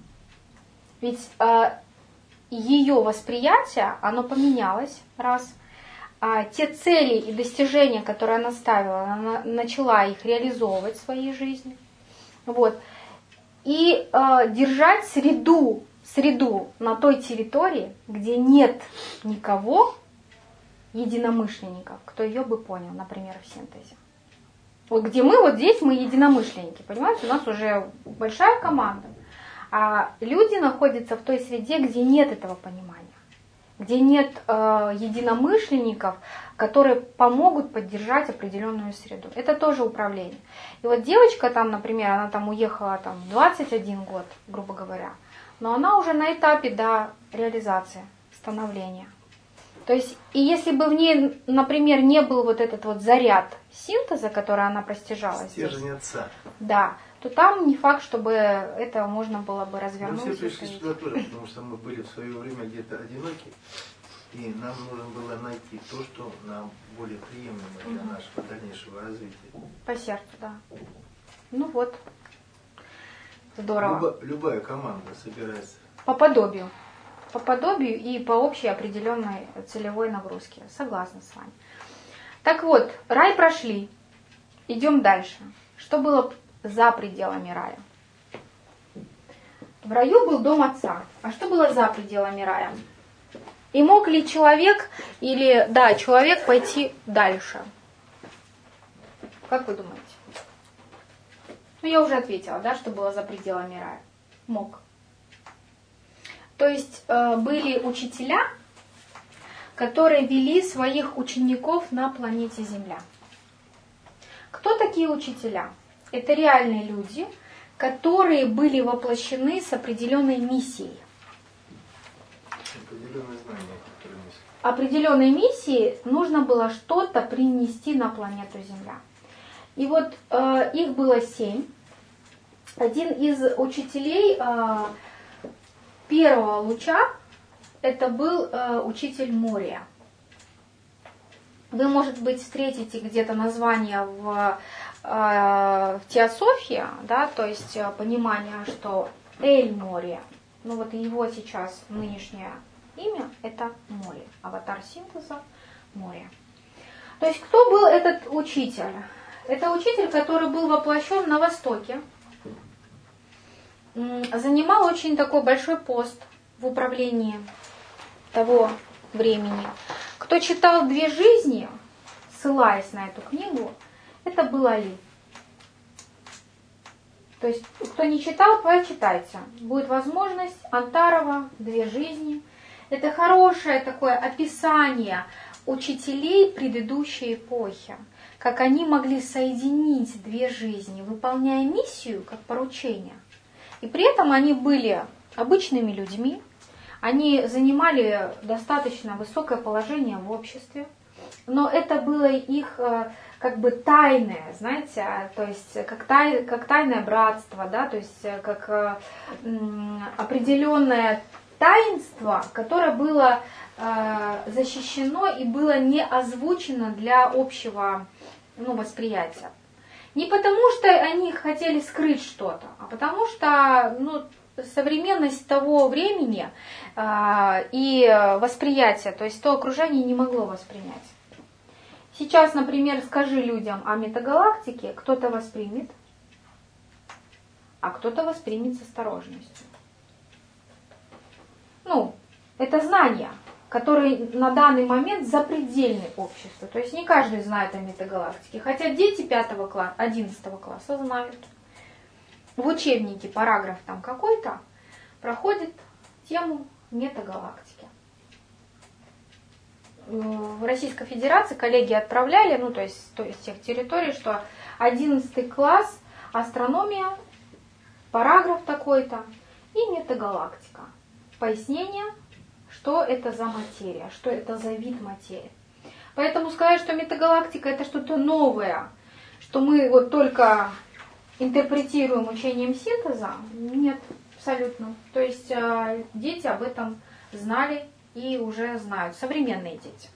Ведь э, ее восприятие, оно поменялось, раз. А те цели и достижения, которые она ставила, она начала их реализовывать в своей жизни. Вот. И э, держать среду, среду на той территории, где нет никого, единомышленников, кто ее бы понял, например, в синтезе. Вот где мы, вот здесь мы единомышленники, понимаете, у нас уже большая команда, а люди находятся в той среде, где нет этого понимания, где нет э, единомышленников, которые помогут поддержать определенную среду. Это тоже управление. И вот девочка там, например, она там уехала там в двадцать один год, грубо говоря, но она уже на этапе до реализации, становления. То есть, и если бы в ней, например, не был вот этот вот заряд синтеза, который она простяжала, стержень отца, да, то там не факт, чтобы это можно было бы развернуть. Мы все пришли сюда тоже, потому что мы были в свое время где-то одиноки, и нам нужно было найти то, что нам более приемлемо для угу. нашего дальнейшего развития. По сердцу, да. Ну вот, здорово. Люба, любая команда собирается. По подобию. По подобию и по общей определенной целевой нагрузке. Согласна с вами. Так вот, рай прошли. Идем дальше. Что было за пределами рая? В раю был дом отца. А что было за пределами рая? И мог ли человек, или, да, человек пойти дальше? Как вы думаете? Ну, я уже ответила, да, что было за пределами рая. Мог. То есть э, были учителя, которые вели своих учеников на планете Земля. Кто такие учителя? Это реальные люди, которые были воплощены с определенной миссией. Определенные знания, которые определенной миссии нужно было что-то принести на планету Земля. И вот э, их было семь. Один из учителей э, первого луча, это был э, учитель Мория. Вы, может быть, встретите где-то название в, э, в теософии, да, то есть понимание, что Эль Мория. Ну вот его сейчас нынешнее имя это Мори, аватар синтеза Мория. То есть кто был этот учитель? Это учитель, который был воплощен на Востоке, занимал очень такой большой пост в управлении того времени. Кто читал «Две жизни», ссылаясь на эту книгу, это был Али. То есть, кто не читал, прочитайте. Будет возможность. Антарова, «Две жизни». Это хорошее такое описание учителей предыдущей эпохи. Как они могли соединить две жизни, выполняя миссию как поручение. И при этом они были обычными людьми. Они занимали достаточно высокое положение в обществе. Но это было их как бы тайное, знаете, то есть как, тай, как тайное братство, да, то есть как м, определенное таинство, которое было э, защищено и было не озвучено для общего ну, восприятия. Не потому, что они хотели скрыть что-то, а потому что ну, современность того времени э, и восприятие, то есть то окружение не могло воспринять. Сейчас, например, скажи людям о метагалактике, кто-то воспримет, а кто-то воспримет с осторожностью. Ну, это знания, которые на данный момент запредельны обществу. То есть не каждый знает о метагалактике. Хотя дети пятого класса, одиннадцатого класса знают. В учебнике параграф там какой-то проходит тему метагалактики. В Российской Федерации коллеги отправляли, ну то есть, то есть тех территорий, что одиннадцатый класс, астрономия, параграф такой-то и метагалактика. Пояснение, что это за материя, что это за вид материи. Поэтому сказать, что метагалактика это что-то новое, что мы вот только интерпретируем учением синтеза, нет, абсолютно. То есть дети об этом знали и уже знают, современные дети.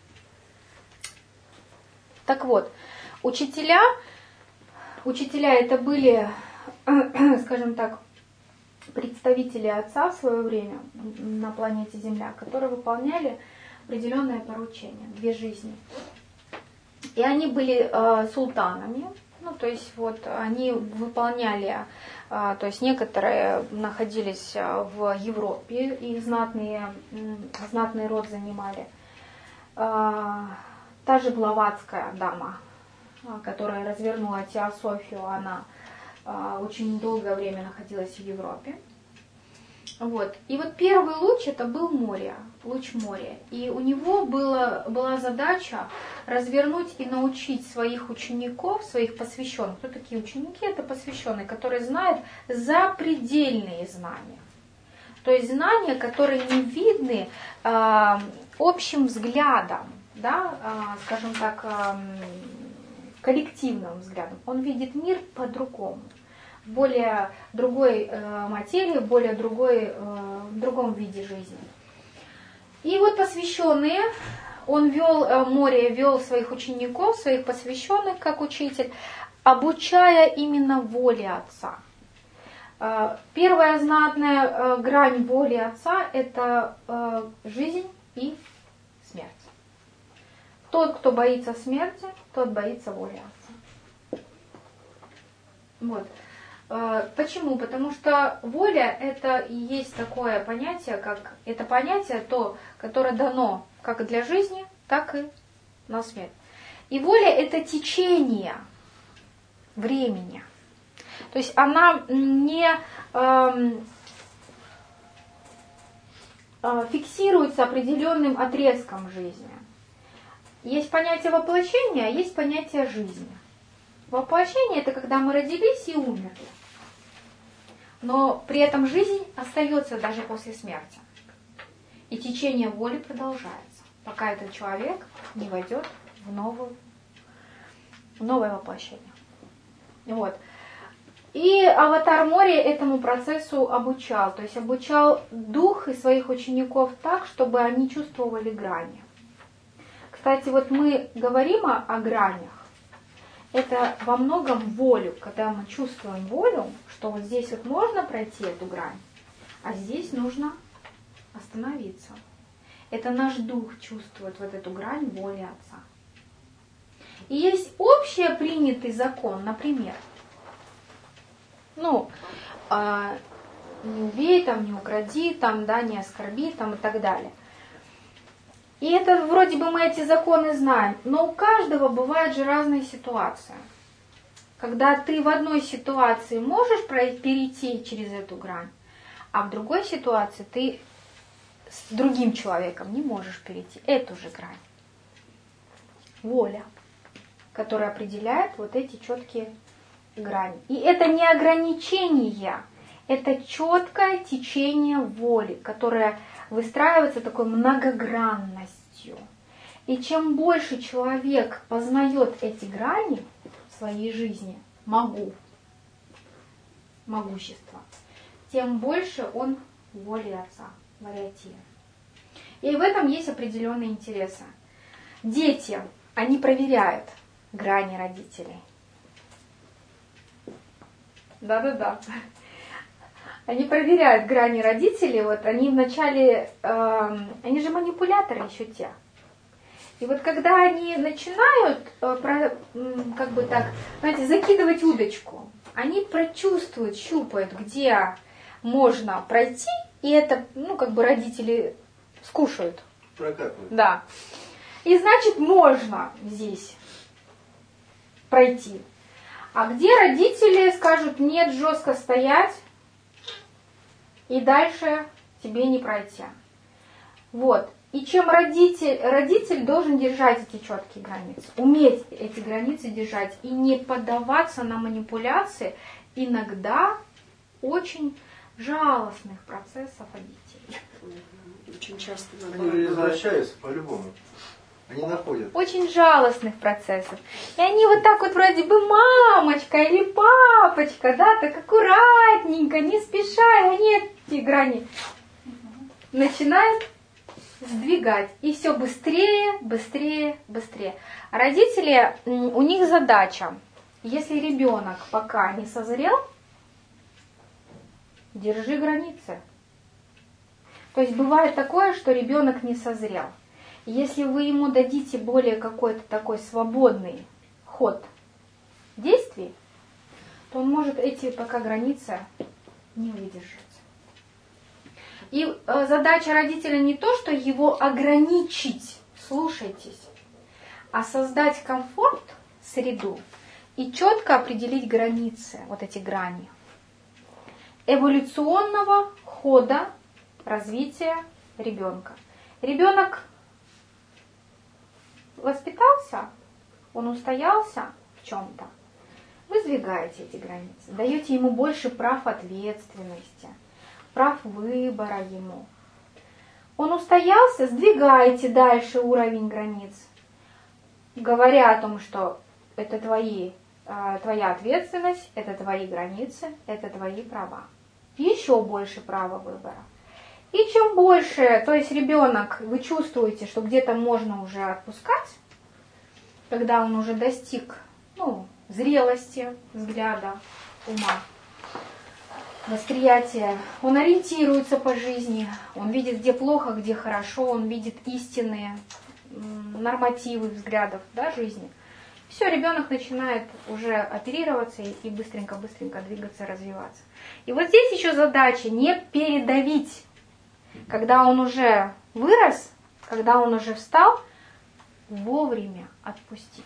Так вот, учителя, учителя это были, скажем так, представители Отца в свое время на планете Земля, которые выполняли определенное поручение, две жизни. И они были э, султанами, ну то есть вот они выполняли, э, то есть некоторые находились в Европе, их знатные, знатный род занимали. Э, та же Блаватская дама, которая развернула теософию, она очень долгое время находилась в Европе. Вот. И вот первый луч это был Мория, луч Мория. И у него было, была задача развернуть и научить своих учеников, своих посвященных. Кто такие ученики? Это посвященные, которые знают запредельные знания. То есть знания, которые не видны э, общим взглядом, да, э, скажем так, э, коллективным взглядом. Он видит мир по-другому. Более другой э, материи, более другой, э, в другом виде жизни. И вот посвященные, он вел, э, Мория вел своих учеников, своих посвященных как учитель, обучая именно воле Отца. Э, первая знатная э, грань воли Отца – это э, жизнь и смерть. Тот, кто боится смерти, тот боится воли Отца. Вот. Почему? Потому что воля это и есть такое понятие, как это понятие то, которое дано как для жизни, так и на смерть. И воля это течение времени. То есть она не э, э, фиксируется определенным отрезком жизни. Есть понятие воплощения, а есть понятие жизни. Воплощение это когда мы родились и умерли. Но при этом жизнь остается даже после смерти. И течение воли продолжается. пока этот человек не войдет в, новую, в новое воплощение. Вот. И аватар Мори этому процессу обучал, то есть обучал дух и своих учеников так, чтобы они чувствовали грани. Кстати, вот мы говорим о, о гранях. Это во многом волю, когда мы чувствуем волю, что вот здесь вот можно пройти эту грань, а здесь нужно остановиться. Это наш дух чувствует вот эту грань воли Отца. И есть общепринятый закон, например, ну, э, не убей, там, не укради, там, да, не оскорби, там, и так далее. И это вроде бы мы эти законы знаем, но у каждого бывают же разные ситуации. Когда ты в одной ситуации можешь перейти через эту грань, а в другой ситуации ты с другим человеком не можешь перейти эту же грань. Воля, которая определяет вот эти четкие грани. И это не ограничение, это четкое течение воли, которое выстраивается такой многогранностью. И чем больше человек познает эти грани в своей жизни, могу, могущество, тем больше он воли Отца вариативен. И в этом есть определенные интересы. Дети, они проверяют грани родителей. Да-да-да. Они проверяют грани родителей, вот они вначале, э, они же манипуляторы еще те. И вот когда они начинают, э, про, как бы так, знаете, закидывать удочку, они прочувствуют, щупают, где можно пройти, и это, ну, как бы родители скушают. Прокатывают. Да. И значит, можно здесь пройти. А где родители скажут, нет, жестко стоять, и дальше тебе не пройти. Вот. И чем родитель, родитель должен держать эти четкие границы, уметь эти границы держать и не поддаваться на манипуляции иногда очень жалостных процессов родителей. Очень часто Они же возвращаются по-любому. Они находят. Очень жалостных процессов. И они вот так вот вроде бы мамочка или папочка, да, так аккуратненько, не спеша, и они эти грани начинают сдвигать. И все быстрее, быстрее, быстрее. А родители, у них задача, если ребенок пока не созрел, держи границы. То есть бывает такое, что ребенок не созрел. Если вы ему дадите более какой-то такой свободный ход действий, то он может эти пока границы не выдержать. И э, задача родителя не то, что его ограничить, слушайтесь, а создать комфорт, среду и четко определить границы, вот эти грани эволюционного хода развития ребенка. Ребенок воспитался, он устоялся в чем-то, вы сдвигаете эти границы, даете ему больше прав ответственности, прав выбора ему. Он устоялся, сдвигаете дальше уровень границ, говоря о том, что это твои, твоя ответственность, это твои границы, это твои права. Еще больше права выбора. И чем больше, то есть ребенок, вы чувствуете, что где-то можно уже отпускать, когда он уже достиг, ну, зрелости, взгляда, ума, восприятия, он ориентируется по жизни, он видит, где плохо, где хорошо, он видит истинные нормативы взглядов, да, жизни. Все, ребенок начинает уже оперироваться и быстренько-быстренько двигаться, развиваться. И вот здесь еще задача не передавить. Когда он уже вырос, когда он уже встал, вовремя отпустить.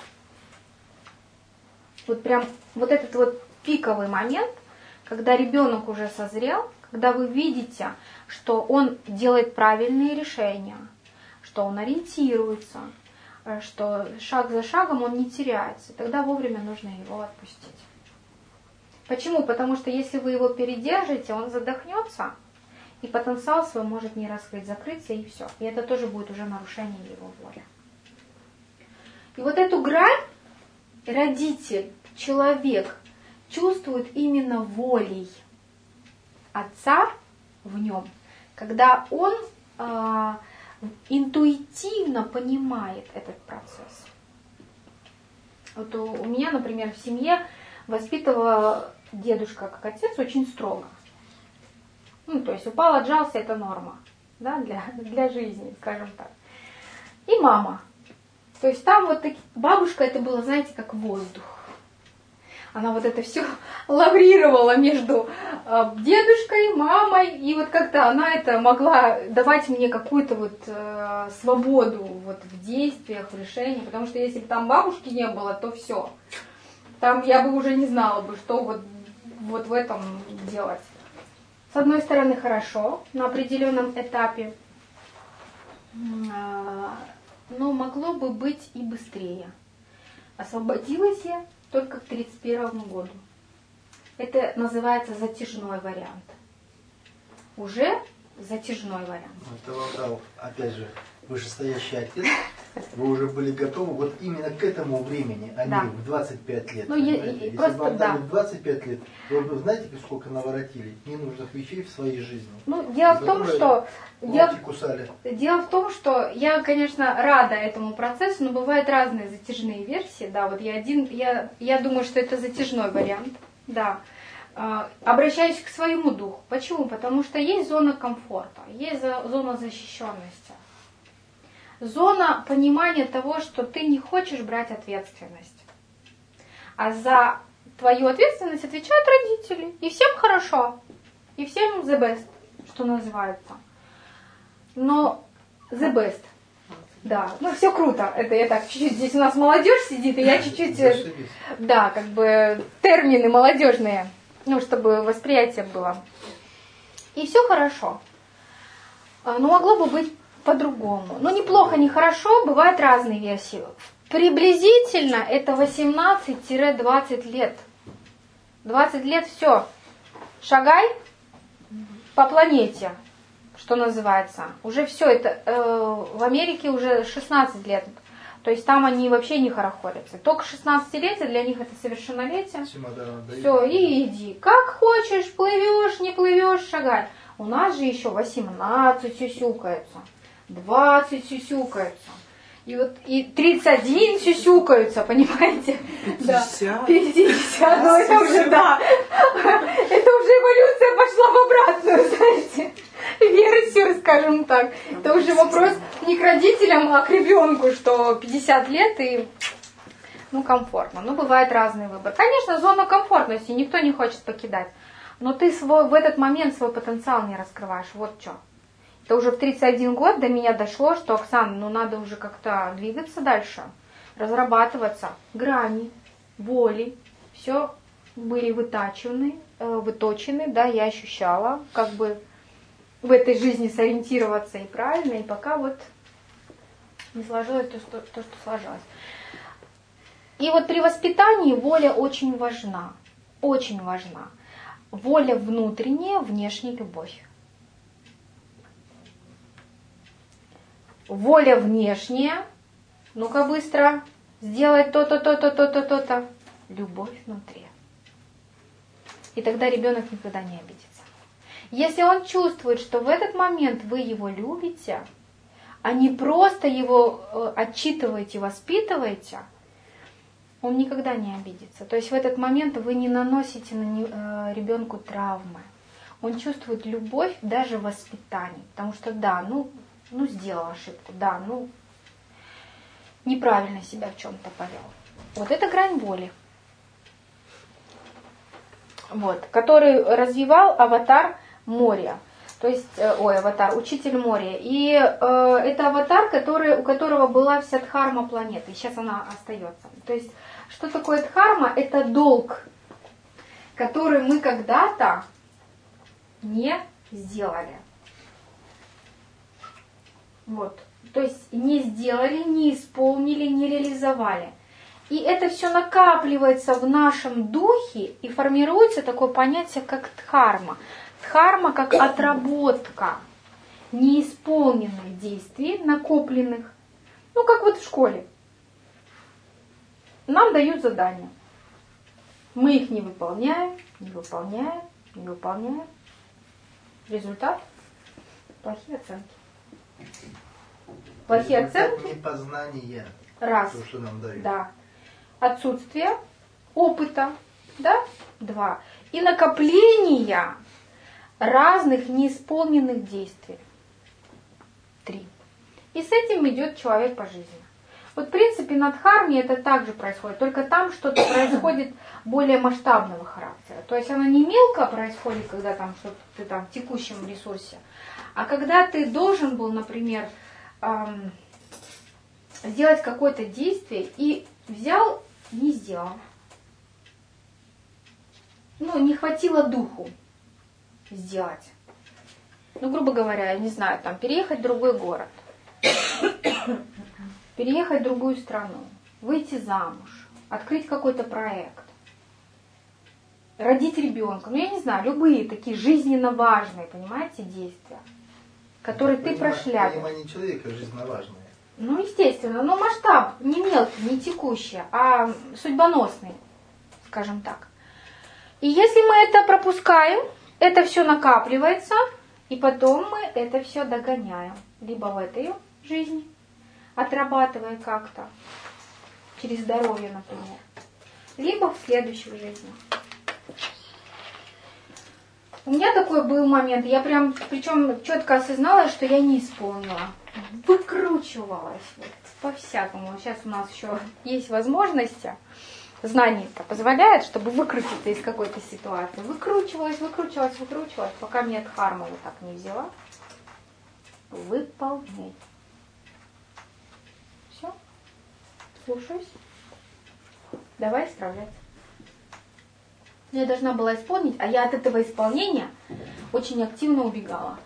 Вот прям вот этот вот пиковый момент, когда ребенок уже созрел, когда вы видите, что он делает правильные решения, что он ориентируется, что шаг за шагом он не теряется, тогда вовремя нужно его отпустить. Почему? Потому что если вы его передержите, он задохнется, и потенциал свой может не раскрыть, закрыться, и все. И это тоже будет уже нарушение его воли. И вот эту грань родитель, человек чувствует именно волей отца в нем, когда он э, интуитивно понимает этот процесс. Вот у, у меня, например, в семье воспитывала дедушка как отец очень строго. Ну, то есть упал, отжался, это норма, да, для, для жизни, скажем так. И мама. То есть там вот таки, бабушка это было, знаете, как воздух. Она вот это все лаврировала между э, дедушкой, мамой, и вот как-то она это могла давать мне какую-то вот э, свободу вот в действиях, в решениях, потому что если бы там бабушки не было, то все. Там я бы уже не знала бы, что вот, вот в этом делать. С одной стороны, хорошо, на определенном этапе, но могло бы быть и быстрее. Освободилась я только к тридцать первому году. Это называется затяжной вариант. Уже затяжной вариант. Это вот, опять же, вышестоящий отец, вы уже были готовы вот именно к этому времени, а да. не в двадцать пять лет. Ну, я, Если просто, бы вам дали да. двадцать пять лет, вы бы знаете, сколько наворотили ненужных вещей в своей жизни? Ну, дело в том, что... Дело, кусали. дело в том, что я, конечно, рада этому процессу, но бывают разные затяжные версии. Да, вот я один, я, я думаю, что это затяжной вариант. Да. Обращаюсь к своему духу. Почему? Потому что есть зона комфорта, есть зона защищенности. Зона понимания того, что ты не хочешь брать ответственность. А за твою ответственность отвечают родители. И всем хорошо. И всем the best, что называется. Но the best. Да, ну все круто. Это я так чуть-чуть, здесь у нас молодежь сидит, и я чуть-чуть, да, как бы термины молодежные, ну, чтобы восприятие было. И все хорошо. Но могло бы быть по-другому. Ну, неплохо, не хорошо, бывают разные версии. Приблизительно это восемнадцать-двадцать лет. двадцать лет все. Шагай по планете, что называется. Уже все это. Э, в Америке уже шестнадцать лет. То есть там они вообще не хорохорятся. Только шестнадцатилетие для них это совершеннолетие. Все, и иди. Как хочешь, плывешь, не плывешь, шагай. У нас же еще восемнадцать сюсюкаются. двадцать сюсюкаются. И вот и тридцать один сюсюкаются, понимаете? пятьдесят. Да. пятьдесят, ну это уже, да. Это уже эволюция пошла в обратную, знаете, версию, скажем так. Это уже вопрос не к родителям, а к ребенку, что пятьдесят лет и, ну, комфортно. Ну, бывает разный выбор. Конечно, зона комфортности никто не хочет покидать. Но ты свой, в этот момент свой потенциал не раскрываешь. Вот что. Это уже в тридцать один год до меня дошло, что, Оксана, ну надо уже как-то двигаться дальше, разрабатываться. Грани, боли, все были вытачены, выточены, да, я ощущала, как бы в этой жизни сориентироваться и правильно, и пока вот не сложилось то, что, то, что сложилось. И вот при воспитании воля очень важна, очень важна. Воля внутренняя, внешняя любовь. Воля внешняя, ну-ка быстро, сделать то-то, то-то, то-то, то-то. Любовь внутри. И тогда ребенок никогда не обидится. Если он чувствует, что в этот момент вы его любите, а не просто его отчитываете, воспитываете, он никогда не обидится. То есть в этот момент вы не наносите на ребенку травмы. Он чувствует любовь даже в воспитании. Потому что да, ну, ну сделал ошибку, да, ну неправильно себя в чем-то повел. Вот это грань воли. Вот, который развивал аватар Мория. То есть, ой, аватар, учитель Мория. И э, это аватар, который, у которого была вся дхарма планеты. И сейчас она остается. То есть, что такое дхарма? Это долг, который мы когда-то не сделали. Вот. То есть, не сделали, не исполнили, не реализовали. И это все накапливается в нашем духе и формируется такое понятие, как дхарма. Дхарма как отработка неисполненных действий, накопленных. Ну, как вот в школе. Нам дают задания. Мы их не выполняем, не выполняем, не выполняем. Результат – плохие оценки. Плохие Результат оценки. непознания. Раз. То, что нам дают. Да. Отсутствие опыта. Да? Два. И накопление разных неисполненных действий. Три. И с этим идет человек по жизни. Вот в принципе на дхарме это также происходит, только там что-то происходит более масштабного характера. То есть оно не мелко происходит, когда там что-то ты там в текущем ресурсе, а когда ты должен был, например, эм, сделать какое-то действие и взял, не сделал. Ну, не хватило духу сделать. Ну, грубо говоря, я не знаю, там переехать в другой город. Переехать в другую страну, выйти замуж, открыть какой-то проект, родить ребенка. Ну, я не знаю, любые такие жизненно важные, понимаете, действия, которые ты прошляпил. Понимание человека жизненно важное. Ну, естественно, но масштаб не мелкий, не текущий, а судьбоносный, скажем так. И если мы это пропускаем, это все накапливается, и потом мы это все догоняем. Либо в этой жизни, отрабатывая как-то, через здоровье, например, либо в следующих жизнях. У меня такой был момент, я прям, причем четко осознала, что я не исполнила. Выкручивалась вот, по-всякому. Сейчас у нас еще есть возможности, знания-то позволяет, чтобы выкрутиться из какой-то ситуации. Выкручивалась, выкручивалась, выкручивалась, пока мне дхарму вот так не взяла. Выполнять. Все. Слушаюсь. Давай исправлять. Я должна была исполнить, а я от этого исполнения очень активно убегала.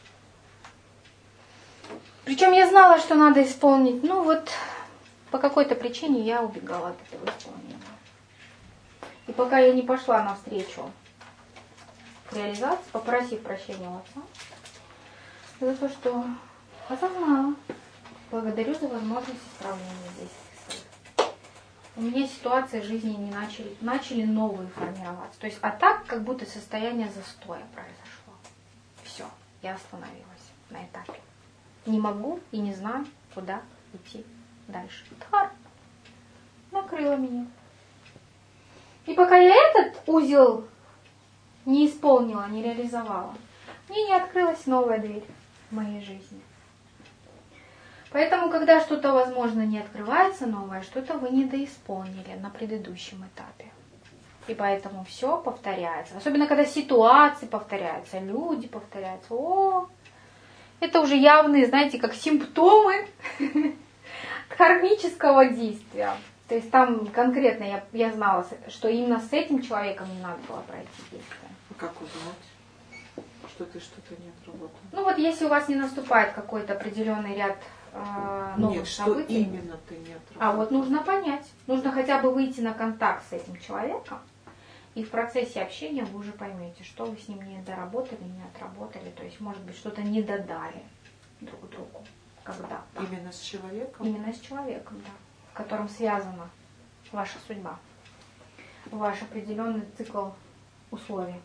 Причем я знала, что надо исполнить, ну вот по какой-то причине я убегала от этого исполнения. И пока я не пошла навстречу к реализации, попросив прощения у отца, за то, что осознала, благодарю за возможность исправления действий своих. У меня ситуации в жизни не начали, начали новые формироваться. То есть, а так, как будто состояние застоя произошло. Все, я остановилась на этапе. Не могу и не знаю, куда идти дальше. Дхарма накрыла меня. И пока я этот узел не исполнила, не реализовала, мне не открылась новая дверь в моей жизни. Поэтому, когда что-то, возможно, не открывается новое, что-то вы недоисполнили на предыдущем этапе. И поэтому все повторяется. Особенно, когда ситуации повторяются, люди повторяются. О, это уже явные, знаете, как симптомы кармического действия. То есть там конкретно я, я знала, что именно с этим человеком не надо было пройти действие. А как узнать, что ты что-то не отработал? Ну вот если у вас не наступает какой-то определенный ряд э, новых Нет, событий. что именно ты не отработал? А вот нужно понять. Нужно хотя бы выйти на контакт с этим человеком. И в процессе общения вы уже поймете, что вы с ним не доработали, не отработали. То есть, может быть, что-то не додали друг другу когда-то. Именно с человеком? Именно с человеком, да. В котором связана ваша судьба. Ваш определенный цикл условий.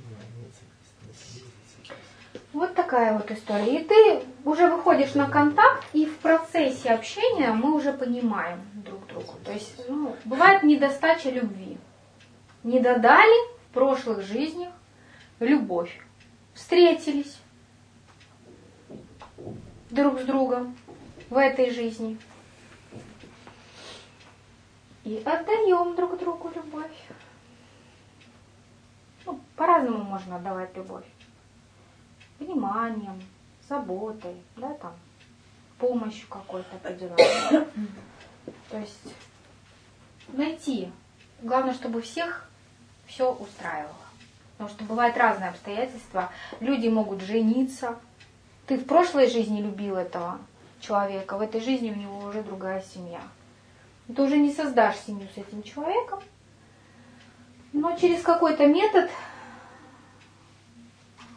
Вот такая вот история. И ты уже выходишь на контакт, и в процессе общения мы уже понимаем друг друга. То есть, ну, бывает недостача любви. Не додали в прошлых жизнях любовь. Встретились друг с другом в этой жизни. И отдаем друг другу любовь. Ну, по-разному можно отдавать любовь. Вниманием, заботой, да, там, помощью какой-то определенной. То есть найти. Главное, чтобы всех все устраивало. Потому что бывают разные обстоятельства. Люди могут жениться. Ты в прошлой жизни любил этого человека, в этой жизни у него уже другая семья. Ты уже не создашь семью с этим человеком, но через какой-то метод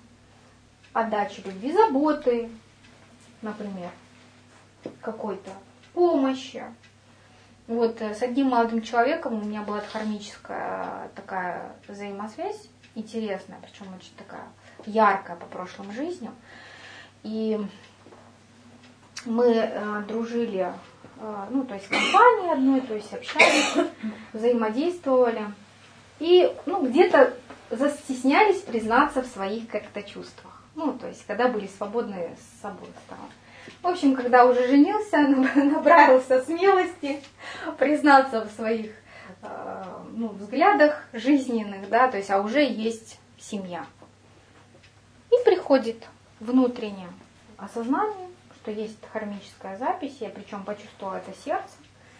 отдачи любви, заботы, например, какой-то помощи. Вот с одним молодым человеком у меня была дхармическая такая взаимосвязь, интересная, причем очень такая яркая по прошлым жизням. И мы э, дружили, э, ну, то есть в компании одной, то есть общались, взаимодействовали. И, ну, где-то застеснялись признаться в своих как-то чувствах. Ну, то есть, когда были свободны с обоих сторон. В общем, когда уже женился, набрался смелости признаться в своих э, ну, взглядах жизненных, да, то есть, а уже есть семья. И приходит внутреннее осознание, что есть дхармическая запись, я причем почувствовала это сердце.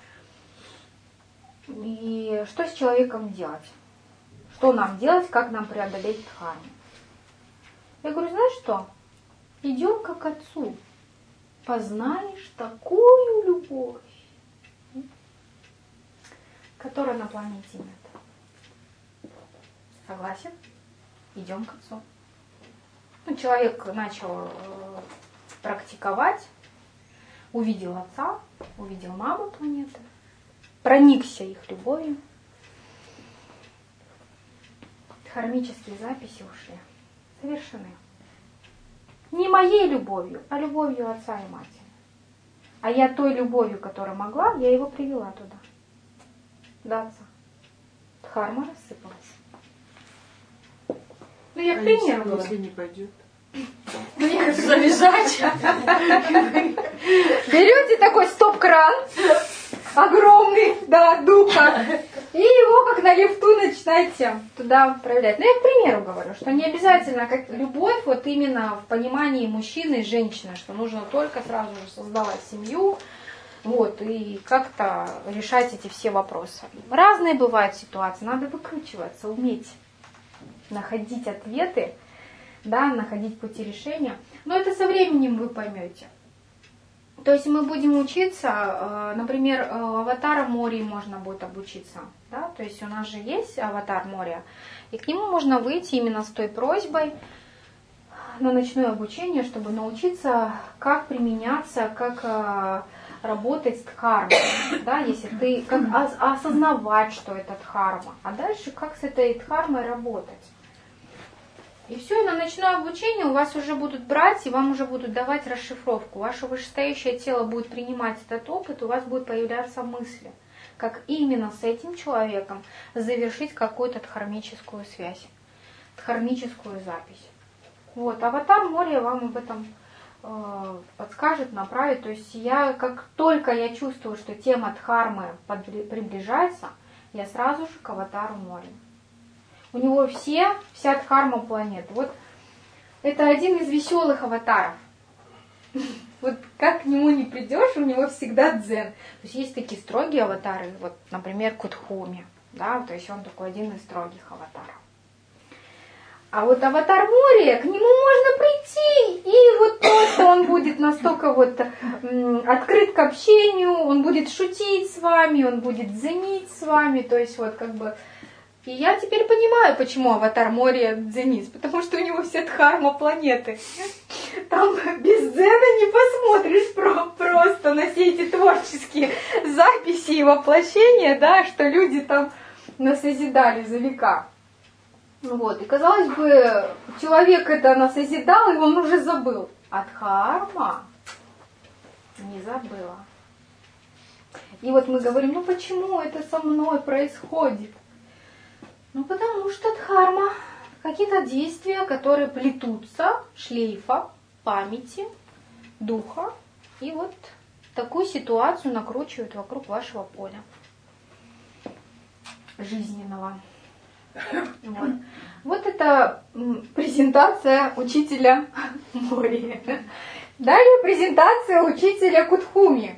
И что с человеком делать? Что нам делать, как нам преодолеть дхарму? Я говорю, знаешь что? Идем как к отцу. Познаешь такую любовь, которой на планете нет. Согласен? Идем к отцу. Ну, человек начал э, практиковать, увидел отца, увидел маму планеты, проникся их любовью. Дхармические записи ушли. Совершены. Не моей любовью, а любовью отца и матери. А я той любовью, которую могла, я его привела туда. До отца. Дхарма рассыпалась. Ну, я к А примеру если, говорю. если не пойдет? Ну, я как завязать. Берете такой стоп-кран, огромный, да, духа, и его как на лифту начинаете туда проявлять. Ну, я к примеру говорю, что не обязательно как любовь вот именно в понимании мужчины и женщины, что нужно только сразу же создавать семью, вот, и как-то решать эти все вопросы. Разные бывают ситуации, надо выкручиваться, уметь находить ответы, да, находить пути решения. Но это со временем вы поймете. То есть мы будем учиться, например, аватара Мории можно будет обучиться. Да? То есть у нас же есть аватар Мория, и к нему можно выйти именно с той просьбой на ночное обучение, чтобы научиться, как применяться, как работать с дхармой. Да? Если ты, как осознавать, что это дхарма, а дальше как с этой дхармой работать. И все, и на ночное обучение у вас уже будут брать, и вам уже будут давать расшифровку. Ваше вышестоящее тело будет принимать этот опыт, у вас будут появляться мысли, как именно с этим человеком завершить какую-то дхармическую связь, дхармическую запись. Вот, аватар Мория вам об этом э, подскажет, направит. То есть я, как только я чувствую, что тема дхармы приближается, я сразу же к аватару Мория. У него все, вся дхарма планеты. Вот это один из веселых аватаров. Вот как к нему не придешь, у него всегда дзен. То есть есть такие строгие аватары, вот, например, Кутхуми, да, то есть он такой один из строгих аватаров. А вот аватар Мория, к нему можно прийти, и вот просто он будет настолько вот м, открыт к общению, он будет шутить с вами, он будет дзенить с вами, то есть вот как бы... И я теперь понимаю, почему аватар Мория дзенист, потому что у него вся дхарма планеты. Там без дзена не посмотришь про, просто на все эти творческие записи и воплощения, да, что люди там насозидали за века. Вот. И казалось бы, человек это насозидал, и он уже забыл. А дхарма не забыла. И вот мы говорим, ну почему это со мной происходит? Ну, потому что дхарма, какие-то действия, которые плетутся, шлейфа, памяти, духа, и вот такую ситуацию накручивают вокруг вашего поля жизненного. Вот, вот это презентация учителя Мории. Далее презентация учителя Кутхуми.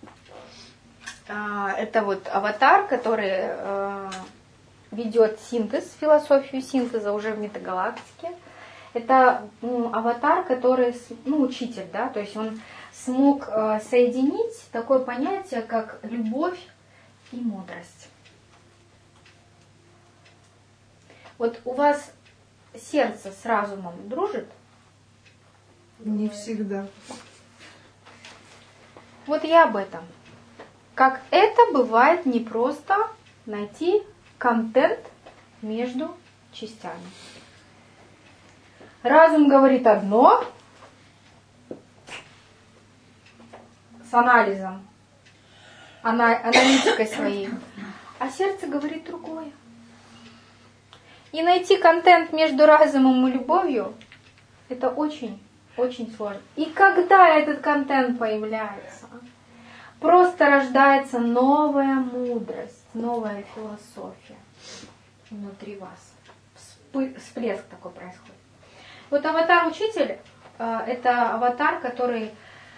Это вот аватар, который... ведет синтез, философию синтеза уже в метагалактике. Это ну, аватар, который, ну, учитель, да, то есть он смог э, соединить такое понятие, как любовь и мудрость. Вот у вас сердце с разумом дружит, Не всегда. Вот я об этом. Как это бывает непросто найти контент между частями. Разум говорит одно с анализом, ана- аналитикой своей, а сердце говорит другое. И найти контент между разумом и любовью – это очень, очень сложно. И когда этот контент появляется, просто рождается новая мудрость, новая философия внутри вас. Вспы- всплеск такой происходит. Вот аватар-учитель – это аватар, который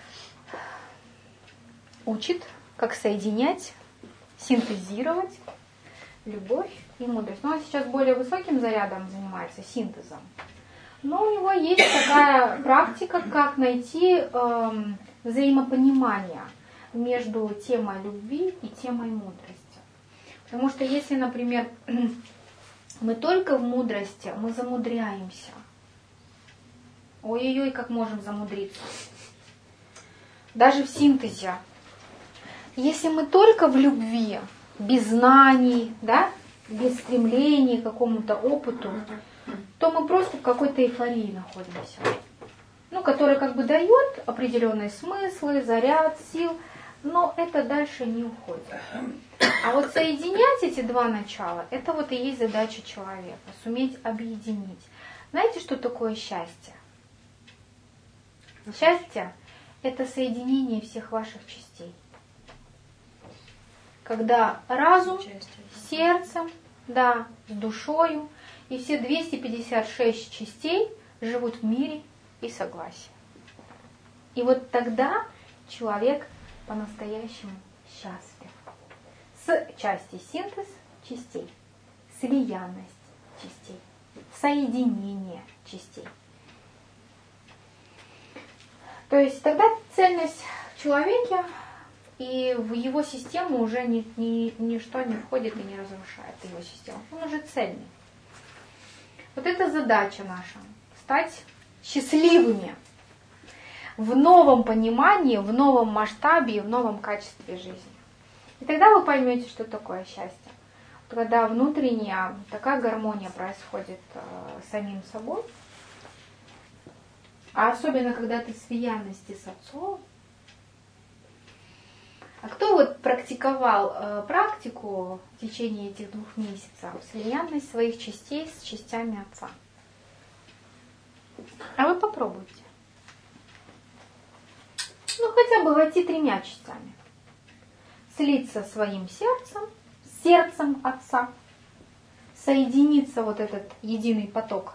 учит, как соединять, синтезировать любовь и мудрость. Но он сейчас более высоким зарядом занимается, синтезом. Но у него есть такая практика, как найти эм, взаимопонимание между темой любви и темой мудрости. Потому что если, например, мы только в мудрости, мы замудряемся. Ой-ой-ой, как можем замудриться. Даже в синтезе. Если мы только в любви, без знаний, да, без стремления к какому-то опыту, то мы просто в какой-то эйфории находимся. Ну, которая как бы дает определенные смыслы, заряд, сил, но это дальше не уходит. А вот соединять эти два начала, это вот и есть задача человека, суметь объединить. Знаете, что такое счастье? Счастье – это соединение всех ваших частей. Когда разум с сердцем, да, с душою, и все двести пятьдесят шесть частей живут в мире и согласии. И вот тогда человек по-настоящему счастлив. С части синтез частей, слиянность частей, соединение частей. То есть тогда цельность в человеке, и в его систему уже ни, ни, ничто не входит и не разрушает его систему. Он уже цельный. Вот это задача наша. Стать счастливыми в новом понимании, в новом масштабе и в новом качестве жизни. И тогда вы поймете, что такое счастье. Когда внутренняя такая гармония происходит э, с самим собой, а особенно когда ты в слиянности с Отцом. А кто вот практиковал э, практику в течение этих двух месяцев, слиянность своих частей с частями Отца? А вы попробуйте. Ну, хотя бы войти тремя частями. Слиться своим сердцем, с сердцем Отца, соединиться вот этот единый поток.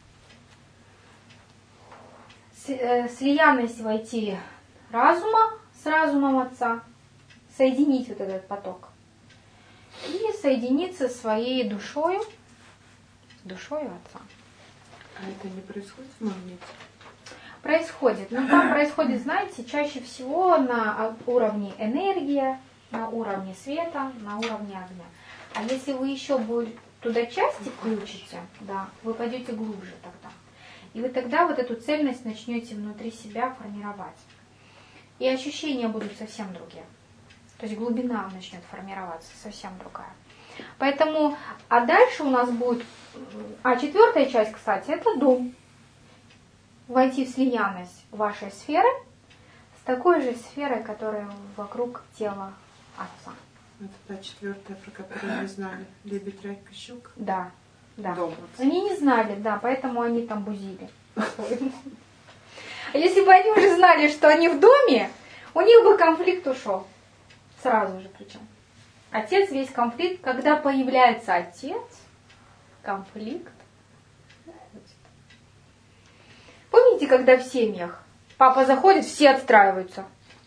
С, э, слиянность войти разума с разумом Отца, соединить вот этот поток. И соединиться своей душою с душою Отца. А это не происходит в магните? Происходит. Но там происходит, знаете, чаще всего на уровне энергии, на уровне света, на уровне огня. А если вы еще туда части включите, да, вы пойдете глубже тогда. И вы тогда вот эту цельность начнете внутри себя формировать. И ощущения будут совсем другие. То есть глубина начнет формироваться совсем другая. Поэтому, а дальше у нас будет, а четвертая часть, кстати, это дом. Войти в слиянность вашей сферы с такой же сферой, которая вокруг тела Отца. Это та четвертая, про которую мы знали. Лебедь, райка, щука. Да, да. Дом. Они не знали, да, поэтому они там бузили. А если бы они уже знали, что они в доме, у них бы конфликт ушел. Сразу же причем. Отец, весь конфликт, когда появляется отец, конфликт уходит. Помните, когда в семьях папа заходит, все отстраиваются?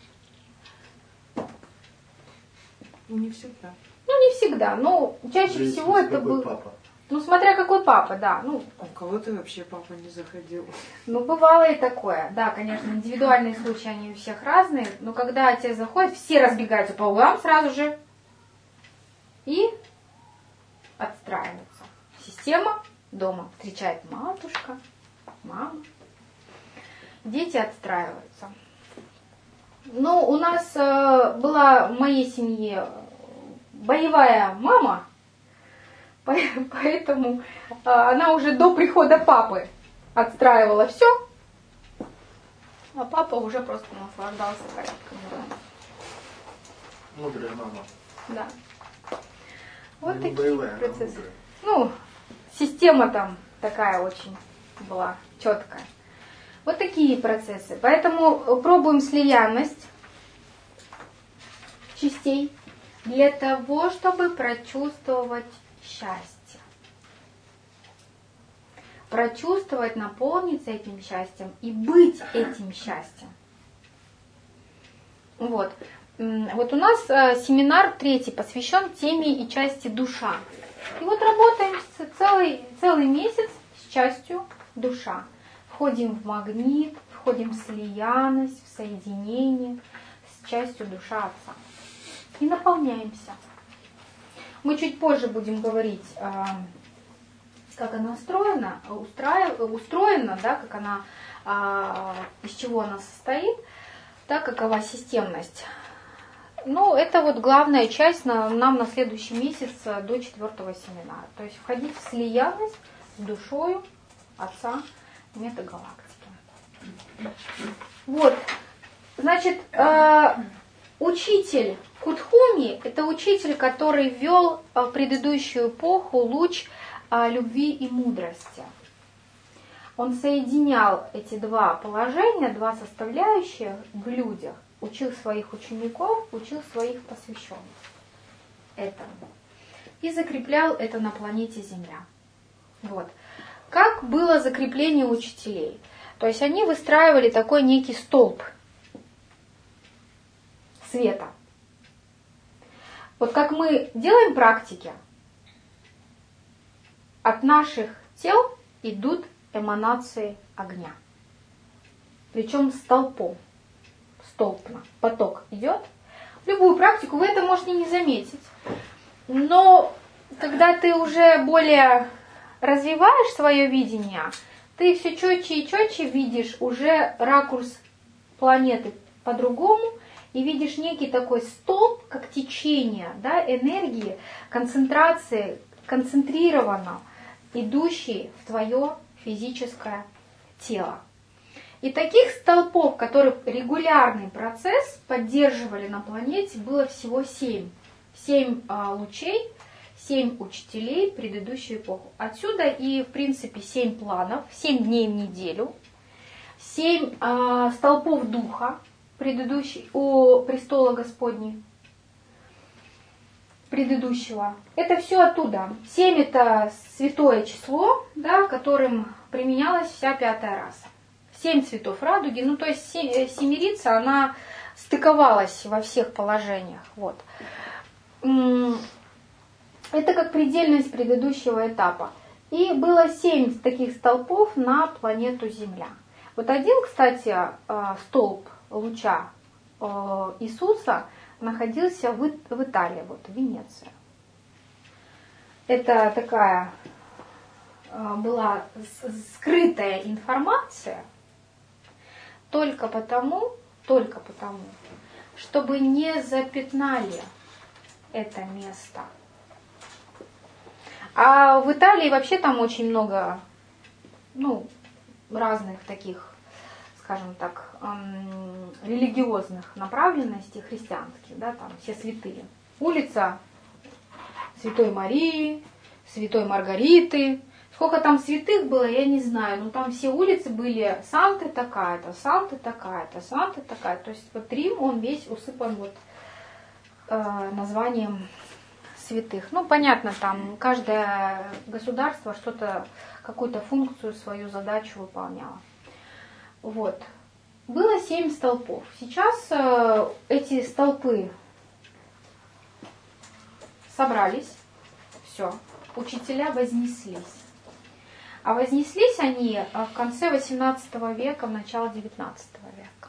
Ну, не всегда. Ну, не всегда, но чаще Зависит, всего это какой был... папа. Ну, смотря какой папа, да. Ну, А у кого-то вообще папа не заходил. ну, бывало и такое. Да, конечно, индивидуальные случаи, они у всех разные, но когда отец заходит, все разбегаются по углам сразу же и отстраиваются. Система дома встречает матушка, мама. дети отстраиваются. Ну, у нас э, была в моей семье боевая мама, поэтому э, она уже до прихода папы отстраивала все, а папа уже просто наслаждался порядком. Мудрая мама. Да. Вот Не такие боевая, процессы. мудрая. Ну, система там такая очень была четкая. Вот такие процессы. Поэтому пробуем слиянность частей для того, чтобы прочувствовать счастье. Прочувствовать, наполниться этим счастьем и быть этим счастьем. Вот. Вот у нас семинар третий посвящен теме и части душа. И вот работаем целый, целый месяц с частью душа. Входим в магнит, входим в слиянность, в соединение с частью душа Отца. И наполняемся. Мы чуть позже будем говорить, как она устроена, устроена, да, как она, из чего она состоит, да, какова системность. Ну, это вот главная часть на, нам на следующий месяц до четвертого семинара. То есть входить в слиянность с душою Отца метагалактики. Вот, значит, э, учитель Кутхуми – это учитель, который ввел в предыдущую эпоху луч э, любви и мудрости. Он соединял эти два положения, два составляющих в людях, учил своих учеников, учил своих посвященных этому. И закреплял это на планете Земля. Вот. Как было закрепление учителей? То есть они выстраивали такой некий столб света. Вот как мы делаем практики, от наших тел идут эманации огня. Причем столпом. Столбно. Поток идет. В любую практику вы это можете не заметить. Но когда ты уже более развиваешь свое видение, ты все четче и четче видишь уже ракурс планеты по-другому и видишь некий такой столб, как течение, да, энергии, концентрации, концентрированно идущий в твое физическое тело. И таких столпов, которых регулярный процесс поддерживали на планете, было всего семь. Семь а, лучей, семь учителей в предыдущую эпоху. Отсюда и, в принципе, семь планов, семь дней в неделю, семь а, столпов духа предыдущий, у престола Господней предыдущего. Это все оттуда. Семь это святое число, да, которым применялась вся пятая раса. Семь цветов радуги, ну то есть семерица, она стыковалась во всех положениях. Вот. Это как предельность предыдущего этапа. И было семь таких столпов на планету Земля. Вот один, кстати, столб луча Иисуса находился в Италии, вот, в Венеции. Это такая была скрытая информация, только потому, только потому, чтобы не запятнали это место. А в Италии вообще там очень много, ну, разных таких, скажем так, эм, религиозных направленностей христианских, да, там все святые. Улица Святой Марии, Святой Маргариты. Сколько там святых было, я не знаю, но там все улицы были Санта такая-то, Санта такая-то, Санта такая. То есть вот Рим, он весь усыпан вот э, названием святых. Ну, понятно, там каждое государство что-то, какую-то функцию, свою задачу выполняло. Вот. Было семь столпов. Сейчас э, эти столпы собрались, все, учителя вознеслись. А вознеслись они в конце восемнадцатого века, в начало девятнадцатого века.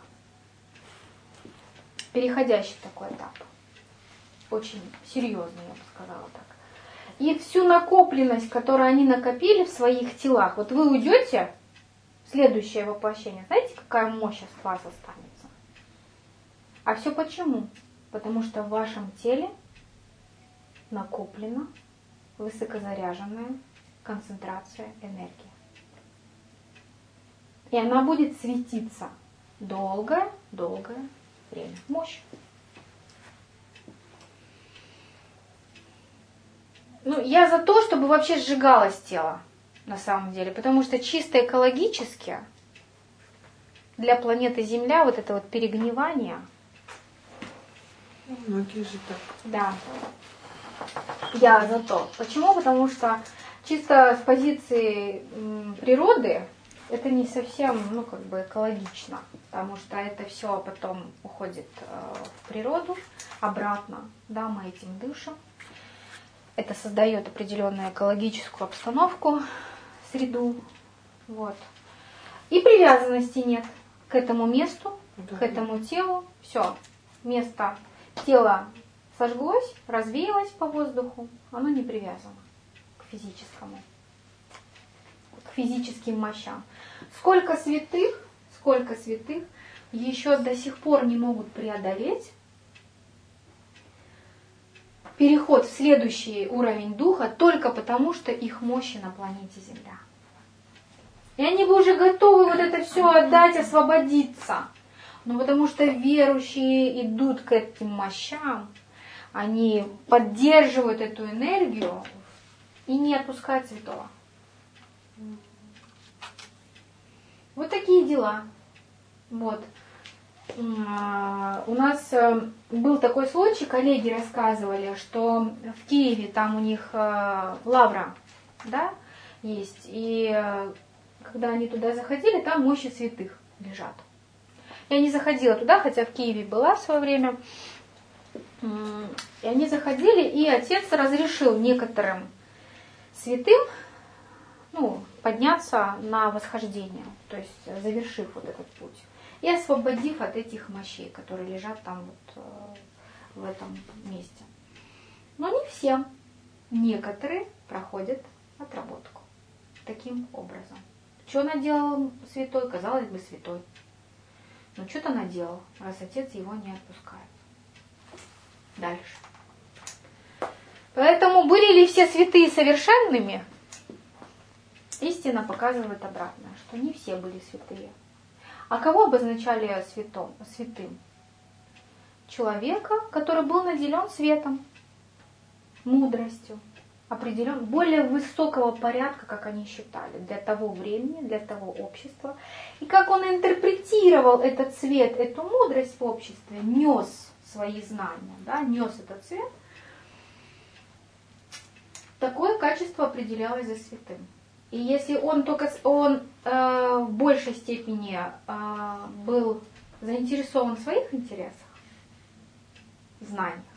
Переходящий такой этап. Очень серьезный, я бы сказала так. И всю накопленность, которую они накопили в своих телах, вот вы уйдете следующее воплощение, знаете, какая мощь от вас останется? А все почему? Потому что в вашем теле накоплена высокозаряженная концентрация энергии. И она будет светиться долгое-долгое время. Мощь. Ну, я за то, чтобы вообще сжигалось тело, на самом деле, потому что чисто экологически для планеты Земля вот это вот перегнивание. Многие же так. Да. Я за то. Почему? Потому что чисто с позиции м, природы это не совсем, ну, как бы экологично, потому что это все потом уходит э, в природу, обратно, да, мы этим дышим. Это создает определенную экологическую обстановку, среду, вот. И привязанности нет к этому месту, да, к этому телу. Все, место тела сожглось, развеялось по воздуху, оно не привязано к физическому, к физическим мощам. Сколько святых, сколько святых еще до сих пор не могут преодолеть переход в следующий уровень духа только потому, что их мощи на планете Земля. И они бы уже готовы вот это все отдать, освободиться. Но потому что верующие идут к этим мощам, они поддерживают эту энергию и не отпускают святого. Вот такие дела. Вот. У нас был такой случай, коллеги рассказывали, что в Киеве там у них лавра, да, есть. И когда они туда заходили, там мощи святых лежат. Я не заходила туда, хотя в Киеве была в свое время. И они заходили, и отец разрешил некоторым святым, ну, подняться на восхождение, то есть завершив вот этот путь. И освободив от этих мощей, которые лежат там вот в этом месте. Но не все. Некоторые проходят отработку таким образом. Что наделал святой? Казалось бы, святой. Но что-то наделал, раз отец его не отпускает. Дальше. Поэтому были ли все святые совершенными? Истина показывает обратное, что не все были святые. А кого обозначали святом, святым? Человека, который был наделен светом, мудростью, определен, более высокого порядка, как они считали, для того времени, для того общества. И как он интерпретировал этот свет, эту мудрость в обществе, нес свои знания, да, нес этот свет, такое качество определялось за святым. И если он только он э, в большей степени э, был заинтересован в своих интересах, знаниях,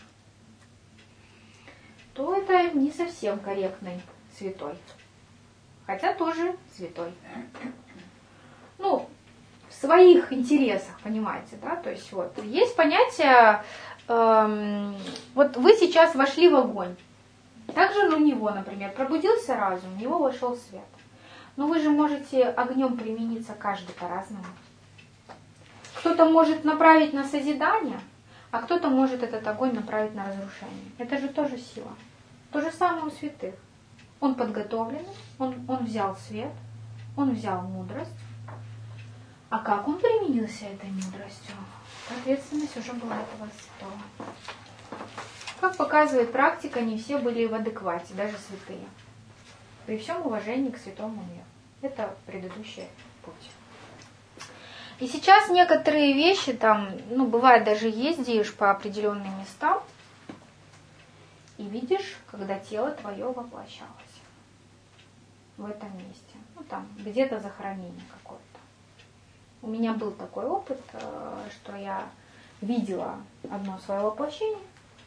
то это не совсем корректный святой. Хотя тоже святой. Ну, в своих интересах, понимаете, да? То есть вот есть понятие, э, вот вы сейчас вошли в огонь. Также у него, например, пробудился разум, в него вошел свет. Но вы же можете огнем примениться каждый по-разному. Кто-то может направить на созидание, а кто-то может этот огонь направить на разрушение. Это же тоже сила. То же самое у святых. Он подготовленный, он, он взял свет, он взял мудрость. А как он применился этой мудростью? Ответственность уже была этого святого. Как показывает практика, не все были в адеквате, даже святые. При всем уважении к святому миру. Это предыдущий путь. И сейчас некоторые вещи там, ну, бывает, даже ездишь по определенным местам и видишь, когда тело твое воплощалось в этом месте. Ну, там, где-то захоронение какое-то. У меня был такой опыт, что я видела одно свое воплощение,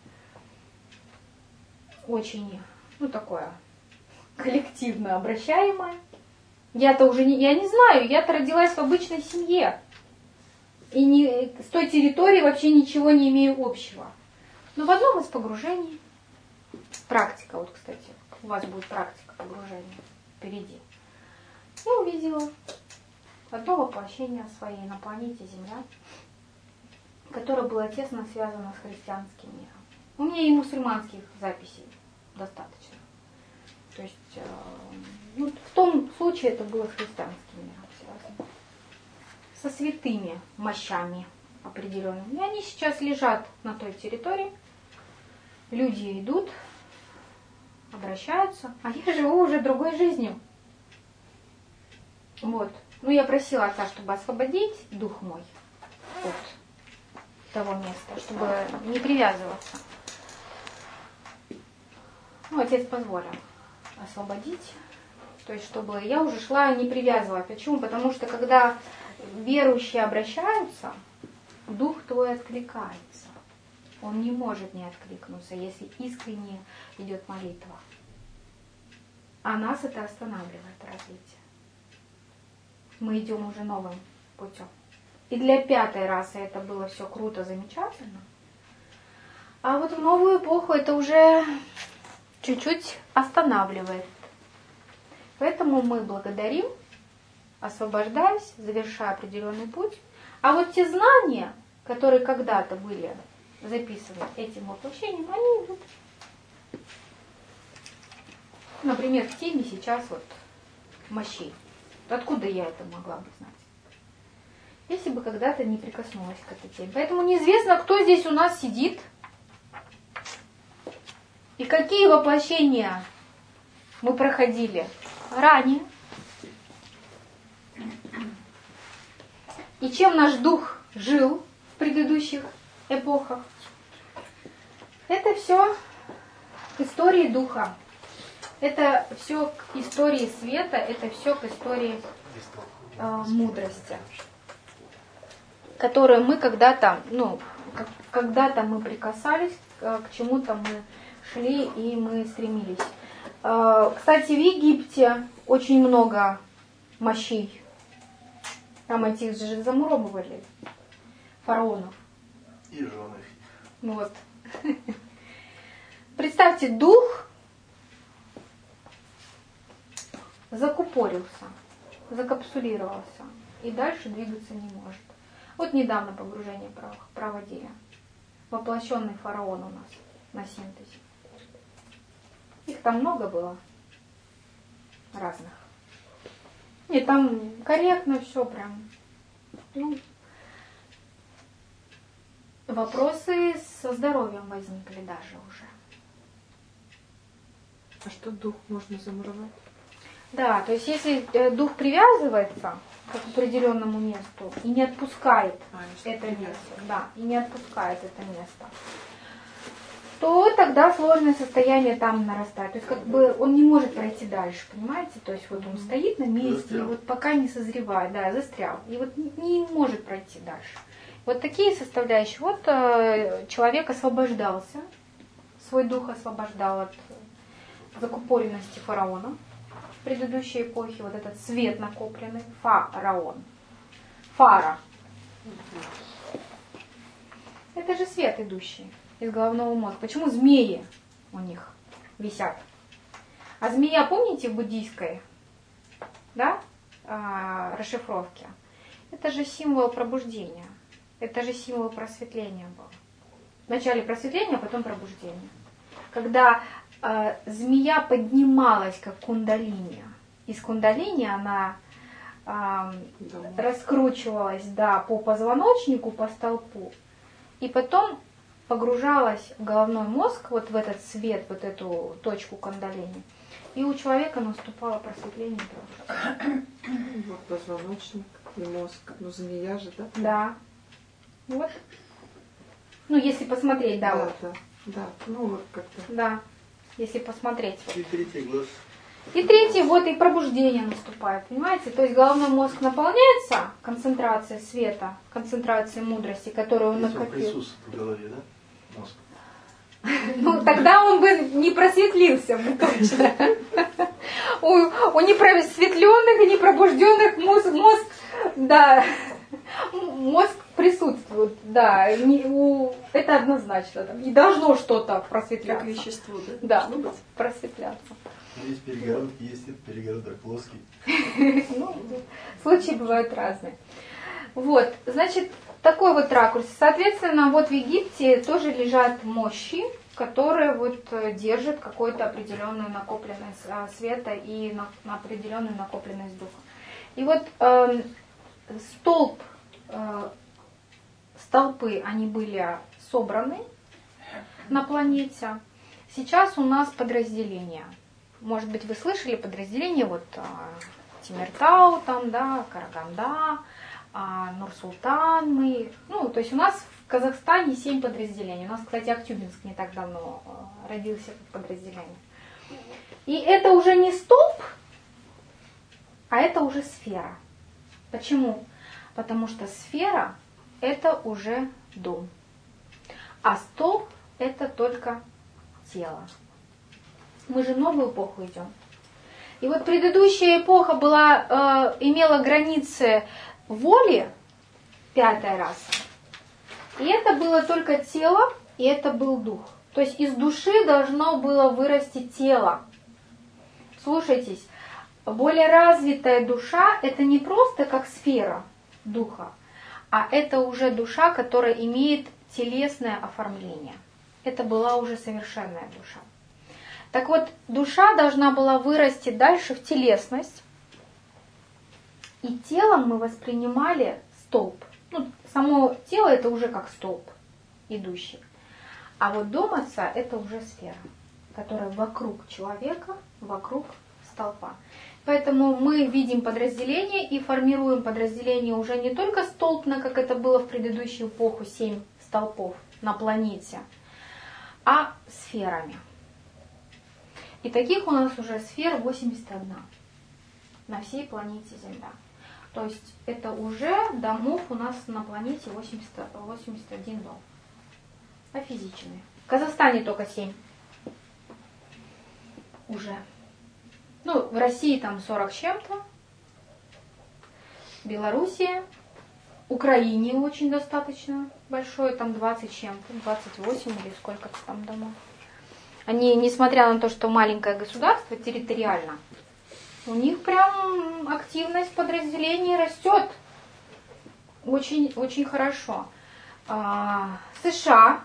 очень, ну, такое коллективно обращаемое. Я-то уже не, я не знаю, я-то родилась в обычной семье. И не, с той территории вообще ничего не имею общего. Но в одном из погружений, практика, вот, кстати, у вас будет практика погружения впереди, я увидела одно воплощение своей на планете Земля, которое было тесно связано с христианским миром. У меня и мусульманских записей достаточно. То есть э, ну, в том случае это было с христианским миром связано. Со святыми мощами определенными. И они сейчас лежат на той территории. Люди идут, обращаются, а я живу уже другой жизнью. Вот. Ну, я просила отца, чтобы освободить дух мой от того места, чтобы не привязываться. Ну, отец позволил освободить. То есть, чтобы я уже шла и не привязывалась. Почему? Потому что, когда верующие обращаются, дух твой откликается. Он не может не откликнуться, если искренне идет молитва. А нас это останавливает развитие. Мы идем уже новым путем. И для пятой расы это было все круто, замечательно. А вот в новую эпоху это уже чуть-чуть останавливает. Поэтому мы благодарим, освобождаясь, завершая определенный путь. А вот те знания, которые когда-то были записаны этим воплощением, они идут. Например, в теме сейчас вот мощей. Откуда я это могла бы знать? Если бы когда-то не прикоснулась к этой теме. Поэтому неизвестно, кто здесь у нас сидит. И какие воплощения мы проходили ранее. И чем наш дух жил в предыдущих эпохах. Это все к истории духа. Это все к истории света, это все к истории э, мудрости, которую мы когда-то, ну, как, когда-то мы прикасались, э, к чему-то мы шли и мы стремились. Э, кстати, в Египте очень много мощей. Там этих же замуровывали фараонов. И жены. Вот. Представьте, дух закупорился, закапсулировался и дальше двигаться не может. Вот недавно погружение проводили. Воплощенный фараон у нас на синтезе. Их там много было разных. И там корректно все прям. Ну, вопросы со здоровьем возникли даже уже. А что дух можно замуровать? Да, то есть если дух привязывается к определенному месту и не отпускает а, это место, да, и не отпускает это место, то тогда сложное состояние там нарастает. То есть как бы он не может пройти дальше, понимаете? То есть вот он стоит на месте, застрял. И вот пока не созревает, да, застрял, и вот не может пройти дальше. Вот такие составляющие. Вот э, человек освобождался, свой дух освобождал от закупоренности фараона в предыдущей эпохе. Вот этот свет накопленный, фараон, фара. Это же свет идущий из головного мозга. Почему змеи у них висят? А змея, помните, в буддийской, да, а, расшифровке? Это же символ пробуждения. Это же символ просветления был. Вначале просветление, а потом пробуждение. Когда э, змея поднималась как кундалини. Из кундалини она э, да. раскручивалась, да, по позвоночнику, по столпу. И потом погружалась в головной мозг, вот в этот свет, вот эту точку кундалини. И у человека наступало просветление и пробуждение. Вот позвоночник и мозг. Ну, змея же, да? Да. Вот. Ну, если посмотреть, да, да, вот. Да, да. Ну, вот как-то. Да, если посмотреть. И третий глаз. И третий, вот и пробуждение наступает, понимаете? То есть головной мозг наполняется концентрацией света, концентрацией мудрости, которую он накопил. Присутствует в голове, да? Мозг. Ну, тогда он бы не просветлился бы точно. У, у непросветленных и непробужденных мозг, мозг, да, мозг присутствуют, да, не, у, это однозначно. Там, и должно что-то просветляться. Как вещество, да? Да, Должно быть. просветляться. Есть перегородки, есть этот перегородок плоский. Ну, случаи бывают разные. Вот, значит, такой вот ракурс. Соответственно, вот в Египте тоже лежат мощи, которые вот держат какую-то определенную накопленность света и на, на определенную накопленность духа. И вот э, столб, э, столпы, они были собраны на планете. Сейчас у нас подразделения. Может быть, вы слышали подразделения, вот э, Тимиртау, там, да, Караганда, э, Нур-Султан, мы, ну, то есть у нас в Казахстане семь подразделений. У нас, кстати, Актюбинск не так давно э, родился как подразделение. И это уже не столб, а это уже сфера. Почему? Потому что сфера – это уже дом, а столб – это только тело. Мы же в новую эпоху идем. И вот предыдущая эпоха была, э, имела границы воли, пятая раса. И это было только тело, и это был дух. То есть из души должно было вырасти тело. Слушайтесь, более развитая душа – это не просто как сфера духа, а это уже душа, которая имеет телесное оформление. Это была уже совершенная душа. Так вот, душа должна была вырасти дальше в телесность, и телом мы воспринимали столб. Ну, само тело – это уже как столб идущий. А вот дом Отца – это уже сфера, которая вокруг человека, вокруг столпа. Поэтому мы видим подразделение и формируем подразделение уже не только столбно, как это было в предыдущую эпоху, семь столпов на планете, а сферами. И таких у нас уже сфер восемьдесят одна на всей планете Земля. То есть это уже домов у нас на планете восемьдесят, восемьдесят один дом. Офизичные. В Казахстане только семь. Уже. Ну, в России там сорок с чем-то. Белоруссия. Украине очень достаточно большое, там двадцать с чем-то, двадцать восемь или сколько-то там домов. Они, несмотря на то, что маленькое государство территориально, у них прям активность подразделений растет. Очень, очень хорошо. А, США,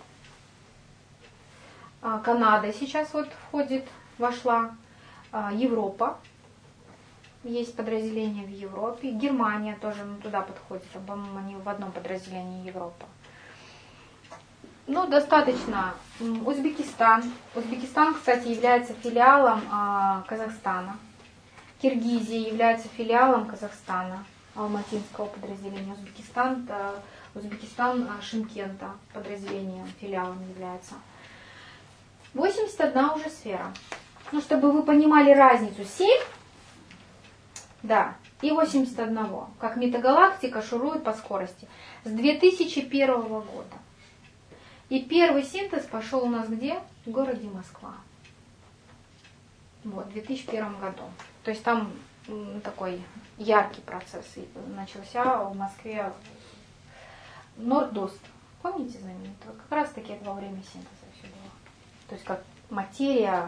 а, Канада сейчас вот входит, вошла, а, Европа. Есть подразделения в Европе. Германия тоже, ну, туда подходит. По-моему, они в одном подразделении Европа. Ну, достаточно. Узбекистан. Узбекистан, кстати, является филиалом а, Казахстана. Киргизия является филиалом Казахстана, алматинского подразделения. Узбекистан, да, Узбекистан Шымкента подразделением, филиалом является. восемьдесят одна уже сфера. Ну, чтобы вы понимали разницу. семь, да, и восемьдесят один. Как метагалактика шурует по скорости. С две тысячи первого года. И первый синтез пошел у нас где? В городе Москва. Вот, в две тысячи первом году. То есть там такой яркий процесс начался в Москве. Нордост. Помните знаменитого? Как раз таки это во время синтеза все было. То есть как материя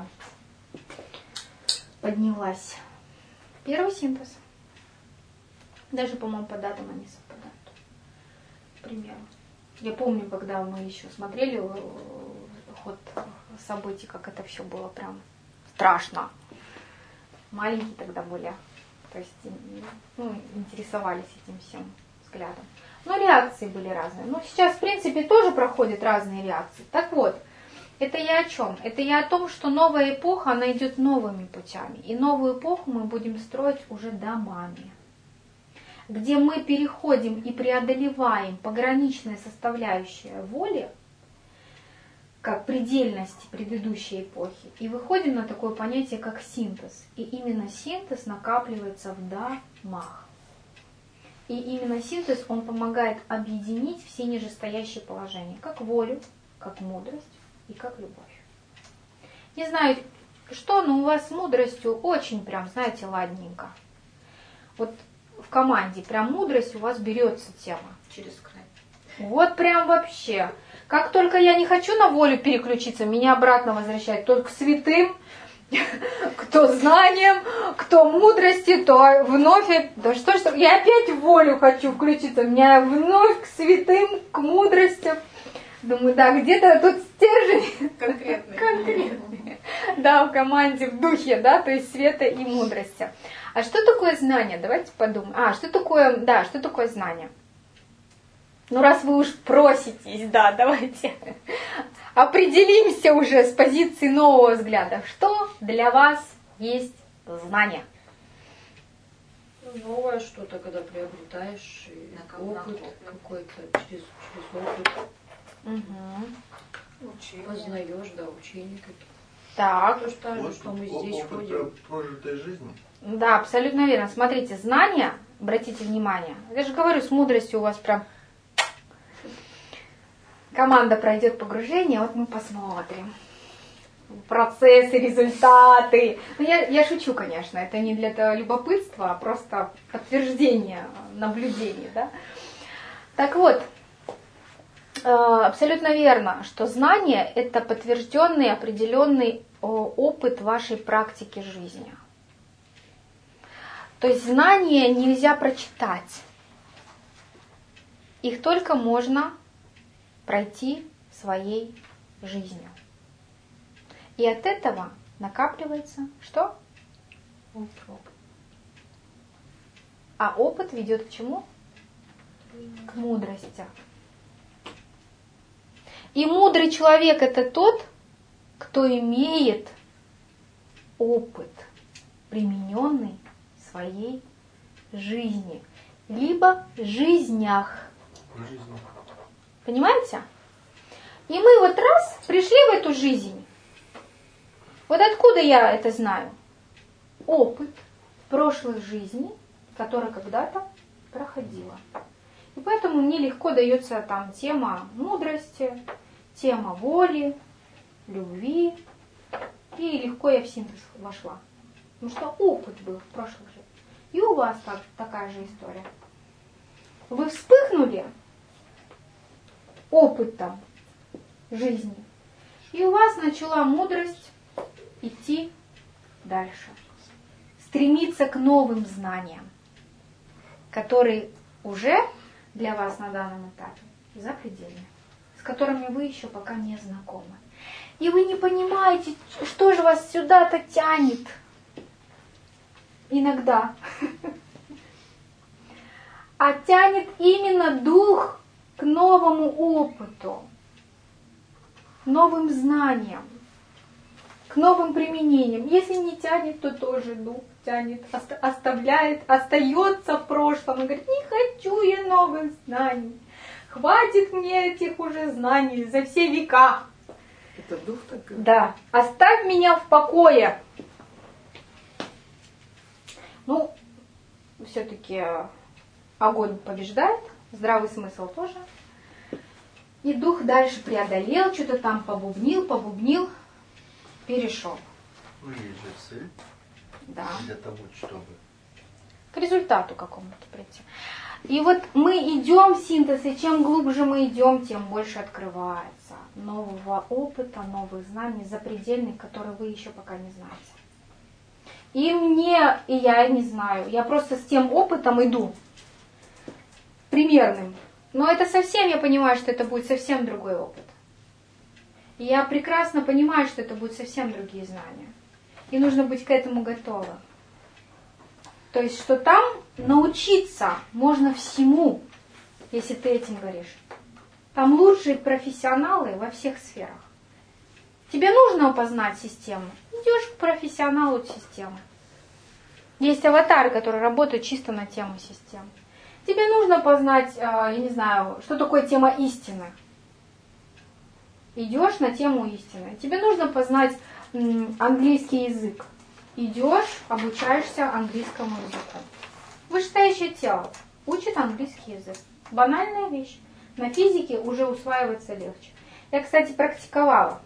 поднялась. Первый синтез. Даже, по-моему, по датам они совпадают. К примеру. Я помню, когда мы еще смотрели ход событий, как это все было прям страшно. Маленькие тогда были. То есть, ну, интересовались этим всем взглядом. Но реакции были разные. Ну, сейчас, в принципе, тоже проходят разные реакции. Так вот, это я о чем? Это я о том, что новая эпоха, она идет новыми путями. И новую эпоху мы будем строить уже домами, где мы переходим и преодолеваем пограничные составляющие воли, как предельности предыдущей эпохи, и выходим на такое понятие, как синтез. И именно синтез накапливается в домах. И именно синтез, он помогает объединить все нижестоящие положения, как волю, как мудрость и как любовь. Не знаю, что, но у вас с мудростью очень прям, знаете, ладненько. Вот в команде прям мудрость у вас берется тема. Через край. Вот прям вообще. Как только я не хочу на волю переключиться, меня обратно возвращает то к святым, кто знанием, кто мудрости, то вновь... Да что ж, я опять в волю хочу включиться, меня вновь к святым, к мудрости. Думаю, да, где-то тут стержень Конкретный. конкретный. Да, в команде, в духе, да, то есть света и мудрости. А что такое знание? Давайте подумаем. А, что такое, да, что такое знание? Ну, раз вы уж проситесь, да, давайте определимся уже с позиции нового взгляда. Что для вас есть знание? Новое что-то, когда приобретаешь и опыт какой-то через, через опыт. Угу. Учение. Познаешь, да, учение какие-то. Так. То, что, Вот что мы о- здесь опыт ходим. про- прожитой жизни. Да, абсолютно верно. Смотрите, знания, обратите внимание, я же говорю, с мудростью у вас прям команда пройдет погружение, вот мы посмотрим. Процессы, результаты. Ну, я, я шучу, конечно, это не для того любопытства, а просто подтверждение, наблюдение. Да? Так вот, абсолютно верно, что знание – это подтвержденный, определенный опыт вашей практики жизни. То есть знания нельзя прочитать. Их только можно пройти своей жизнью. И от этого накапливается что? Опыт. А опыт ведет к чему? К мудрости. И мудрый человек – это тот, кто имеет опыт, примененный в своей жизни, либо жизнях. Жизнь. Понимаете? И мы вот раз пришли в эту жизнь. Вот откуда я это знаю? Опыт прошлых жизней, которая когда-то проходила. И поэтому мне легко дается там тема мудрости, тема воли, любви. И легко я в синтез вошла. Потому что опыт был в прошлых жизнях. И у вас так, такая же история. Вы вспыхнули опытом жизни. И у вас начала мудрость идти дальше. Стремиться к новым знаниям, которые уже для вас на данном этапе запредельны, с которыми вы еще пока не знакомы. И вы не понимаете, что же вас сюда-то тянет. Иногда. А тянет именно дух к новому опыту, новым знаниям, к новым применениям. Если не тянет, то тоже дух тянет, оставляет, остается в прошлом и говорит, не хочу я новых знаний. Хватит мне этих уже знаний за все века. Это дух так говорит? Да, оставь меня в покое. Ну, все-таки огонь побеждает, здравый смысл тоже. И дух дальше преодолел, что-то там побубнил, побубнил, перешел. Ну, есть же цель. Да. Для того, чтобы... К результату какому-то прийти. И вот мы идем в синтез, и чем глубже мы идем, тем больше открывается нового опыта, новых знаний, запредельных, которые вы еще пока не знаете. И мне, и я не знаю, я просто с тем опытом иду, примерным. Но это совсем, я понимаю, что это будет совсем другой опыт. И я прекрасно понимаю, что это будут совсем другие знания. И нужно быть к этому готовым. То есть, что там научиться можно всему, если ты этим говоришь. Там лучшие профессионалы во всех сферах. Тебе нужно познать систему. Идешь к профессионалу системы. Есть аватары, которые работают чисто на тему системы. Тебе нужно познать, я не знаю, что такое тема истины. Идешь на тему истины. Тебе нужно познать английский язык. Идешь, обучаешься английскому языку. Вышестоящее тело учит английский язык. Банальная вещь. На физике уже усваивается легче. Я, кстати, практиковала.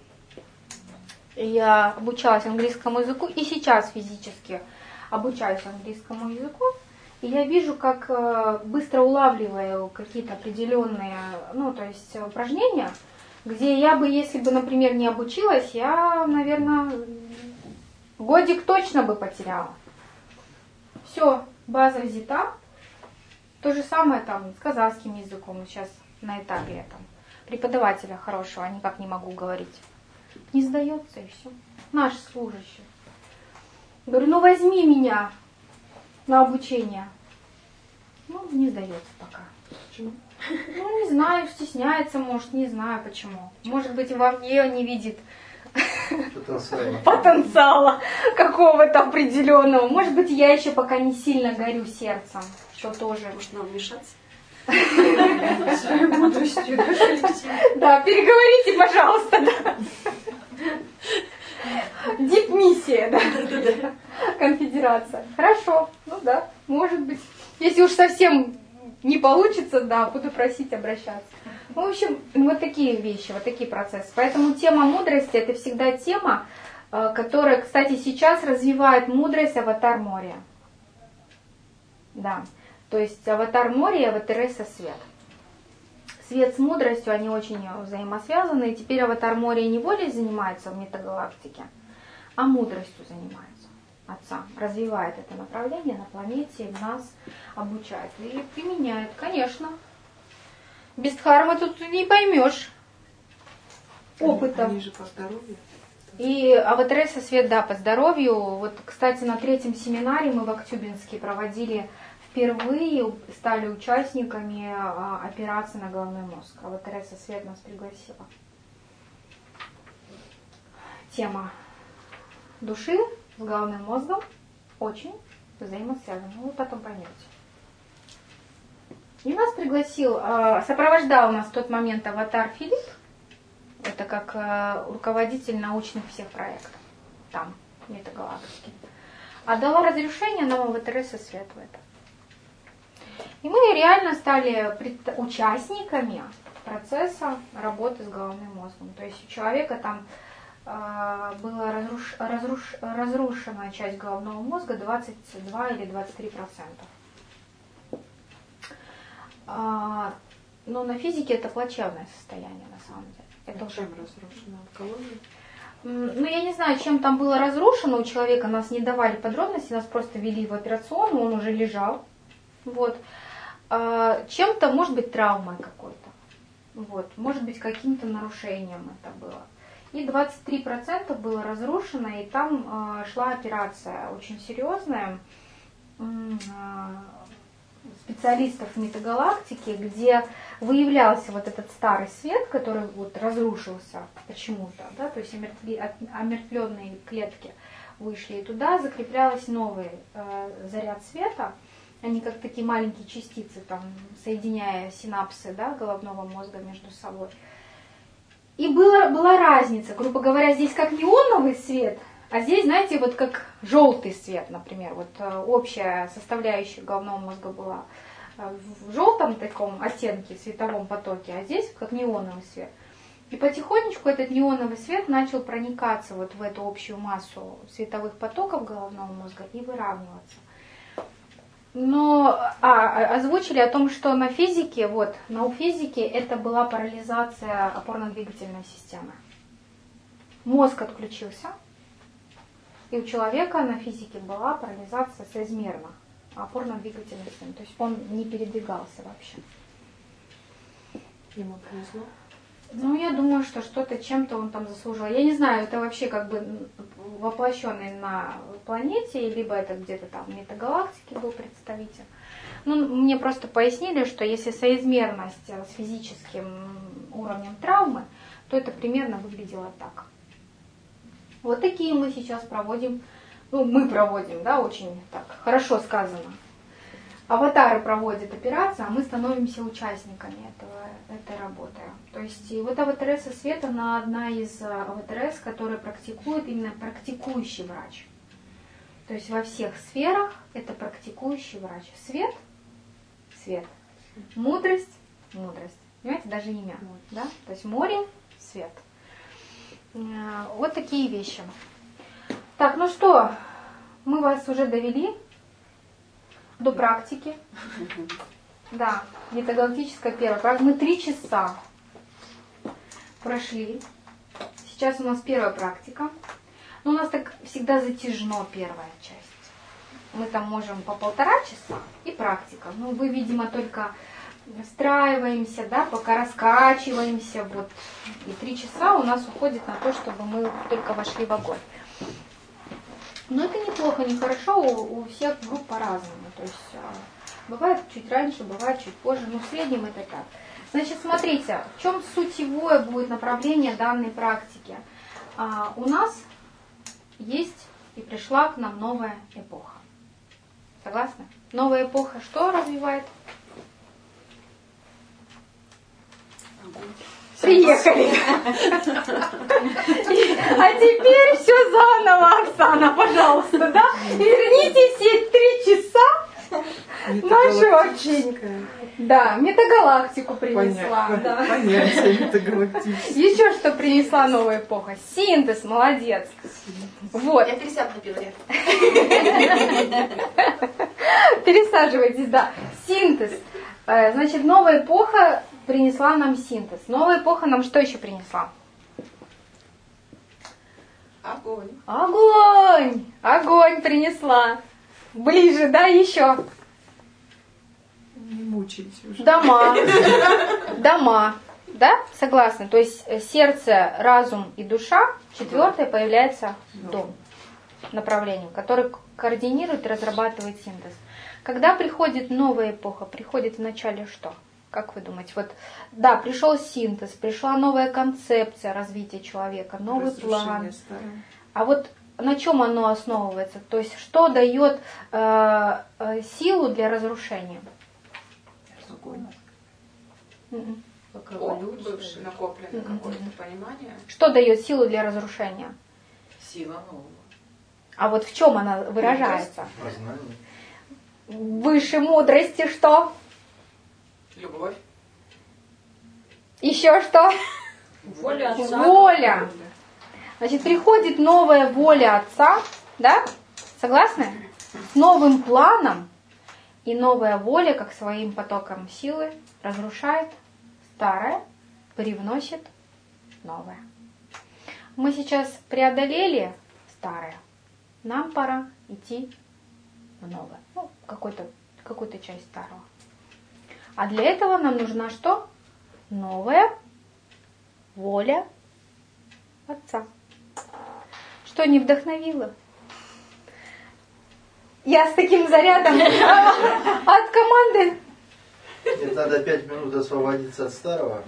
Я обучалась английскому языку и сейчас физически обучаюсь английскому языку. и я вижу, как быстро улавливаю какие-то определенные, ну, то есть упражнения, где я бы, если бы, например, не обучилась, я, наверное, годик точно бы потеряла. Все, база взята. То же самое там с казахским языком. Сейчас на этапе я там преподавателя хорошего никак не могу говорить. Не сдается и все. Наш служащий. Говорю, ну возьми меня на обучение. Ну, не сдается пока. Почему? Ну, не знаю, стесняется, может, не знаю почему. Может быть, во мне не видит Потенциала. потенциала какого-то определенного. Может быть, я еще пока не сильно горю сердцем, что тоже. Может, нам вмешаться? Да, переговорите, пожалуйста. Дипмиссия, да. Конфедерация. Хорошо, ну да, может быть. Если уж совсем не получится, да, буду просить обращаться. Ну, в общем, вот такие вещи, вот такие процессы. Поэтому тема мудрости – это всегда тема, которая, кстати, сейчас развивает мудрость аватар Мория. Да, то есть аватар Мория, аватареса свет. Свет с мудростью, они очень взаимосвязаны. И теперь аватар Мория не волей занимается в метагалактике, а мудростью занимается. Отца развивает это направление на планете, нас обучает и применяет, конечно. Без дхармы тут не поймешь опыта. Они же по здоровью. И аватареса свет, да, по здоровью. Вот, кстати, на третьем семинаре мы в Актюбинске проводили впервые, стали участниками операции на головной мозг. Аватареса свет нас пригласила. Тема души с головным мозгом очень взаимосвязана. Вы потом поймете. И нас пригласил, сопровождал нас в тот момент аватар Филипп. Это как руководитель научных всех проектов. Там, в метагалактике. А дала разрешение нам аватареса свет в это. И мы реально стали участниками процесса работы с головным мозгом. То есть у человека там была разруш... Разруш... разрушена часть головного мозга двадцать два или двадцать три процента. А, но на физике это плачевное состояние на самом деле. Это Чем разрушена онкология? Ну, я не знаю, чем там было разрушено у человека, нас не давали подробности, нас просто вели в операционную, он уже лежал. Вот. А, чем-то, может быть, травмой какой-то. Вот. Может быть, каким-то нарушением это было. И двадцать три процента было разрушено, и там э, шла операция очень серьезная э, специалистов метагалактики, где выявлялся вот этот старый свет, который вот разрушился почему-то, да, то есть омертвленные клетки вышли, и туда закреплялся новый э, заряд света, они как такие маленькие частицы, там, соединяя синапсы, да, головного мозга между собой. И была, была разница, грубо говоря, здесь как неоновый свет, а здесь, знаете, вот как желтый свет, например. Вот общая составляющая головного мозга была в желтом таком оттенке, световом потоке, а здесь как неоновый свет. И потихонечку этот неоновый свет начал проникаться вот в эту общую массу световых потоков головного мозга и выравниваться. Но а, озвучили о том, что на физике, вот, на физике это была парализация опорно-двигательной системы. Мозг отключился, и у человека на физике была парализация соизмерна опорно-двигательной системы. То есть он не передвигался вообще. Ему повезло. Ну, я думаю, что что-то чем-то он там заслужил. Я не знаю, это вообще как бы воплощенный на планете, либо это где-то там в метагалактике был представитель. Ну, мне просто пояснили, что если соизмерность с физическим уровнем травмы, то это примерно выглядело так. Вот такие мы сейчас проводим, ну, мы проводим, да, очень так хорошо сказано. Аватары проводят операцию, а мы становимся участниками этого, этой работы. То есть и вот аватареса света, она одна из аватарес, которая практикует именно практикующий врач. То есть во всех сферах это практикующий врач. Свет – свет. Мудрость – мудрость. Понимаете, даже имя. Да? То есть море – свет. Вот такие вещи. Так, ну что, мы вас уже довели. до практики. Да, метагалактическая первая практика. Мы три часа прошли. Сейчас у нас первая практика. Но у нас так всегда затяжно первая часть. Мы там можем по полтора часа и практика. Ну, вы, видимо, только встраиваемся, да, пока раскачиваемся. Вот. И три часа у нас уходит на то, чтобы мы только вошли в огонь. Но это неплохо, не хорошо, у, у всех групп по-разному. То есть бывает чуть раньше, бывает чуть позже, но в среднем это так. Значит, смотрите, в чем сутевое будет направление данной практики. А, у нас есть и пришла к нам новая эпоха. Согласны? Новая эпоха что развивает? Приехали. А теперь все заново, Оксана, пожалуйста, да? Верните все три часа нашего общения. Да, метагалактику принесла. Понятно. Да. Понятие метагалактическое. Еще что принесла новая эпоха? Синтез, молодец. Вот. Я пересяду на первый ряд. Пересаживайтесь, да. Синтез. Значит, новая эпоха принесла нам синтез. Новая эпоха нам что еще принесла? Огонь. Огонь! Огонь принесла. Ближе, да, еще. Не мучайте уже. Дома. Дома. Да? Согласны. То есть сердце, разум и душа. Четвертое появляется дом. Направлением, который координирует и разрабатывает синтез. Когда приходит новая эпоха, приходит вначале что? Как вы думаете? Вот, да, пришел синтез, пришла новая концепция развития человека, новый план. Старое. А вот на чем оно основывается? То есть что дает э, э, силу для разрушения? Огонь. М-м. Опыт бывший, накопленное какое-то понимание. Что дает силу для разрушения? Сила нового. А вот в чем она выражается? Познание. Выше мудрости что? Любовь. Еще что? Воля отца. Воля. Значит, приходит новая воля Отца, да? Согласны? С новым планом. И новая воля, как своим потоком силы, разрушает старое, привносит новое. Мы сейчас преодолели старое. Нам пора идти в новое. Ну, какой-то, какую-то часть старого. А для этого нам нужна что? Новая воля Отца. Что не вдохновило? Я с таким зарядом от команды. Мне надо пять минут освободиться от старого.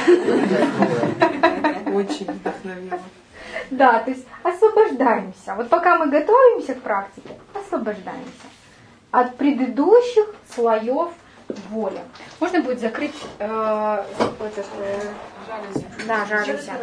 Очень вдохновило. Да, то есть освобождаемся. Вот пока мы готовимся к практике, освобождаемся от предыдущих слоев воли. Можно будет закрыть э, этот, э, Жалюзи. да, жалюзи.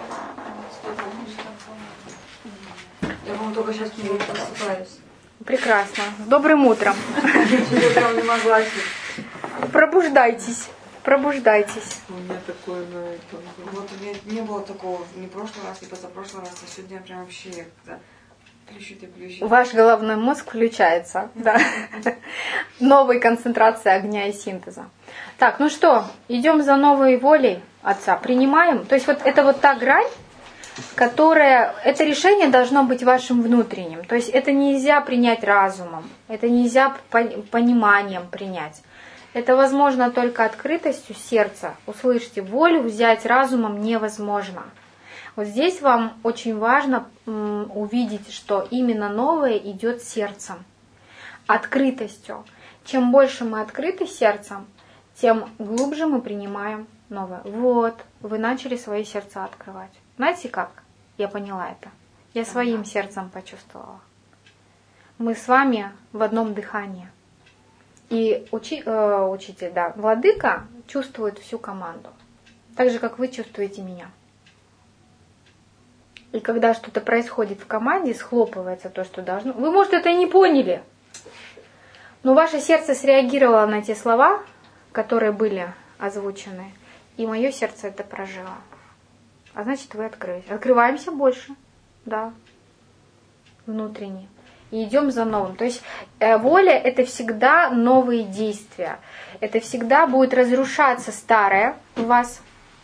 Я вам только сейчас просыпаюсь. Прекрасно. С добрым утром. Я прям не могла. Пробуждайтесь. Пробуждайтесь. У меня такое на этом. Вот у меня не было такого ни в прошлый раз, ни позапрошлый раз, а сегодня прям вообще когда плющит и плющит. Ваш головной мозг включается. Да. Новой концентрации огня и синтеза. Так, ну что, идем за новой волей Отца. Принимаем. То есть вот это вот та грань, которая, это решение должно быть вашим внутренним. То есть это нельзя принять разумом, это нельзя пониманием принять. Это возможно только открытостью сердца. Услышьте, волю взять разумом невозможно. Вот здесь вам очень важно м, увидеть, что именно новое идет сердцем, открытостью. Чем больше мы открыты сердцем, тем глубже мы принимаем новое. Вот, вы начали свои сердца открывать. Знаете как? Я поняла это. Я своим сердцем почувствовала. Мы с вами в одном дыхании. И учи, э, учитель, да, владыка чувствует всю команду. Так же, как вы чувствуете меня. И когда что-то происходит в команде, схлопывается то, что должно. Вы, может, это и не поняли. Но ваше сердце среагировало на те слова, которые были озвучены. И мое сердце это прожило. А значит, вы открылись. Открываемся больше. Да. Внутренне. и идем за новым. То есть э, воля – это всегда новые действия. Это всегда будет разрушаться старое у вас.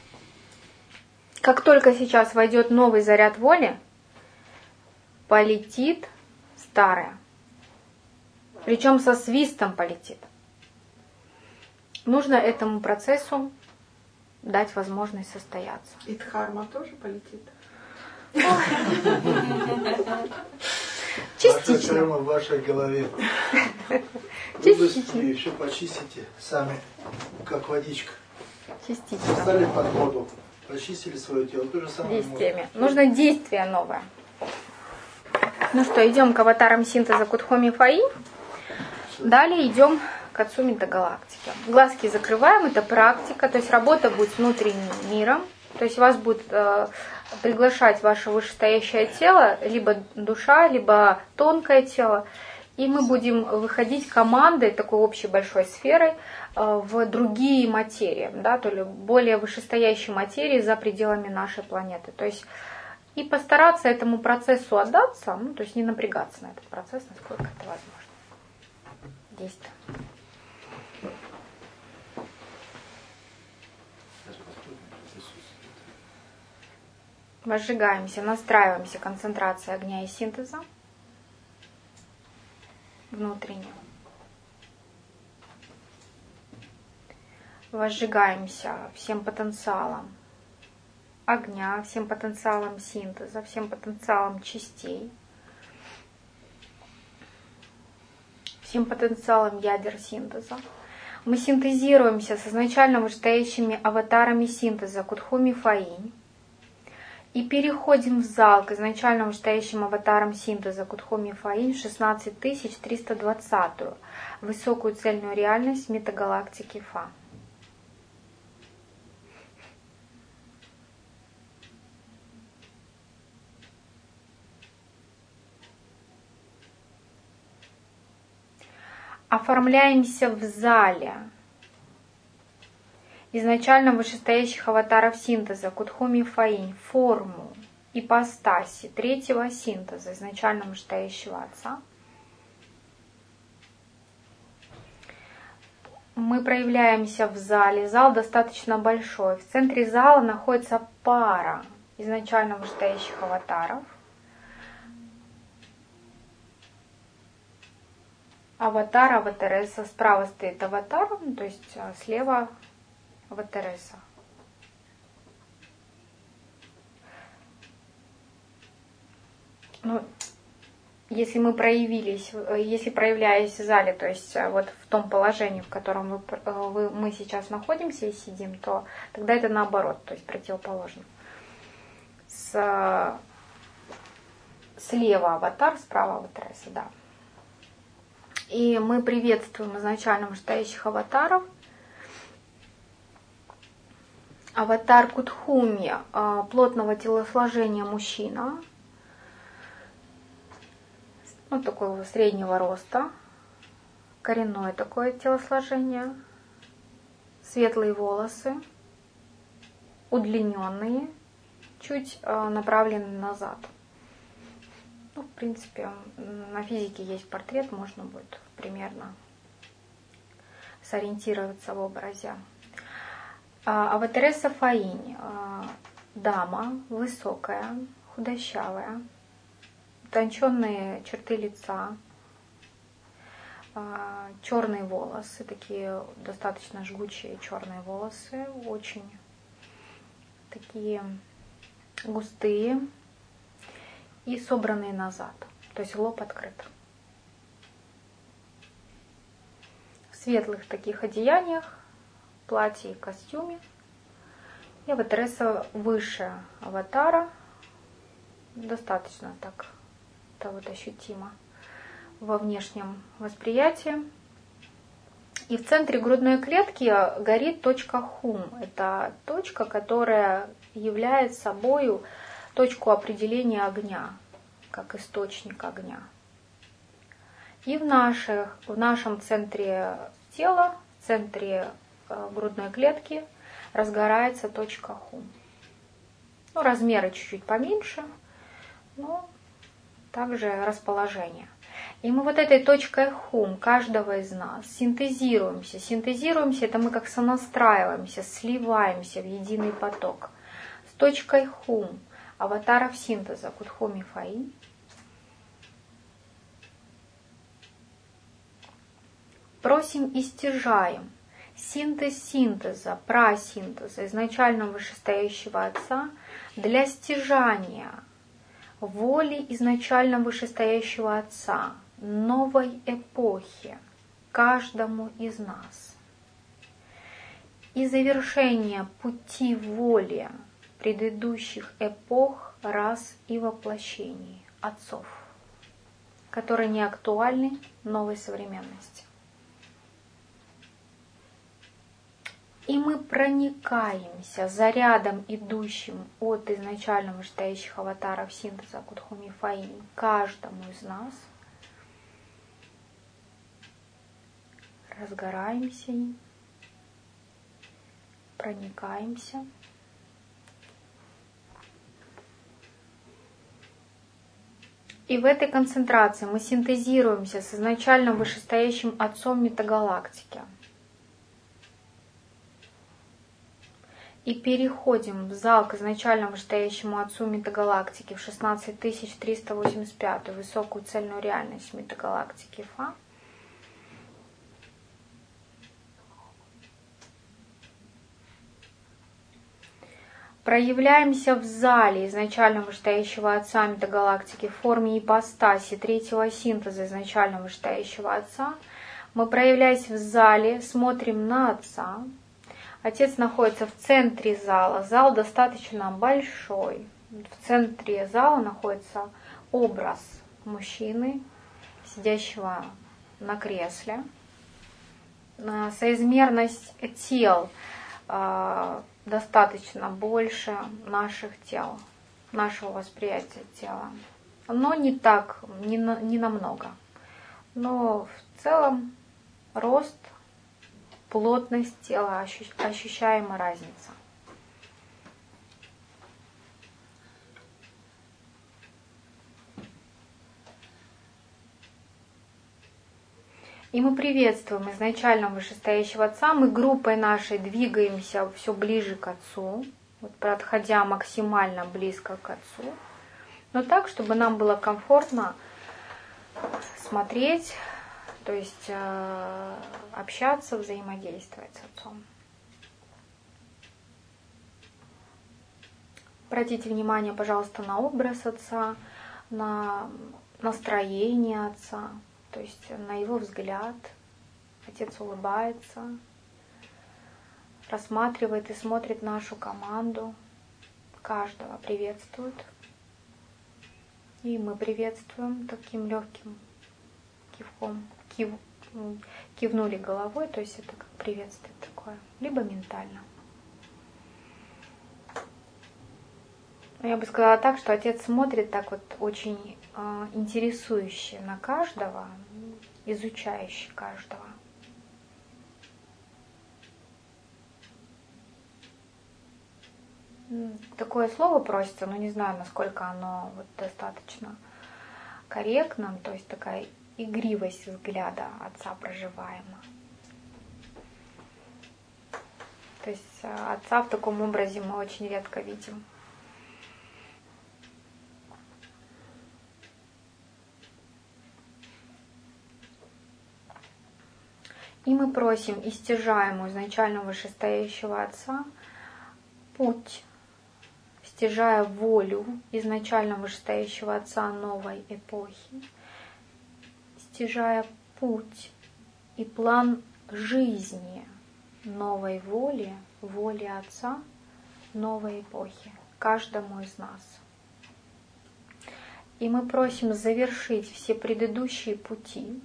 Как только сейчас войдет новый заряд воли, полетит старое. Причем со свистом полетит. Нужно этому процессу дать возможность состояться. И дхарма тоже полетит? Ваша карма в вашей голове. Частично. Вы еще почистите сами, как водичка. Частично. Встали под воду, почистили свое тело. То же самое. Действиями. Нужно действие новое. Ну что, идем к аватарам синтеза Кудхоми Фаи. Далее идем к отцу метагалактики. Глазки закрываем, это практика, то есть работа будет с внутренним миром. То есть вас будет э, приглашать ваше вышестоящее тело, либо душа, либо тонкое тело. И мы будем выходить командой, такой общей большой сферой, э, в другие материи, да, то есть более вышестоящие материи за пределами нашей планеты. То есть и постараться этому процессу отдаться, ну, то есть не напрягаться на этот процесс, насколько это возможно. Действие. Возжигаемся, настраиваемся, концентрация огня и синтеза внутренне. Возжигаемся всем потенциалом огня, всем потенциалом синтеза, всем потенциалом частей, всем потенциалом ядер синтеза. Мы синтезируемся с изначально вышестоящими аватарами синтеза Кудхоми Фаинь и переходим в зал к изначально вышестоящим аватарам синтеза Кудхоми Фаинь в шестнадцать тысяч триста двадцатую высокую цельную реальность метагалактики Фа. Оформляемся в зале изначально вышестоящих аватаров синтеза Кудхоми Фаинь, форму, ипостаси третьего синтеза изначально вышестоящего Отца. Мы проявляемся в зале. Зал достаточно большой. В центре зала находится пара изначально вышестоящих аватаров. Аватар, аватареса. Справа стоит аватар, то есть слева аватареса. Ну, если мы проявились, если проявляясь в зале, то есть вот в том положении, в котором вы, вы, мы сейчас находимся и сидим, то тогда это наоборот, то есть противоположно. С, слева аватар, справа аватареса, да. И мы приветствуем изначально вышестоящих аватаров. Аватар Кудхуми, плотного телосложения мужчина, ну, такого среднего роста, коренное такое телосложение, светлые волосы, удлиненные, чуть направлены назад. Ну, в принципе, на физике есть портрет, можно будет примерно сориентироваться в образе. Аватареса Фаинь, дама, высокая, худощавая, утонченные черты лица, черные волосы, такие достаточно жгучие черные волосы, очень такие густые и собранные назад, то есть лоб открыт. В светлых таких одеяниях, платье и костюме. И аватареса выше аватара, достаточно так, это вот ощутимо во внешнем восприятии. И в центре грудной клетки горит точка хум. Это точка, которая является собою точку определения огня, как источник огня. И в, наших, в нашем центре тела, в центре грудной клетки разгорается точка хум. Ну, размеры чуть-чуть поменьше, но также расположение. И мы вот этой точкой хум каждого из нас синтезируемся. Синтезируемся, это мы как сонастраиваемся, сливаемся в единый поток. С точкой хум аватаров синтеза Кудхоми Фаи просим и стяжаем синтез синтеза, прасинтеза изначального вышестоящего Отца для стяжания воли изначально вышестоящего Отца, новой эпохи, каждому из нас. И завершение пути воли предыдущих эпох, рас и воплощений Отцов, которые не актуальны новой современности. И мы проникаемся зарядом, идущим от изначально вышестоящих аватаров синтеза Кудхоми Фаи каждому из нас. Разгораемся им, проникаемся. И в этой концентрации мы синтезируемся с изначально вышестоящим Отцом метагалактики. И переходим в зал к изначально вышестоящему Отцу метагалактики в шестнадцать тысяч триста восемьдесят пятую высокую цельную реальность метагалактики Фа. Проявляемся в зале изначально вышестоящего Отца метагалактики в форме ипостаси третьего синтеза изначально вышестоящего Отца. Мы, проявляясь в зале, смотрим на Отца. Отец находится в центре зала. Зал достаточно большой. В центре зала находится образ мужчины, сидящего на кресле. Соизмерность тел достаточно больше наших тел, нашего восприятия тела. Но не так, не, на, не намного. Но в целом рост, плотность тела, ощущаемая разница. И мы приветствуем изначально вышестоящего Отца. Мы группой нашей двигаемся все ближе к Отцу, вот подходя максимально близко к Отцу. Но так, чтобы нам было комфортно смотреть, то есть э, общаться, взаимодействовать с Отцом. Обратите внимание, пожалуйста, на образ Отца, на настроение Отца. То есть на его взгляд. Отец улыбается, рассматривает и смотрит нашу команду. Каждого приветствует. И мы приветствуем таким легким кивком. Кив, кивнули головой, то есть это как приветствие такое. Либо ментально. Я бы сказала так, что Отец смотрит так вот очень э, интересующе на каждого, изучающий каждого. Такое слово просится, но не знаю, насколько оно вот достаточно корректно, то есть такая игривость взгляда Отца проживаема. То есть Отца в таком образе мы очень редко видим. И мы просим и стяжаем у изначально вышестоящего Отца путь, стяжая волю изначально вышестоящего Отца новой эпохи, стяжая путь и план жизни новой воли, воли Отца новой эпохи, каждому из нас. И мы просим завершить все предыдущие пути,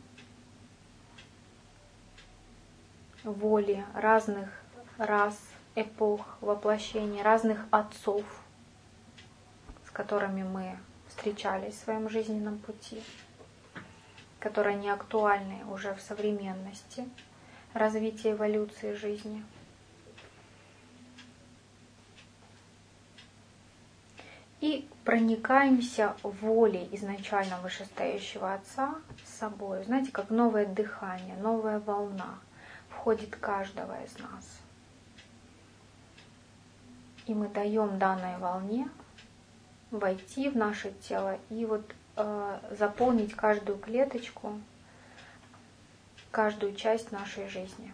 воли разных рас, эпох, воплощений, разных отцов, с которыми мы встречались в своем жизненном пути, которые не актуальны уже в современности развития эволюции жизни. И проникаемся волей изначально вышестоящего Отца с собой. Знаете, как новое дыхание, новая волна входит каждого из нас. И мы даем данной волне войти в наше тело и вот э, заполнить каждую клеточку, каждую часть нашей жизни.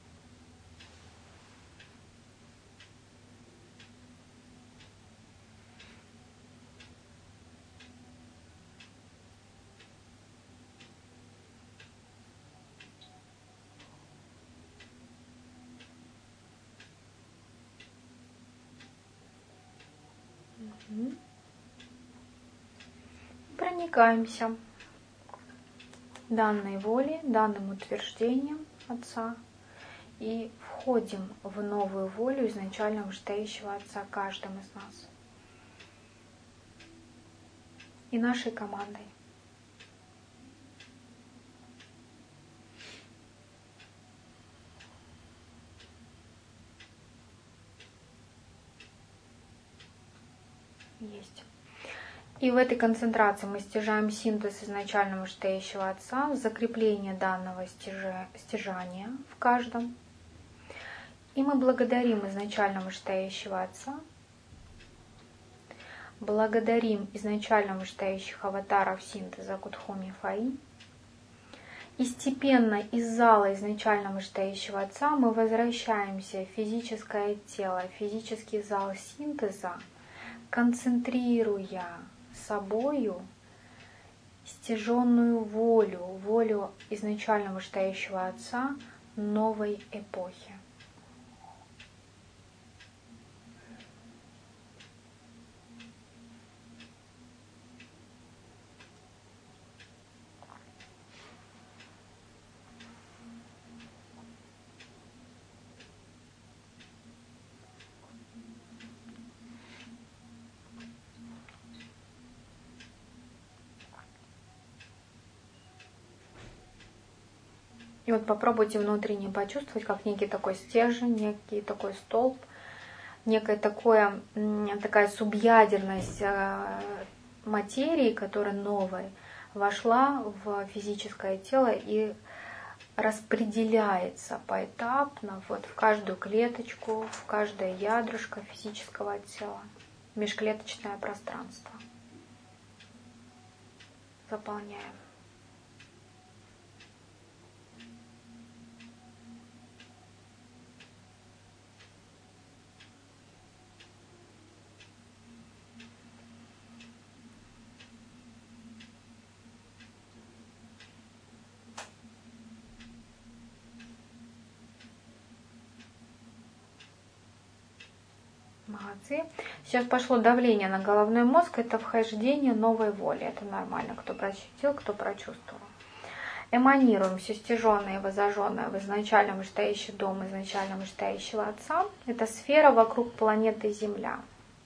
Проникаемся данной волей, данным утверждением Отца и входим в новую волю изначально вышестоящего Отца каждым из нас и нашей командой. Есть. И в этой концентрации мы стяжаем синтез изначального вышестоящего Отца, закрепление данного стяжа, стяжания в каждом. И мы благодарим изначального вышестоящего Отца, благодарим изначально вышестоящих аватаров синтеза Кудхоми Фаи. И степенно из зала изначально вышестоящего Отца мы возвращаемся в физическое тело, в физический зал синтеза, концентрируя собою стяженную волю, волю изначально вышестоящего Отца новой эпохи. И вот попробуйте внутренне почувствовать, как некий такой стержень, некий такой столб, некая такое, такая субъядерность материи, которая новая, вошла в физическое тело и распределяется поэтапно вот в каждую клеточку, в каждое ядрышко физического тела, межклеточное пространство. Заполняем. Молодцы. Сейчас пошло давление на головной мозг. Это вхождение новой воли. Это нормально. Кто прощутил, кто прочувствовал. Эманируем все стяженное и возожженное в изначальном вышестоящий дом изначально вышестоящего Отца. Это сфера вокруг планеты Земля.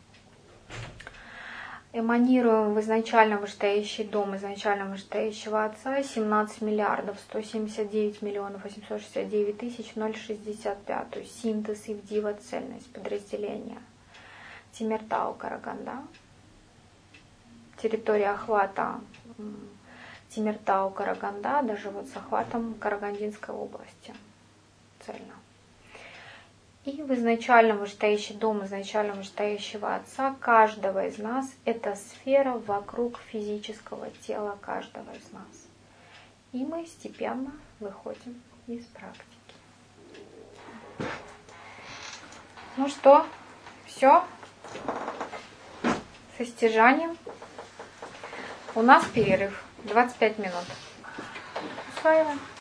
Эманируем в изначально вышестоящий дом изначально вышестоящего Отца семнадцать миллиардов сто семьдесят девять миллионов восемьсот шестьдесят девять тысяч ноль шестьдесят пять. То есть синтез и вдива цельность подразделения. Тимиртау Караганда. Территория охвата Тимиртау Караганда, даже вот с охватом Карагандинской области. Цельно. И в изначальном вышестоящий дом изначально вышестоящего Отца каждого из нас — это сфера вокруг физического тела каждого из нас. И мы степенно выходим из практики. Ну что, все? Со стяжанием. У нас перерыв двадцать пять минут. Усваиваем.